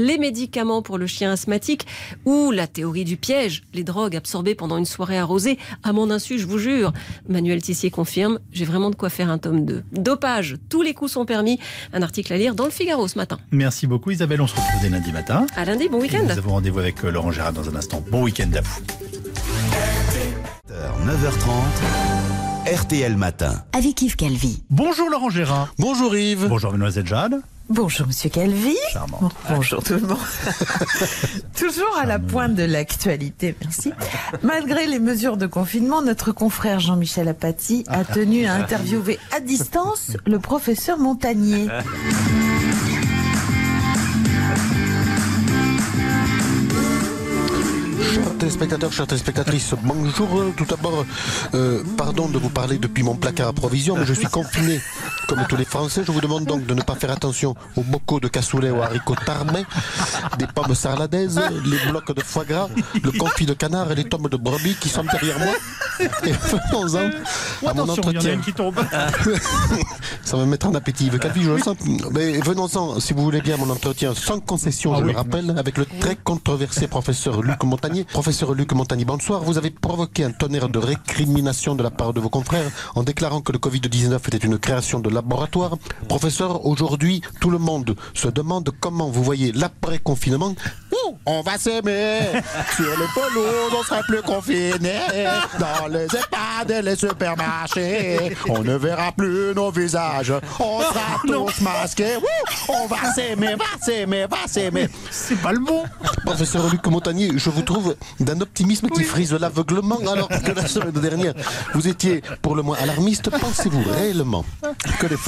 les médicaments pour le chien asthmatique ou la théorie du piège, les drogues absorbées pendant une soirée arrosée, à mon insu, je vous jure. Manuel Tissier confirme, j'ai vraiment de quoi faire un tome 2. Dopage, tous les coups sont permis. Un article à lire dans le Figaro ce matin.
Merci beaucoup Isabelle, on se retrouve dès lundi matin.
À lundi, bon week-end.
Nous avons rendez-vous avec Laurent Gérard dans un instant. Bon week-end à vous.
9h30, RTL Matin.
Avec Yves Calvi.
Bonjour Laurent Gérard.
Bonjour Yves.
Bonjour Mademoiselle Jade.
Bonjour Monsieur Calvi.
Charmant.
Bonjour tout le monde. Toujours à la pointe de l'actualité, merci. Malgré les mesures de confinement, notre confrère Jean-Michel Apathy a tenu à interviewer à distance le professeur Montagnier.
Chers téléspectateurs, chères téléspectatrices, bonjour. Tout d'abord, pardon de vous parler depuis mon placard à provisions, mais je suis confiné. Comme tous les Français, je vous demande donc de ne pas faire attention aux bocaux de cassoulet ou haricots tarmés, des pommes sarladaises, les blocs de foie gras, le confit de canard et les tomes de brebis qui sont derrière moi. Et venons-en à mon entretien.
Qui tombe.
Ça va me mettre en appétit. Yves Calvi, je le sens. Mais venons-en, si vous voulez bien, à mon entretien sans concession, je le rappelle, avec le très controversé professeur Luc Montagnier. Professeur Luc Montagnier, bonsoir. Vous avez provoqué un tonnerre de récrimination de la part de vos confrères en déclarant que le Covid-19 était une création de laboratoire. Professeur, aujourd'hui, tout le monde se demande comment vous voyez l'après-confinement. On va s'aimer sur les pelouses, on sera plus confinés dans les EHPAD et les supermarchés. On ne verra plus nos visages, on sera tous masqués. On va s'aimer, va s'aimer.
C'est pas le bon.
Professeur Luc Montagnier, je vous trouve d'un optimisme qui frise l'aveuglement, alors que la semaine dernière, vous étiez pour le moins alarmiste. Pensez-vous réellement que les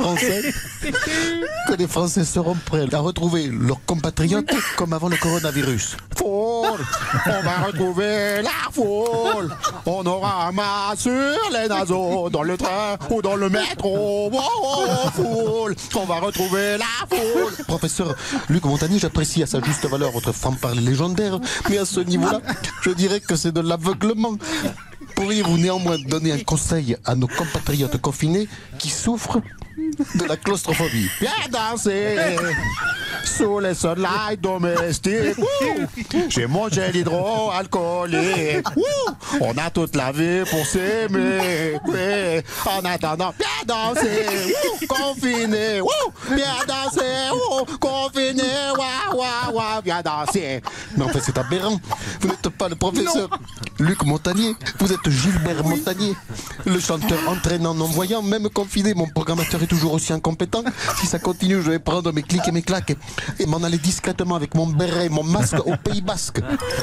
Français seront prêts à retrouver leurs compatriotes comme avant le coronavirus? Foule, on va retrouver la foule. On aura un masque sur les naseaux, dans le train ou dans le métro. Foule, on va retrouver la foule. Professeur Luc Montagnier, j'apprécie à sa juste valeur votre franc-parler légendaire, mais à ce niveau-là, je dirais que c'est de l'aveuglement. Pourriez-vous néanmoins donner un conseil à nos compatriotes confinés qui souffrent de la claustrophobie? Viens danser sous les sunlights domestiques. J'ai mon gel hydroalcoolique. On a toute la vie pour s'aimer. En attendant, viens danser, confiné. Viens danser, confiné. Viens danser. Mais en fait, c'est aberrant. Vous n'êtes pas le professeur Luc Montagnier. Vous êtes Gilbert Montagnier, le chanteur entraînant, non-voyant, même confiné. Mon programmateur est toujours aussi incompétent. Si ça continue, je vais prendre mes clics et mes claques et m'en aller discrètement avec mon béret, mon masque au Pays Basque.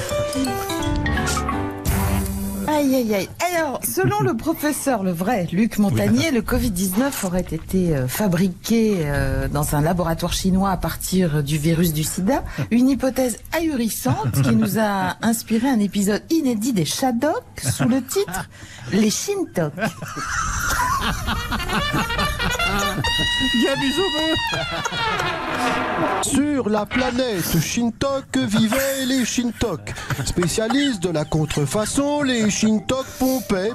Aïe, aïe, aïe. Alors, selon le professeur, le vrai Luc Montagnier, le Covid-19 aurait été fabriqué dans un laboratoire chinois à partir du virus du sida. Une hypothèse ahurissante qui nous a inspiré un épisode inédit des Shadocks sous le titre « Les Shintok ».
Sur la planète Shintok vivaient les Shintok. Spécialistes de la contrefaçon, les Shintok pompaient.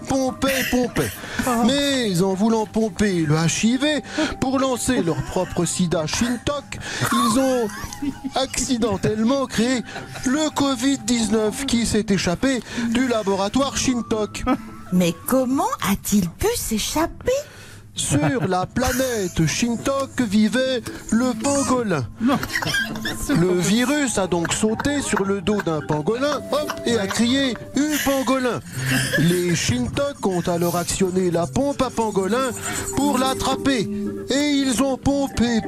Mais en voulant pomper le HIV pour lancer leur propre sida Shintok, ils ont accidentellement créé le Covid-19 qui s'est échappé du laboratoire Shintok.
Mais comment a-t-il pu s'échapper ?
Sur la planète Shintok vivait le pangolin. Le virus a donc sauté sur le dos d'un pangolin, et a crié « pangolin ». Les Shintok ont alors actionné la pompe à pangolin pour l'attraper. Et ils ont pompé,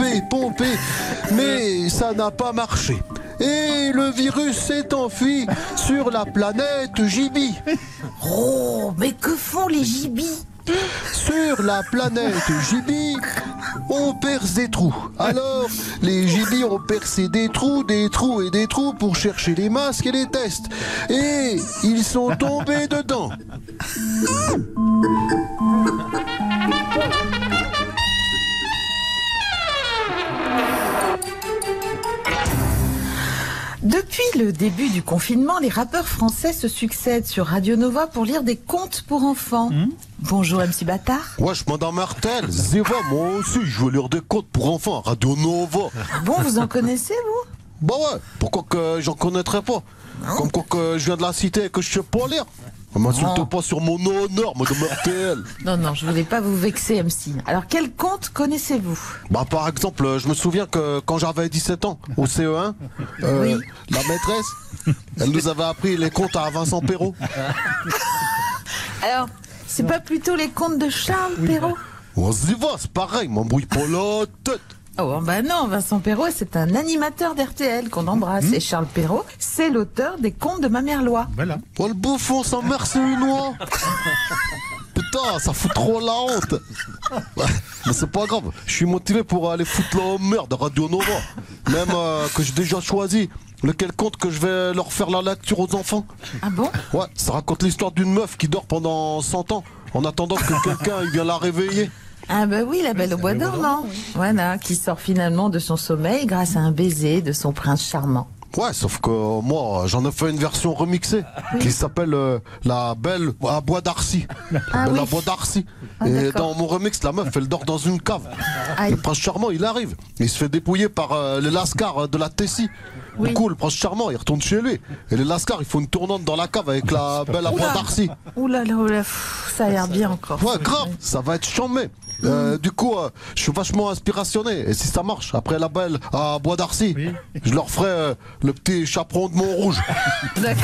mais ça n'a pas marché. Et le virus s'est enfui sur la planète Jibi.
Oh, mais que font les gibis ?
Sur la planète Jibi, on perce des trous. Alors, les gibis ont percé des trous pour chercher les masques et les tests. Et ils sont tombés dedans.
Depuis le début du confinement, les rappeurs français se succèdent sur Radio Nova pour lire des contes pour enfants. Bonjour MC Bâtard.
Wesh Madame Martel, Zéva, moi aussi je veux lire des contes pour enfants à Radio Nova.
Bon, vous en connaissez vous ?
Bah ouais, pourquoi que j'en connaîtrais pas? Comme quoi que je viens de la cité et que je sais pas lire. Ne m'insulte pas sur mon honneur, madame RTL.
Non, je voulais pas vous vexer, MC. Alors, quel conte connaissez-vous?
Bah, par exemple, je me souviens que quand j'avais 17 ans, au CE1, la maîtresse, elle nous avait appris les contes à Vincent Perrault.
Alors, c'est pas plutôt les contes de Charles Perrault?
On s'y va, c'est pareil, m'embrouille pas la tête.
Oh, bah non, Vincent Perrault, c'est un animateur d'RTL qu'on embrasse. Et Charles Perrault, c'est l'auteur des contes de ma mère Loi.
Voilà.
Oh, le bouffon, sa mère, c'est une oie. Putain, ça fout trop la honte. Mais c'est pas grave, je suis motivé pour aller foutre la merde à Radio Nova. Même que j'ai déjà choisi lequel conte que je vais leur faire la lecture aux enfants.
Ah bon?
Ouais, ça raconte l'histoire d'une meuf qui dort pendant 100 ans en attendant que quelqu'un vienne la réveiller.
Ah bah oui, la Belle au bois dormant. Voilà, qui sort finalement de son sommeil grâce à un baiser de son prince charmant.
Ouais, sauf que moi, j'en ai fait une version remixée qui s'appelle La Belle à Bois d'Arcy.
Ah oui.
La Bois d'Arcy.
Ah,
et dans mon remix, la meuf, elle dort dans une cave.
Aïe.
Le prince charmant, il arrive. Il se fait dépouiller par les lascars de la Tessie.
Oui.
Du coup, le prince charmant, il retourne chez lui. Et les lascars, ils font une tournante dans la cave avec la Belle à Bois d'Arcy.
Ouh là, ça a l'air bien encore.
Ouais, grave, ça va être chambé. Du coup, je suis vachement inspirationné. Et si ça marche, après la Belle à Bois d'Arcy, je leur ferai le petit chaperon de Montrouge.
D'accord.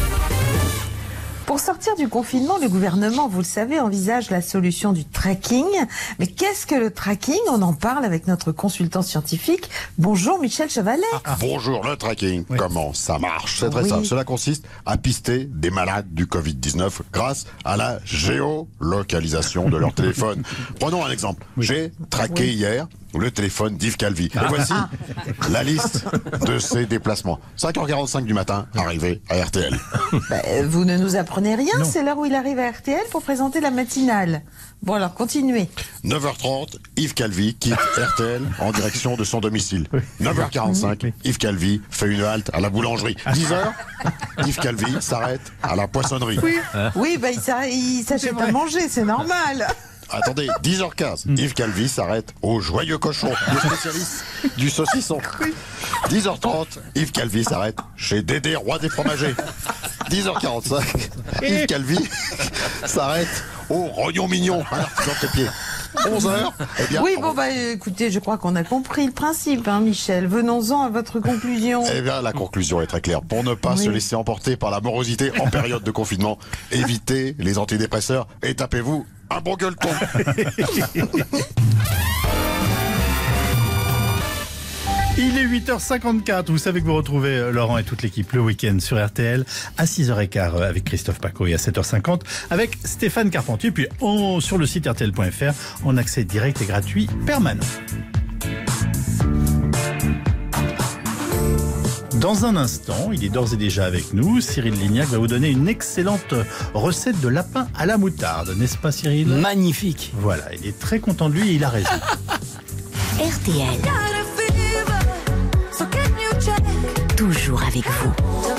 Pour sortir du confinement, le gouvernement, vous le savez, envisage la solution du tracking. Mais qu'est-ce que le tracking? On en parle avec notre consultant scientifique. Bonjour Michel Chevalet.
Bonjour, le tracking, comment ça marche? C'est très simple, cela consiste à pister des malades du Covid-19 grâce à la géolocalisation de leur téléphone. Prenons un exemple. J'ai traqué hier le téléphone d'Yves Calvi. Et voici la liste de ses déplacements. 5h45 du matin, arrivé à RTL.
Vous ne nous apprenez rien, c'est l'heure où il arrive à RTL pour présenter la matinale. Bon alors, continuez.
9h30, Yves Calvi quitte RTL en direction de son domicile. 9h45, Yves Calvi fait une halte à la boulangerie. 10h, Yves Calvi s'arrête à la poissonnerie.
Oui, il s'achète à manger, c'est normal.
Attendez, 10h15, Yves Calvi s'arrête au Joyeux Cochon, le spécialiste du saucisson. 10h30, Yves Calvi s'arrête chez Dédé, roi des fromagers. 10h45, Yves Calvi s'arrête au Rognon Mignon, à l'artisan de pied. 11h, eh bien...
Oui, écoutez, je crois qu'on a compris le principe, Michel. Venons-en à votre conclusion.
Eh bien, la conclusion est très claire. Pour ne pas se laisser emporter par la morosité en période de confinement, évitez les antidépresseurs et tapez-vous un bon gueuleton.
Il est 8h54. Vous savez que vous retrouvez Laurent et toute l'équipe le week-end sur RTL à 6h15 avec Christophe Paco et à 7h50 avec Stéphane Carpentier. Puis sur le site RTL.fr en accès direct et gratuit permanent. Dans un instant, il est d'ores et déjà avec nous. Cyril Lignac va vous donner une excellente recette de lapin à la moutarde. N'est-ce pas, Cyril?
Magnifique.
Voilà, il est très content de lui et il a raison.
RTL. Toujours avec vous.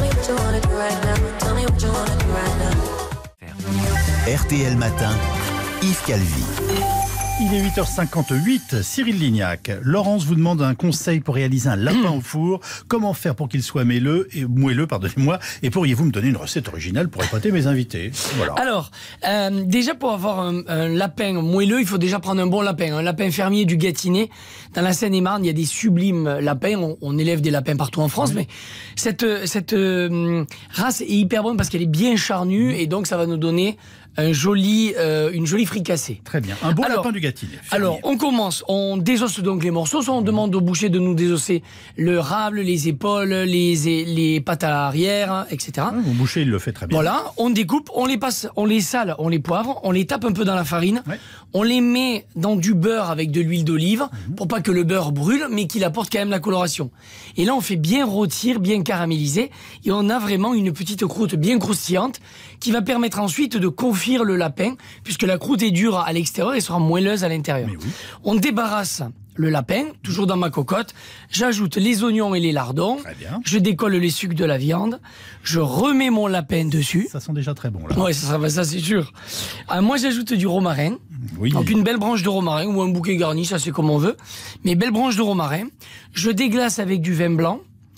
RTL Matin, Yves Calvi.
Il est 8h58, Cyril Lignac. Laurence vous demande un conseil pour réaliser un lapin au four. Comment faire pour qu'il soit moelleux, pardonnez-moi, et pourriez-vous me donner une recette originale pour épater mes invités? Voilà.
Alors, déjà pour avoir un lapin moelleux, il faut déjà prendre un bon lapin. Un lapin fermier du Gâtinais. Dans la Seine-et-Marne, il y a des sublimes lapins. On élève des lapins partout en France, mais cette race est hyper bonne parce qu'elle est bien charnue et donc ça va nous donner une jolie fricassée.
Très bien. Un bon lapin du Gâtinais.
Alors, on commence. On désosse donc les morceaux. Soit on demande au boucher de nous désosser le rable, les épaules, les pattes à l'arrière, etc.
Mon boucher, il le fait très bien.
Voilà. On découpe, on les passe, on les sale, on les poivre, on les tape un peu dans la farine. Ouais. On les met dans du beurre avec de l'huile d'olive pour pas que le beurre brûle, mais qu'il apporte quand même la coloration. Et là, on fait bien rôtir, bien caraméliser. Et on a vraiment une petite croûte bien croustillante qui va permettre ensuite de confire le lapin, puisque la croûte est dure à l'extérieur et sera moelleuse à l'intérieur. Oui. On débarrasse le lapin, toujours dans ma cocotte. J'ajoute les oignons et les lardons.
Très bien.
Je décolle les sucs de la viande. Je remets mon lapin dessus.
Ça sent déjà très bon, là.
Ouais, ça c'est sûr. Moi, j'ajoute du romarin.
Oui.
Donc une belle branche de romarin ou un bouquet garni, ça c'est comme on veut. Mais belle branche de romarin. Je déglace avec du vin blanc.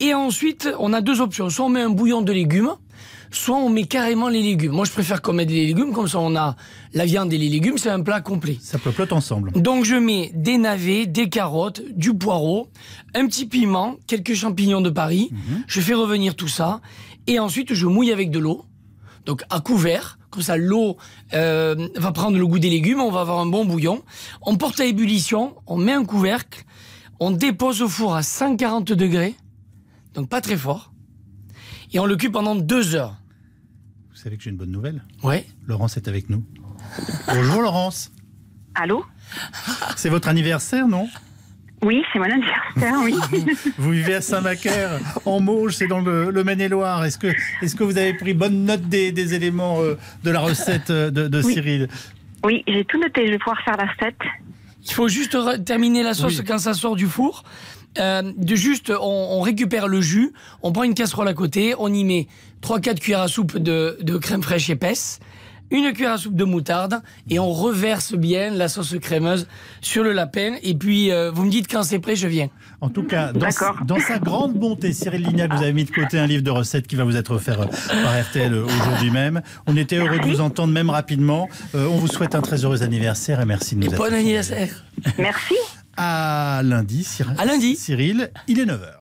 Et ensuite, on a 2 options. Soit on met un bouillon de légumes, soit on met carrément les légumes. Moi, je préfère qu'on mette les légumes, comme ça on a la viande et les légumes, c'est un plat complet.
Ça peuplote ensemble.
Donc je mets des navets, des carottes, du poireau, un petit piment, quelques champignons de Paris. Je fais revenir tout ça. Et ensuite, je mouille avec de l'eau. Donc à couvert. Comme ça, l'eau va prendre le goût des légumes, on va avoir un bon bouillon. On porte à ébullition, on met un couvercle, on dépose au four à 140 degrés, donc pas très fort, et on le cuit pendant 2 heures.
Vous savez que j'ai une bonne nouvelle ?
Ouais.
Laurence est avec nous. Bonjour Laurence.
Allô ?
C'est votre anniversaire, non ?
Oui, c'est mon anniversaire, oui.
Vous vivez à Saint-Macaire, en Mauges, c'est dans le Maine-et-Loire. Est-ce que vous avez pris bonne note des éléments de la recette de Cyril ?
Oui, j'ai tout noté, je vais pouvoir faire la recette.
Il faut juste terminer la sauce quand ça sort du four. On récupère le jus, on prend une casserole à côté, on y met 3-4 cuillères à soupe de crème fraîche épaisse, 1 cuillère à soupe de moutarde, et on reverse bien la sauce crémeuse sur le lapin. Et puis, vous me dites quand c'est prêt, je viens.
En tout cas, dans sa grande bonté, Cyril Lignac, vous avez mis de côté un livre de recettes qui va vous être offert par RTL aujourd'hui même. On était heureux de vous entendre, même rapidement. On vous souhaite un très heureux anniversaire et merci de nous avoir.
Bon anniversaire.
Merci.
À lundi, Cyril.
À lundi.
Cyril, il est 9h.